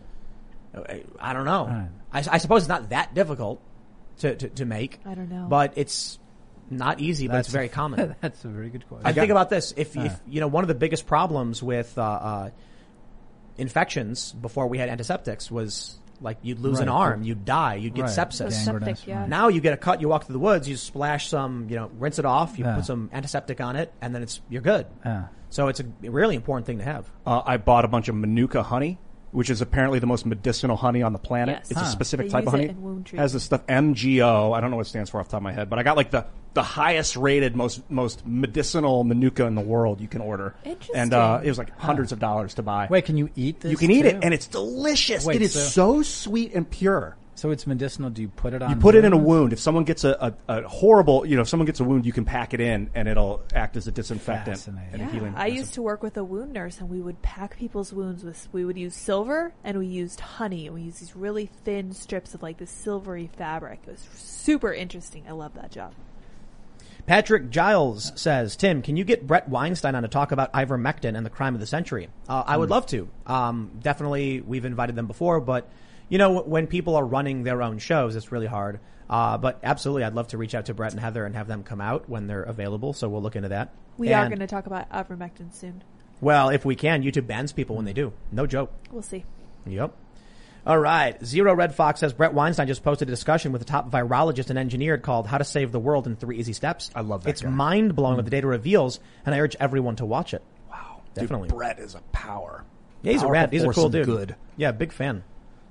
I, I don't know. Right. I, I suppose it's not that difficult to, to, to make. I don't know. But it's not easy, but it's very common. That's a very good question. I think about this. If, Uh. if you know, one of the biggest problems with uh, uh, infections before we had antiseptics was like you'd lose an Right. arm, you'd die, you'd get Right. sepsis. Gangrenous, Septic, yeah. right. Now you get a cut, you walk through the woods, you splash some, you know, rinse it off, you Yeah. put some antiseptic on it, and then it's you're good. Yeah. So it's a really important thing to have. Uh, I bought a bunch of Manuka honey, which is apparently the most medicinal honey on the planet. Yes. It's Huh. a specific They type use of honey. it in wound treatment. Has this stuff M G O. I don't know what it stands for off the top of my head, but I got like the the highest rated, most most medicinal Manuka in the world you can order. Interesting. And uh, it was like hundreds of dollars to buy. Wait, can you eat this? you can eat too? it, and it's delicious. Wait, it is so- so sweet and pure. So it's medicinal. Do you put it on? You put it in a wounds? wound. If someone gets a, a, a horrible, you know, if someone gets a wound, you can pack it in, and it'll act as a disinfectant Fascinating. and a Yeah, healing. I used to work with a wound nurse, and we would pack people's wounds with. We would use silver, and we used honey, and we used these really thin strips of like this silvery fabric. It was super interesting. I love that job. Patrick Giles says, Tim, can you get Brett Weinstein on to talk about ivermectin and the crime of the century? Uh, I would love to. Um, definitely, we've invited them before, but you know, when people are running their own shows, it's really hard. Uh, but absolutely, I'd love to reach out to Brett and Heather and have them come out when they're available. So we'll look into that. We are And- going to talk about ivermectin soon. Well, if we can, YouTube bans people when they do. No joke. We'll see. Yep. All right. Zero Red Fox says Brett Weinstein just posted a discussion with a top virologist and engineer called How to Save the World in Three Easy Steps. I love that It's guy. mind blowing what the data reveals, and I urge everyone to watch it. Wow, Definitely. Dude, Brett is a power. Yeah, he's a Powerful rad. He's a force cool of dude. Good. Yeah, big fan.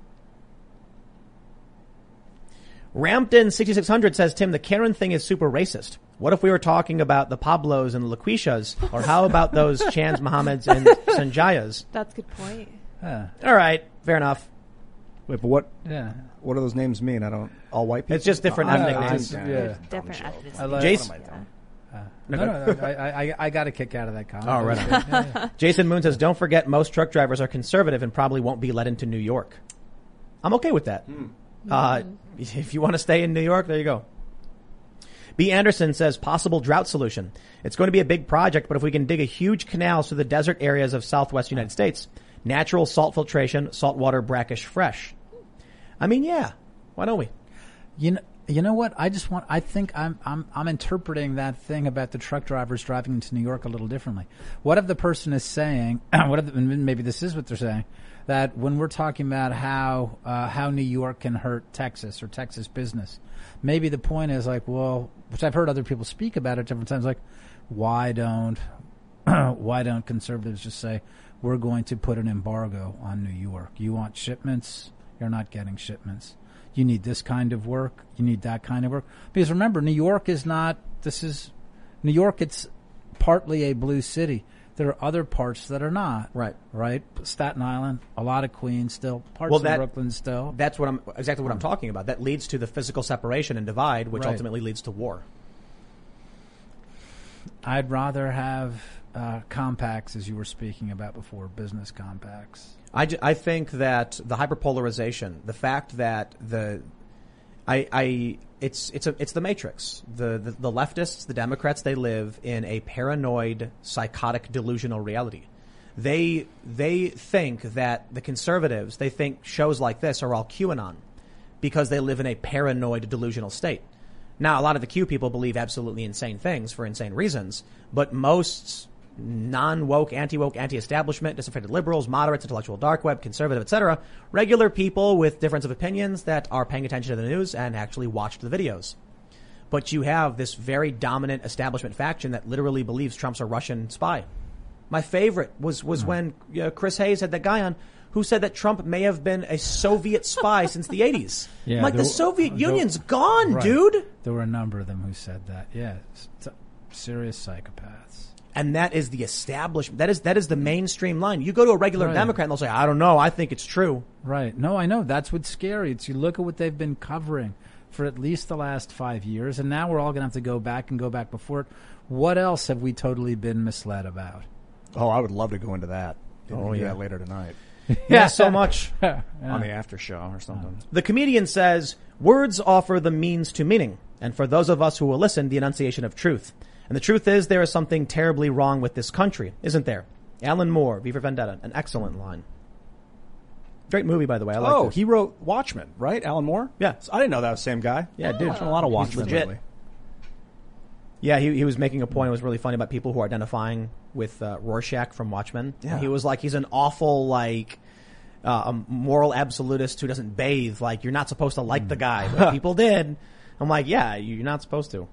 Rampton sixty-six hundred says, Tim, the Karen thing is super racist. What if we were talking about the Pablos and the Laquishas? Or how about those Chans, Mohammeds, and Sanjayas? That's a good point. Yeah. All right, fair enough. Wait, but what? Yeah. What do those names mean? I don't. All white people. It's just different I- ethnic I- names. I- Yeah. Different ethnicities. I like- Jason, What am I doing? Uh, no, no, no, I, I, I got a kick out of that comment. Oh, right on. Yeah, yeah. Jason Moon says, don't forget most truck drivers are conservative and probably won't be let into New York. I'm okay with that. Mm. Uh, if you want to stay in New York, there you go. B. Anderson says, possible drought solution. It's going to be a big project, but if we can dig a huge canal through the desert areas of southwest United States, natural salt filtration, saltwater brackish fresh. I mean, yeah. Why don't we? You know, you know what? I just want, I think I'm, I'm, I'm interpreting that thing about the truck drivers driving into New York a little differently. What if the person is saying, what if, the, maybe this is what they're saying, that when we're talking about how, uh, how New York can hurt Texas or Texas business, maybe the point is like, well, which I've heard other people speak about at different times, like, why don't, why don't conservatives just say, we're going to put an embargo on New York. You want shipments? You're not getting shipments. You need this kind of work. You need that kind of work. Because remember, New York is not, this is, New York, it's partly a blue city. There are other parts that are not. Right. Right? Staten Island, a lot of Queens still, parts well, of that, Brooklyn still. That's what I'm, exactly what I'm talking about. That leads to the physical separation and divide, which right. ultimately leads to war. I'd rather have uh, compacts, as you were speaking about before, business compacts. I, j- I think that the hyperpolarization, the fact that the, I, I, it's, it's a, it's the matrix. The, the, the leftists, the Democrats, they live in a paranoid, psychotic, delusional reality. They, they think that the conservatives, they think shows like this are all QAnon because they live in a paranoid, delusional state. Now, a lot of the Q people believe absolutely insane things for insane reasons, but most non-woke, anti-woke, anti-establishment, disaffected liberals, moderates, intellectual dark web, conservative, et cetera, regular people with difference of opinions that are paying attention to the news and actually watched the videos. But you have this very dominant establishment faction that literally believes Trump's a Russian spy. My favorite was, was Hmm. when you know, Chris Hayes had that guy on who said that Trump may have been a Soviet spy since the eighties. Yeah, I'm like, there the were- Soviet there- Union's gone, right. dude! There were a number of them who said that. Yeah, s- s- serious psychopaths. And that is the establishment. That is, that is the mainstream line. You go to a regular Right. Democrat and they'll say, I don't know, I think it's true. Right. No, I know. That's what's scary. It's you look at what they've been covering for at least the last five years, and now we're all going to have to go back and go back before it. What else have we totally been misled about? Oh, I would love to go into that. Oh, Oh, yeah. yeah, later tonight Yeah, so much. Yeah. on the after show or something. The comedian says, words offer the means to meaning, and for those of us who will listen, the enunciation of truth. And the truth is there is something terribly wrong with this country, isn't there? Alan Moore, V for Vendetta, an excellent line. Great movie, by the way. I like Oh, it. he wrote Watchmen, right? Alan Moore? Yeah. So I didn't know that was the same guy. Yeah, dude. I've done a lot of He's Watchmen legit. lately. Yeah, he he was making a point. It was really funny about people who are identifying with uh, Rorschach from Watchmen. Yeah. He was like, he's an awful, like, uh, a moral absolutist who doesn't bathe. Like, you're not supposed to like the guy, but people did. I'm like, yeah, you're not supposed to.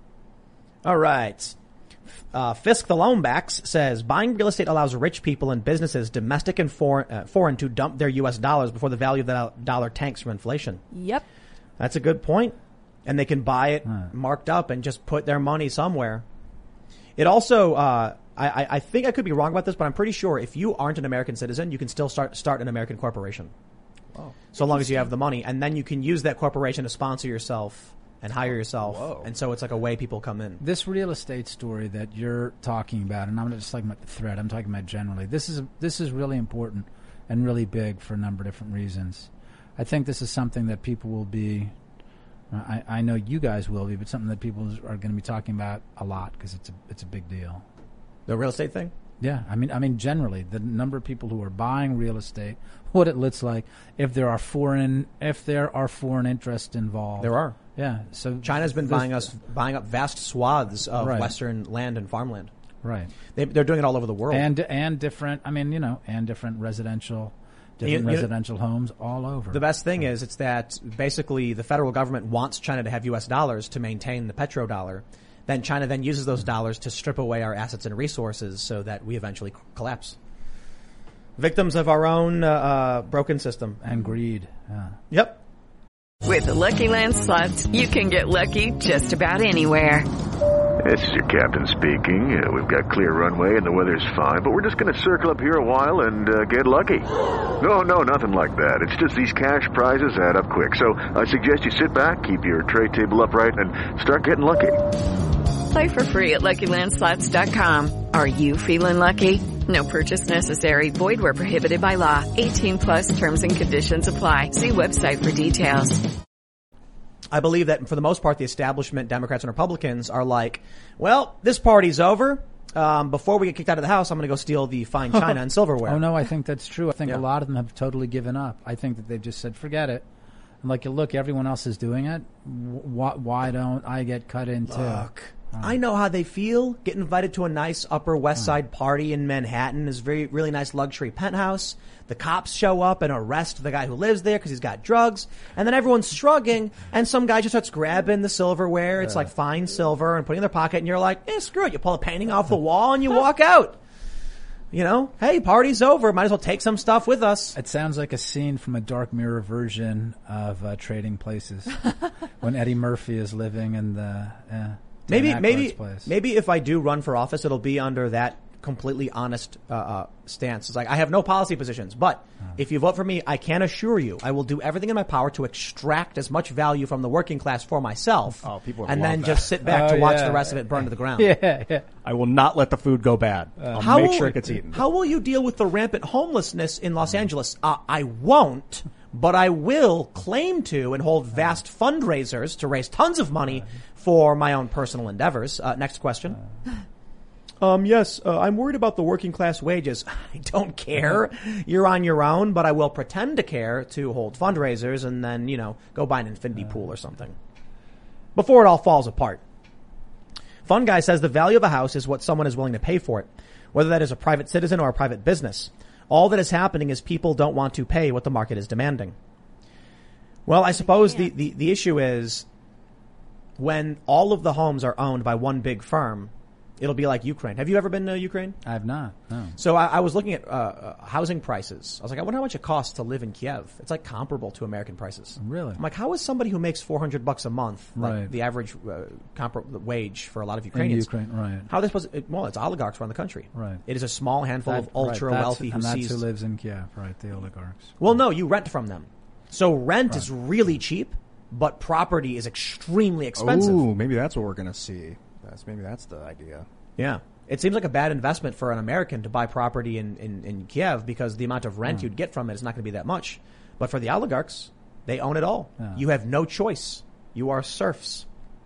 All right. Uh, Fisk the Loanbacks says, buying real estate allows rich people and businesses, domestic and foreign, uh, foreign, to dump their U S dollars before the value of the dollar tanks from inflation. Yep. That's a good point. And they can buy it marked up and just put their money somewhere. It also, uh, I, I think I could be wrong about this, but I'm pretty sure if you aren't an American citizen, you can still start start an American corporation. Oh, so long as you have the money. And then you can use that corporation to sponsor yourself and hire yourself. Whoa. And so it's like a way people come in. This real estate story that you're talking about, and I'm not just talking about the thread, I'm talking about generally. This is this is really important and really big for a number of different reasons. I think this is something that people will be, I, I know you guys will be, but something that people are going to be talking about a lot because it's a it's a big deal. The real estate thing? Yeah, I mean, I mean, generally, the number of people who are buying real estate, what it looks like, if there are foreign, if there are foreign interests involved. There are. Yeah, so China's been this- buying us, buying up vast swaths of Right. Western land and farmland. right, They, they're doing it all over the world. and and different. I mean, you know, and different residential, different You- you- residential homes all over. The best thing is, it's that basically the federal government wants China to have U S dollars to maintain the petrodollar. Then China then uses those dollars to strip away our assets and resources so that we eventually c- collapse. Victims of our own uh, uh, broken system. and greed. Yeah. Yep. With the Lucky Land Slots, you can get lucky just about anywhere. This is your captain speaking. Uh, we've got clear runway and the weather's fine, but we're just going to circle up here a while and uh, get lucky. No, no, nothing like that. It's just these cash prizes add up quick. So I suggest you sit back, keep your tray table upright, and start getting lucky. Play for free at Lucky Land Slots dot com. Are you feeling lucky? No purchase necessary. Void where prohibited by law. eighteen plus terms and conditions apply. See website for details. I believe that for the most part, the establishment, Democrats and Republicans, are like, well, this party's over. Um, before we get kicked out of the house, I'm going to go steal the fine china and silverware. Oh, no, I think that's true. I think Yeah. a lot of them have totally given up. I think that they've just said, forget it. And like, look, everyone else is doing it. Why, why don't I get cut in too? Look, I know how they feel. Get invited to a nice Upper West Side party in Manhattan. Is very really nice luxury penthouse. The cops show up and arrest the guy who lives there because he's got drugs. And then everyone's shrugging, and some guy just starts grabbing the silverware. It's like fine silver and putting it in their pocket, and you're like, eh, screw it. You pull a painting off the wall and you walk out. You know, hey, party's over. Might as well take some stuff with us. It sounds like a scene from a Dark Mirror version of uh, Trading Places when Eddie Murphy is living in the uh, Maybe, Dan maybe, Aykroyd's place. maybe if I do run for office, it'll be under that completely honest uh, uh stance. It's like, I have no policy positions, but if you vote for me, I can assure you I will do everything in my power to extract as much value from the working class for myself. Oh, people would and love then that. just sit back Oh, to watch yeah. the rest of it burn to the ground. Yeah, yeah. I will not let the food go bad. I'll How make will- sure it gets eaten. How will you deal with the rampant homelessness in Los Angeles? Uh, I won't, but I will claim to and hold vast fundraisers to raise tons of money for my own personal endeavors. Uh, next question. Um, yes, uh, I'm worried about the working class wages. I don't care. You're on your own, but I will pretend to care to hold fundraisers and then, you know, go buy an infinity pool or something. Before it all falls apart. Fun Guy says the value of a house is what someone is willing to pay for it, whether that is a private citizen or a private business. All that is happening is people don't want to pay what the market is demanding. Well, I suppose the, the, the issue is when all of the homes are owned by one big firm, it'll be like Ukraine. Have you ever been to Ukraine? I have not. No. So I, I was looking at uh, uh, housing prices. I was like, I wonder how much it costs to live in Kiev. It's like comparable to American prices. Really? I'm like, how is somebody who makes four hundred bucks a month, like Right. the average uh, compar- wage for a lot of In Ukrainians? Ukraine, right. How are they supposed to, it, well, it's oligarchs around the country. Right. It is a small handful That- of ultra right, that's- wealthy who and that's sees. who lives in Kiev, right? The oligarchs. Well, no, you rent from them. So rent is really cheap, but property is extremely expensive. Ooh, maybe that's what we're going to see. That's maybe that's the idea. Yeah. It seems like a bad investment for an American to buy property in, in, in Kiev because the amount of rent Hmm. you'd get from it is not going to be that much. But for the oligarchs, they own it all. Yeah. You have no choice. You are serfs.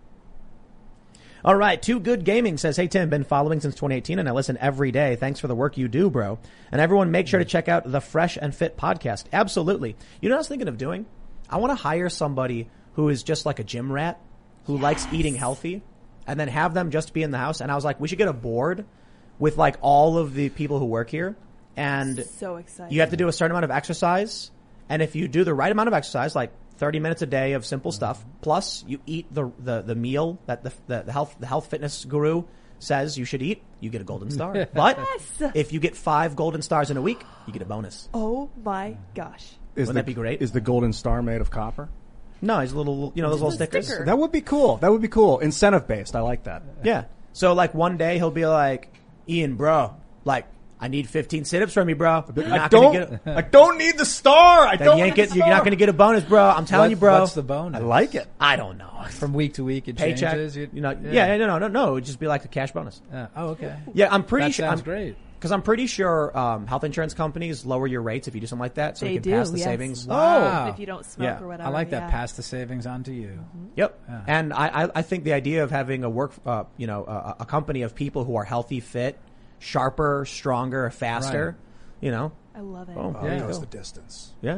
All right. Too Good Gaming says, hey, Tim, been following since twenty eighteen and I listen every day. Thanks for the work you do, bro. And everyone make sure to check out the Fresh and Fit podcast. Absolutely. You know what I was thinking of doing? I want to hire somebody who is just like a gym rat who likes eating healthy and then have them just be in the house. And I was like, we should get a board with like all of the people who work here. And So excited. you have to do a certain amount of exercise. And if you do the right amount of exercise, like thirty minutes a day of simple stuff, plus you eat the, the, the meal that the, the, the health, the health fitness guru says you should eat, you get a golden star. But Yes. if you get five golden stars in a week, you get a bonus. Oh my gosh. Is Wouldn't the, that be great? Is the golden star made of copper? No, it's a little, you know, those little It's a stickers. sticker. That would be cool. That would be cool. Incentive based. I like that. Yeah. So like one day he'll be like, Ian, bro, like I need fifteen sit-ups from you, bro. You're I not don't. gonna get a, I don't need the star. I then don't. you ain't need get, the you're star. not going to get a bonus, bro. I'm telling What- you, bro. What's the bonus? I like it. I don't know. From week to week, it Paycheck. changes. You, You know, yeah. no, no, no, no. It would just be like a cash bonus. Yeah. Oh, okay. Yeah, I'm pretty That sure. sounds I'm, great. Because I'm pretty sure um, health insurance companies lower your rates if you do something like that, so They you can do, pass the yes. savings. Wow. If you don't smoke Yeah. or whatever. I like that. yeah. Pass the savings on to you. Yep. Yeah. And I, I, I think the idea of having a work, uh, you know, a, a company of people who are healthy, fit, sharper, stronger, faster, Right. you know. I love it. Boom. Oh, There there you goes go. the distance. Yeah.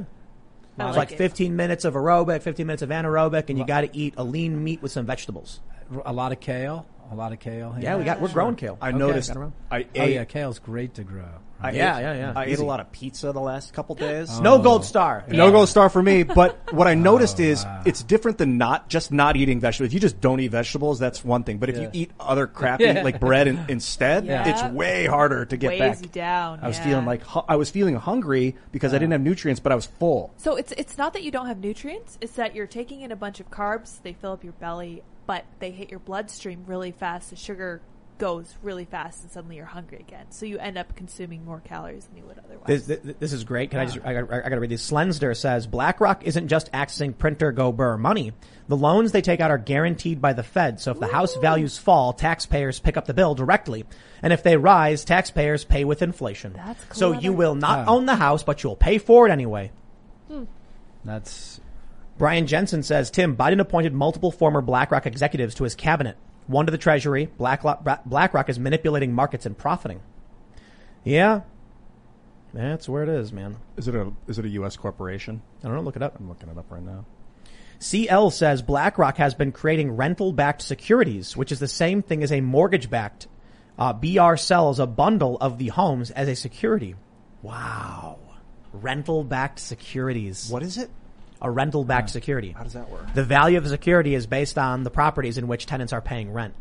I It's like like it. fifteen minutes of aerobic, fifteen minutes of anaerobic, and you got to eat a lean meat with some vegetables. A lot of kale. A lot of kale. Here. Yeah, we got we're growing kale. I Okay. noticed. Got around. I Oh ate. yeah, kale's great to grow. I Yeah, ate- yeah, yeah. I ate Easy. a lot of pizza the last couple days. No gold star. No gold star for me, but what I noticed Oh, is wow. it's different than not just not eating vegetables. If you just don't eat vegetables, that's one thing. But if Yeah. you eat other crappy Yeah. like bread in, instead, Yeah. it's way harder to get Weighs back. you down. I was yeah. feeling like hu- I was feeling hungry because I didn't have nutrients, but I was full. So it's it's not that you don't have nutrients; it's that you're taking in a bunch of carbs. They fill up your belly, but they hit your bloodstream really fast. The sugar goes really fast and suddenly you're hungry again. So you end up consuming more calories than you would otherwise. This, this, this is great. Can I just, I got, I got to read these. Slensder says, BlackRock isn't just accessing printer go burr money. The loans they take out are guaranteed by the Fed. So if the Ooh. house values fall, taxpayers pick up the bill directly. And if they rise, taxpayers pay with inflation. That's clever. So you will not oh. own the house, but you'll pay for it anyway. Hmm. That's... Brian Jensen says, Tim, Biden appointed multiple former BlackRock executives to his cabinet. One to the Treasury. BlackRock, BlackRock is manipulating markets and profiting. Yeah. That's where it is, man. Is it a is it a U S corporation? I don't know. Look it up. I'm looking it up right now. C L says BlackRock has been creating rental-backed securities, which is the same thing as a mortgage-backed. Uh, B R sells a bundle of the homes as a security. Wow. Rental-backed securities. What is it? A rental-backed yeah. security. How does that work? The value of the security is based on the properties in which tenants are paying rent.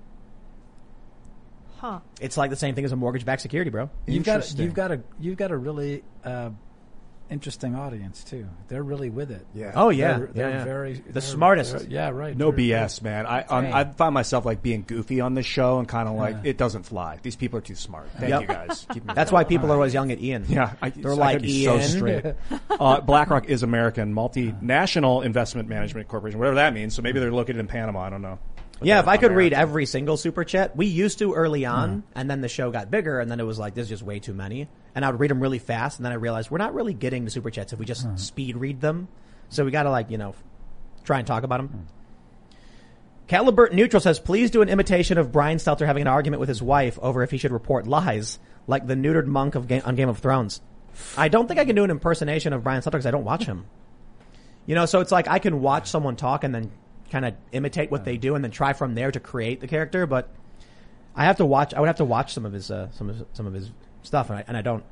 Huh. It's like the same thing as a mortgage-backed security, bro. You've got you've got a you've got a really uh, interesting audience too. They're really with it. Yeah. Oh yeah. They're, they're yeah, yeah. very the they're, smartest. They're, yeah. Right. No they're, B S, man. I on, I find myself like being goofy on this show and kind of like Yeah. it doesn't fly. These people are too smart. Thank Yep. you guys. Keep me That's why people are always yelling at Ian. Yeah, I, They're I like could be Ian. so straight. uh, BlackRock is American, multinational investment management corporation, whatever that means. So maybe they're located in Panama. I don't know. But Yeah, if I could American. read every single super chat, we used to early on, mm. and then the show got bigger, and then it was like, there's just way too many. And I would read them really fast, and then I realized we're not really getting the super chats if we just mm. speed read them. So we gotta like, you know, try and talk about them. Mm. Calibert Neutral says, please do an imitation of Brian Stelter having an argument with his wife over if he should report lies, like the neutered monk of Game, on Game of Thrones. I don't think I can do an impersonation of Brian Stelter because I don't watch him. You know, so it's like I can watch someone talk and then kind of imitate what they do and then try from there to create the character, but I have to watch, I would have to watch some of his, uh, some of, some of his stuff and I, and I don't.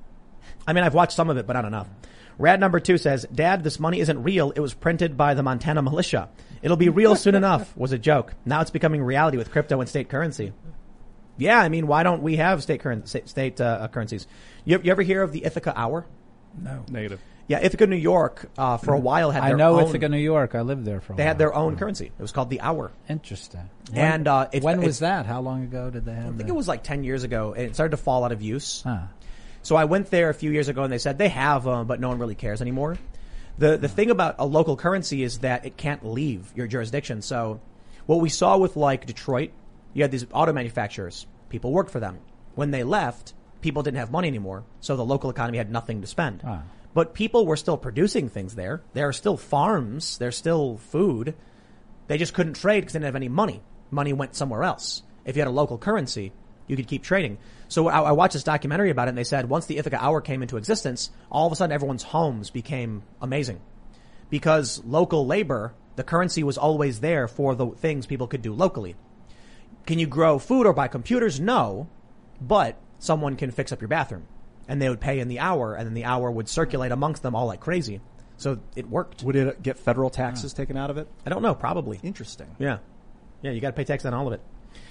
I mean, I've watched some of it, but not enough. Rad number two says, Dad, this money isn't real. It was printed by the Montana militia. It'll be real soon enough, was a joke. Now it's becoming reality with crypto and state currency. Yeah, I mean, why don't we have state current, state, uh, currencies? You, you ever hear of the Ithaca Hour? No. Negative. Yeah, Ithaca, New York, uh, for a while had their I know own, Ithaca, New York. I lived there for a They while. had their own currency. It was called the Hour. Interesting. When, And, uh, it's, when it's, was that? How long ago did they have I think that? it was like ten years ago, and it started to fall out of use. Huh. So I went there a few years ago, and they said they have them, but no one really cares anymore. The the thing about a local currency is that it can't leave your jurisdiction. So what we saw with like Detroit, you had these auto manufacturers. People worked for them. When they left, people didn't have money anymore, so the local economy had nothing to spend. Huh. But people were still producing things there. There are still farms. There's still food. They just couldn't trade because they didn't have any money. Money went somewhere else. If you had a local currency, you could keep trading. So I, I watched this documentary about it, and they said once the Ithaca Hour came into existence, all of a sudden everyone's homes became amazing. Because local labor, the currency was always there for the things people could do locally. Can you grow food or buy computers? No. But someone can fix up your bathroom. And they would pay in the hour, and then the hour would circulate amongst them all like crazy. So it worked. Would it get federal taxes yeah. taken out of it? I don't know. Probably. Interesting. Yeah. Yeah, you got to pay tax on all of it.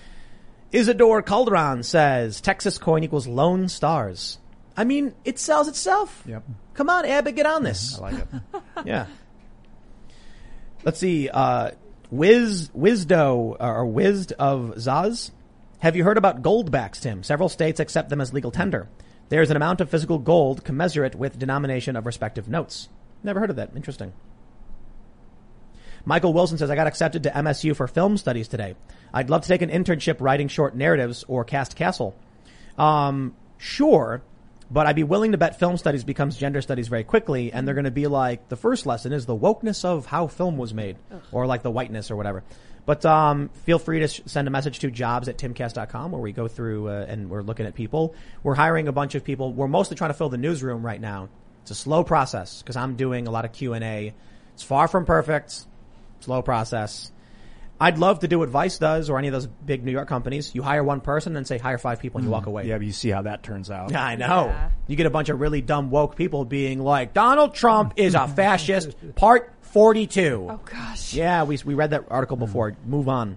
Isidore Calderon says, Texas coin equals Lone Stars. I mean, it sells itself. Yep. Come on, Abbott, get on this. I like it. Yeah. Let's see. Uh, Wiz, Wizdo, or Wizd of Zaz. Have you heard about goldbacks, Tim? Several states accept them as legal tender. There's an amount of physical gold commensurate with denomination of respective notes. Never heard of that. Interesting. Michael Wilson says, I got accepted to M S U for film studies today. I'd love to take an internship writing short narratives or cast castle. Um, sure, but I'd be willing to bet film studies becomes gender studies very quickly, and they're going to be like, the first lesson is the wokeness of how film was made, Ugh. or like the whiteness or whatever. But um, feel free to sh- send a message to jobs at timcast dot com where we go through uh, and we're looking at people. We're hiring a bunch of people. We're mostly trying to fill the newsroom right now. It's a slow process because I'm doing a lot of Q and A. It's far from perfect. Slow process. I'd love to do what Vice does or any of those big New York companies. You hire one person and say hire five people and you walk away. Yeah, but you see how that turns out. Yeah, I know. Yeah. You get a bunch of really dumb woke people being like, Donald Trump is a fascist, part forty-two. Oh, gosh. Yeah, we we read that article before. Move on.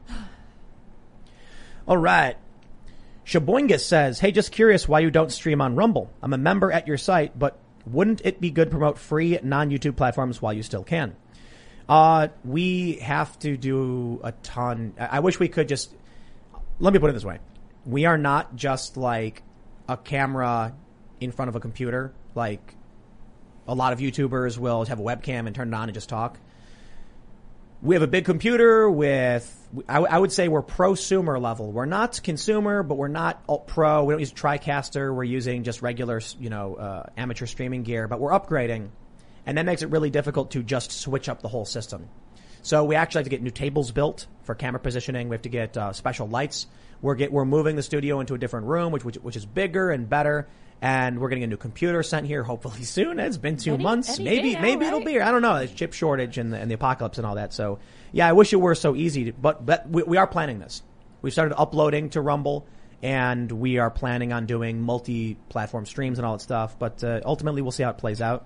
All right. Shaboingus says, hey, just curious why you don't stream on Rumble. I'm a member at your site, but wouldn't it be good to promote free non-YouTube platforms while you still can? Uh, we have to do a ton. I, I wish we could just, let me put it this way. We are not just like a camera in front of a computer. Like a lot of YouTubers will have a webcam and turn it on and just talk. We have a big computer with, I, w- I would say we're prosumer level. We're not consumer, but we're not pro. We don't use TriCaster. We're using just regular, you know, uh, amateur streaming gear, but we're upgrading. And that makes it really difficult to just switch up the whole system. So we actually have to get new tables built for camera positioning. We have to get uh, special lights. We're get, we're moving the studio into a different room, which, which which is bigger and better. And we're getting a new computer sent here hopefully soon. It's been two Any- months. any Maybe, day now, maybe it'll right? be here. I don't know. There's chip shortage and the, and the apocalypse and all that. So yeah, I wish it were so easy, to, but, but we, we are planning this. We've started uploading to Rumble and we are planning on doing multi-platform streams and all that stuff. But uh, ultimately we'll see how it plays out.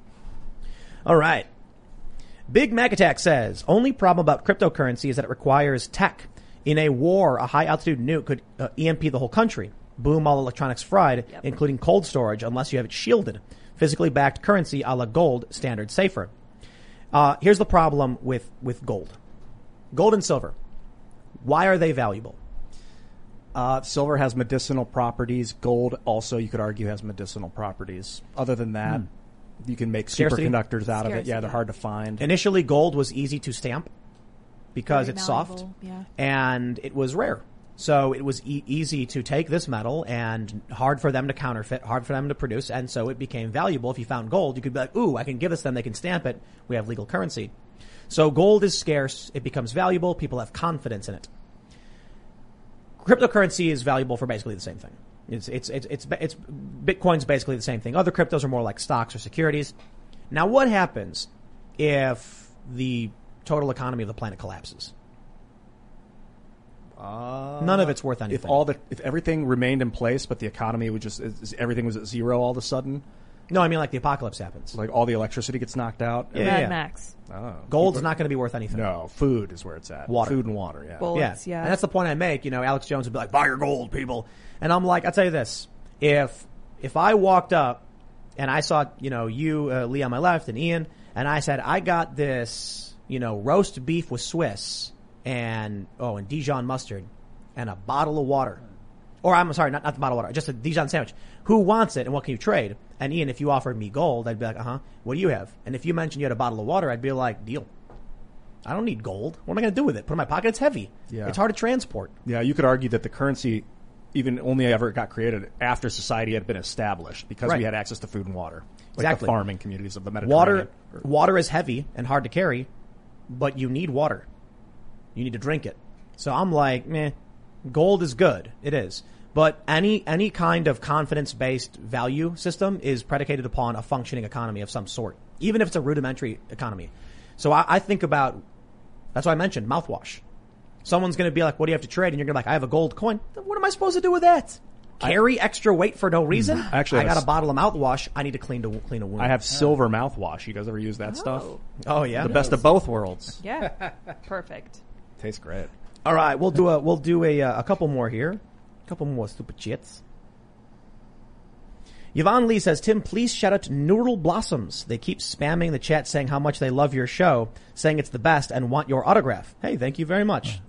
All right. Big Mac Attack says, only problem about cryptocurrency is that it requires tech. In a war, a high-altitude nuke could uh, E M P the whole country. Boom, all electronics fried, Yep. including cold storage, unless you have it shielded. Physically backed currency a la gold, standard safer. Uh, here's the problem with, with gold. Gold and silver. Why are they valuable? Uh, silver has medicinal properties. Gold also, you could argue, has medicinal properties. Other than that, you can make Scarcity? superconductors out of it. Yeah, Scarcity. they're hard to find. Initially, gold was easy to stamp because Very it's soft malleable, yeah. and it was rare. So it was e- easy to take this metal and hard for them to counterfeit, hard for them to produce, and so it became valuable. If you found gold, you could be like, ooh, I can give this to them, they can stamp it, we have legal currency. So gold is scarce, it becomes valuable, people have confidence in it. Cryptocurrency is valuable for basically the same thing. It's, it's, it's, it's, it's, Bitcoin's basically the same thing. Other cryptos are more like stocks or securities. Now what happens if the total economy of the planet collapses? Uh, None of it's worth anything. If all the if everything remained in place, but the economy would just is, everything was at zero all of a sudden, No, I mean like the apocalypse happens. like all the electricity gets knocked out. Yeah, Mad yeah. Max. Oh, Gold's not going to be worth anything. No, food is where it's at. Water. Food and water. Yeah. Bullets, Yeah. yeah. And that's the point I make. You know, Alex Jones would be like, buy your gold, people. And I'm like, I'll tell you this. If, if I walked up and I saw, you know, you, uh, Lee on my left and Ian, and I said, I got this, you know, roast beef with Swiss and, oh, and Dijon mustard and a bottle of water. Or I'm sorry, not, not the bottle of water, just a Dijon sandwich. Who wants it and what can you trade? And Ian, if you offered me gold, I'd be like, uh-huh, what do you have? And if you mentioned you had a bottle of water, I'd be like, deal. I don't need gold. What am I going to do with it? Put it in my pocket? It's heavy. Yeah. It's hard to transport. Yeah, you could argue that the currency even only ever got created after society had been established because Right. we had access to food and water. Like Exactly. the farming communities of the Mediterranean. Water, water is heavy and hard to carry, but you need water. You need to drink it. So I'm like, meh, gold is good. It is. But any, any kind of confidence-based value system is predicated upon a functioning economy of some sort, even if it's a rudimentary economy. So I, I think about, that's why I mentioned mouthwash. Someone's going to be like, what do you have to trade? And you're going to be like, I have a gold coin. What am I supposed to do with that? Carry extra weight for no reason? Actually, I I got have a bottle of mouthwash. I need to clean to clean a wound. I have silver mouthwash. You guys ever use that stuff? Oh yeah, The best of both worlds. Yeah. Perfect. Tastes great. All right, we'll do a we'll do a uh, a couple more here, a couple more stupid chits. Yvonne Lee says, Tim, please shout out to Neural Blossoms. They keep spamming the chat saying how much they love your show, saying it's the best and want your autograph. Hey, thank you very much.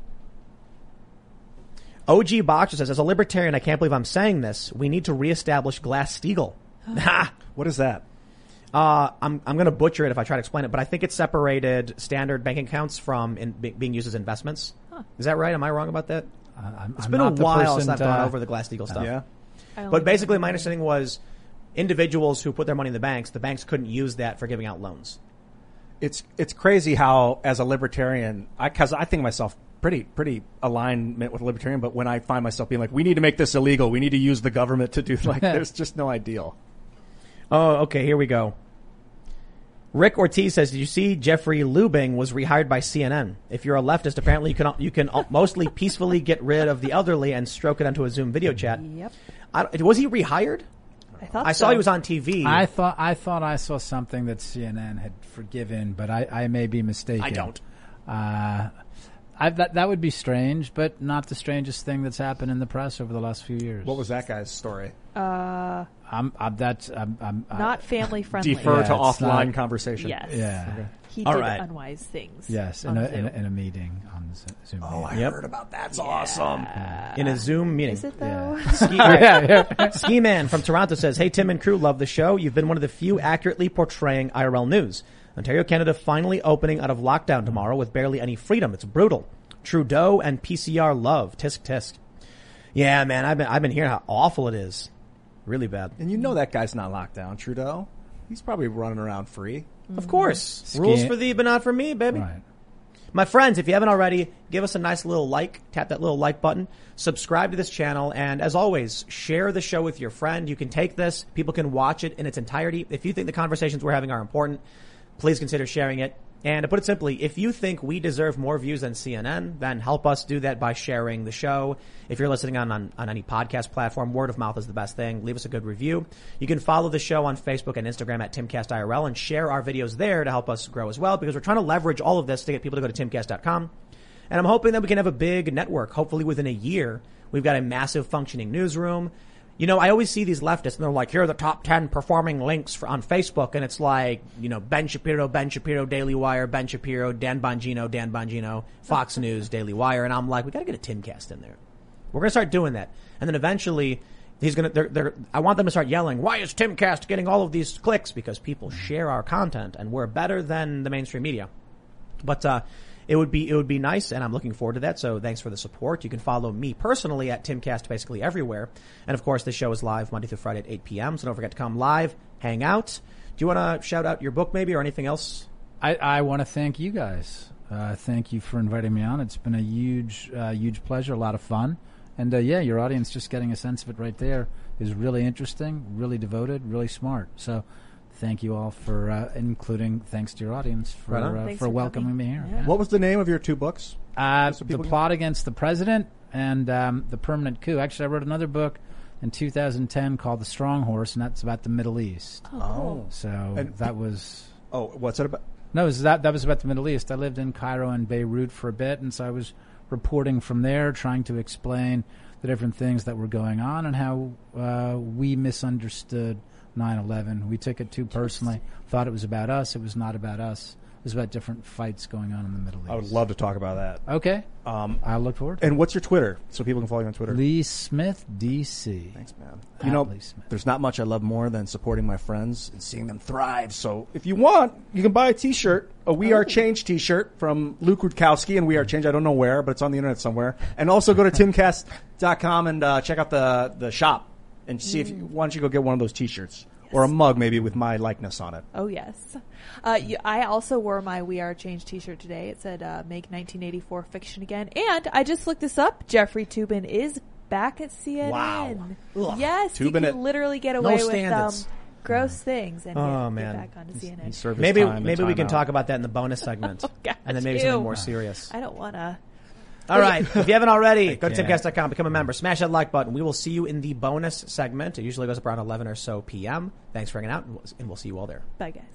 O G Boxer says, as a libertarian, I can't believe I'm saying this. We need to reestablish Glass-Steagall. Ha! What is that? Uh, I'm, I'm going to butcher it if I try to explain it, but I think it separated standard bank accounts from in, be, being used as investments. Huh. Is that right? Am I wrong about that? Uh, I'm, It's I'm been a not the while person since I've to- gone over the Glass-Steagall stuff. Yeah. I don't But like basically, that. my understanding was individuals who put their money in the banks, the banks couldn't use that for giving out loans. It's it's crazy how, as a libertarian, I because I think myself pretty pretty alignment with a libertarian, but when I find myself being like, we need to make this illegal, we need to use the government to do like, there's just no ideal. Oh, okay, here we go. Rick Ortiz says, did you see Jeffrey Lubing was rehired by C N N? If you're a leftist, apparently you can you can mostly peacefully get rid of the elderly and stroke it onto a Zoom video chat. Yep. I, was he rehired? I thought I so. saw he was on T V. I thought I thought I saw something that C N N had forgiven, but I, I may be mistaken. I don't. Uh, I, that that would be strange, but not the strangest thing that's happened in the press over the last few years. What was that guy's story? Uh, I'm, I'm that's I'm, I'm not family friendly. Defer Yeah, to it's offline not- conversation. Yes. Yeah. Okay. He All did right. unwise things. Yes, in on a, in Zoom. a in a meeting on Z- Zoom. Oh, I meeting. Yep. heard about that. That's awesome. In a Zoom meeting. Is it though? Ski, yeah, yeah. Ski Man from Toronto says, "Hey Tim and crew, love the show. You've been one of the few accurately portraying I R L news. Ontario, Canada finally opening out of lockdown tomorrow with barely any freedom. It's brutal. Trudeau and P C R love. Tisk tisk." Yeah, man, I've been I've been hearing how awful it is. Really bad. And you know that guy's not locked down, Trudeau. He's probably running around free. Of course. Ski- Rules for thee, but not for me, baby. Right. My friends, if you haven't already, give us a nice little like. Tap that little like button. Subscribe to this channel. And as always, share the show with your friend. You can take this. People can watch it in its entirety. If you think the conversations we're having are important, please consider sharing it. And to put it simply, if you think we deserve more views than C N N, then help us do that by sharing the show. If you're listening on, on, on any podcast platform, word of mouth is the best thing. Leave us a good review. You can follow the show on Facebook and Instagram at Timcast I R L and share our videos there to help us grow as well, because we're trying to leverage all of this to get people to go to timcast dot com. And I'm hoping that we can have a big network. Hopefully within a year, we've got a massive functioning newsroom. You know, I always see these leftists and they're like, here are the top ten performing links for, on Facebook. And it's like, you know, Ben Shapiro, Ben Shapiro, Daily Wire, Ben Shapiro, Dan Bongino, Dan Bongino, Fox News, Daily Wire. And I'm like, we got to get a Timcast in there. We're going to start doing that. And then eventually he's going to, they're, they're, I want them to start yelling, why is Timcast getting all of these clicks? Because people share our content and we're better than the mainstream media. But, uh, It would be, it would be nice, and I'm looking forward to that. So thanks for the support. You can follow me personally at Timcast basically everywhere. And of course, the show is live Monday through Friday at eight p.m. So don't forget to come live, hang out. Do you want to shout out your book maybe or anything else? I, I want to thank you guys. Uh, thank you for inviting me on. It's been a huge, uh, huge pleasure, a lot of fun. And, uh, yeah, your audience, just getting a sense of it right there, is really interesting, really devoted, really smart. So thank you all for, uh, including thanks to your audience for Right on. uh, Thanks for for welcoming coming. me here. Yeah. What was the name of your two books? Uh, Just so the people can- Plot Against the President and um, The Permanent Coup. Actually, I wrote another book in two thousand ten called The Strong Horse, and that's about the Middle East. Oh, cool. So And- that was... Oh, what's it about? No, it was that that was about the Middle East. I lived in Cairo and Beirut for a bit, and so I was reporting from there, trying to explain the different things that were going on and how uh, we misunderstood nine eleven. We took it too personally, thought it was about us. It was not about us. It was about different fights going on in the Middle East. I would love to talk about that. Okay. Um, I look forward to and what's your Twitter so people can follow you on Twitter? it. Lee Smith, D C. Thanks, man. At You know, Lee Smith. there's not much I love more than supporting my friends and seeing them thrive. So if you want, you can buy a T-shirt, a We Are Change T-shirt from Luke Rutkowski and We Are Change. I don't know where, but it's on the internet somewhere. And also go to timcast dot com and uh, check out the the shop and see if you, why don't you go get one of those T-shirts or a mug maybe with my likeness on it. Oh, yes. Uh, you, I also wore my We Are Change t-shirt today. It said, uh, make nineteen eighty-four fiction again. And I just looked this up. Jeffrey Toobin is back at C N N. Wow. Ugh. Yes, Toobin you can at- literally get No away with um, standards. gross things and Oh, get, man. get back onto C N N. He served his Maybe time in maybe we can timeout. talk about that in the bonus segment. Oh, God, and then maybe ew. something more serious. I don't want to. All right. If you haven't already, go to can't. timcast dot com, become a member, smash that like button. We will see you in the bonus segment. It usually goes up around eleven or so p.m. Thanks for hanging out, and we'll, and we'll see you all there. Bye, guys.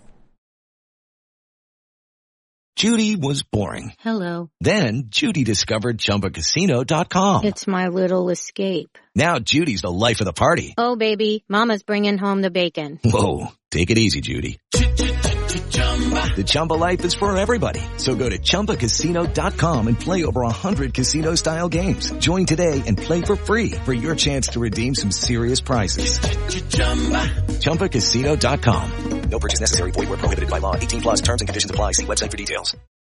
Judy was boring. Hello. Then Judy discovered Chumba Casino dot com. It's my little escape. Now Judy's the life of the party. Oh, baby, mama's bringing home the bacon. Whoa, take it easy, Judy. The Chumba life is for everybody. So go to Chumba Casino dot com and play over one hundred casino-style games. Join today and play for free for your chance to redeem some serious prizes. Chumba Casino dot com. No purchase necessary. Void where prohibited by law. eighteen plus terms and conditions apply. See website for details.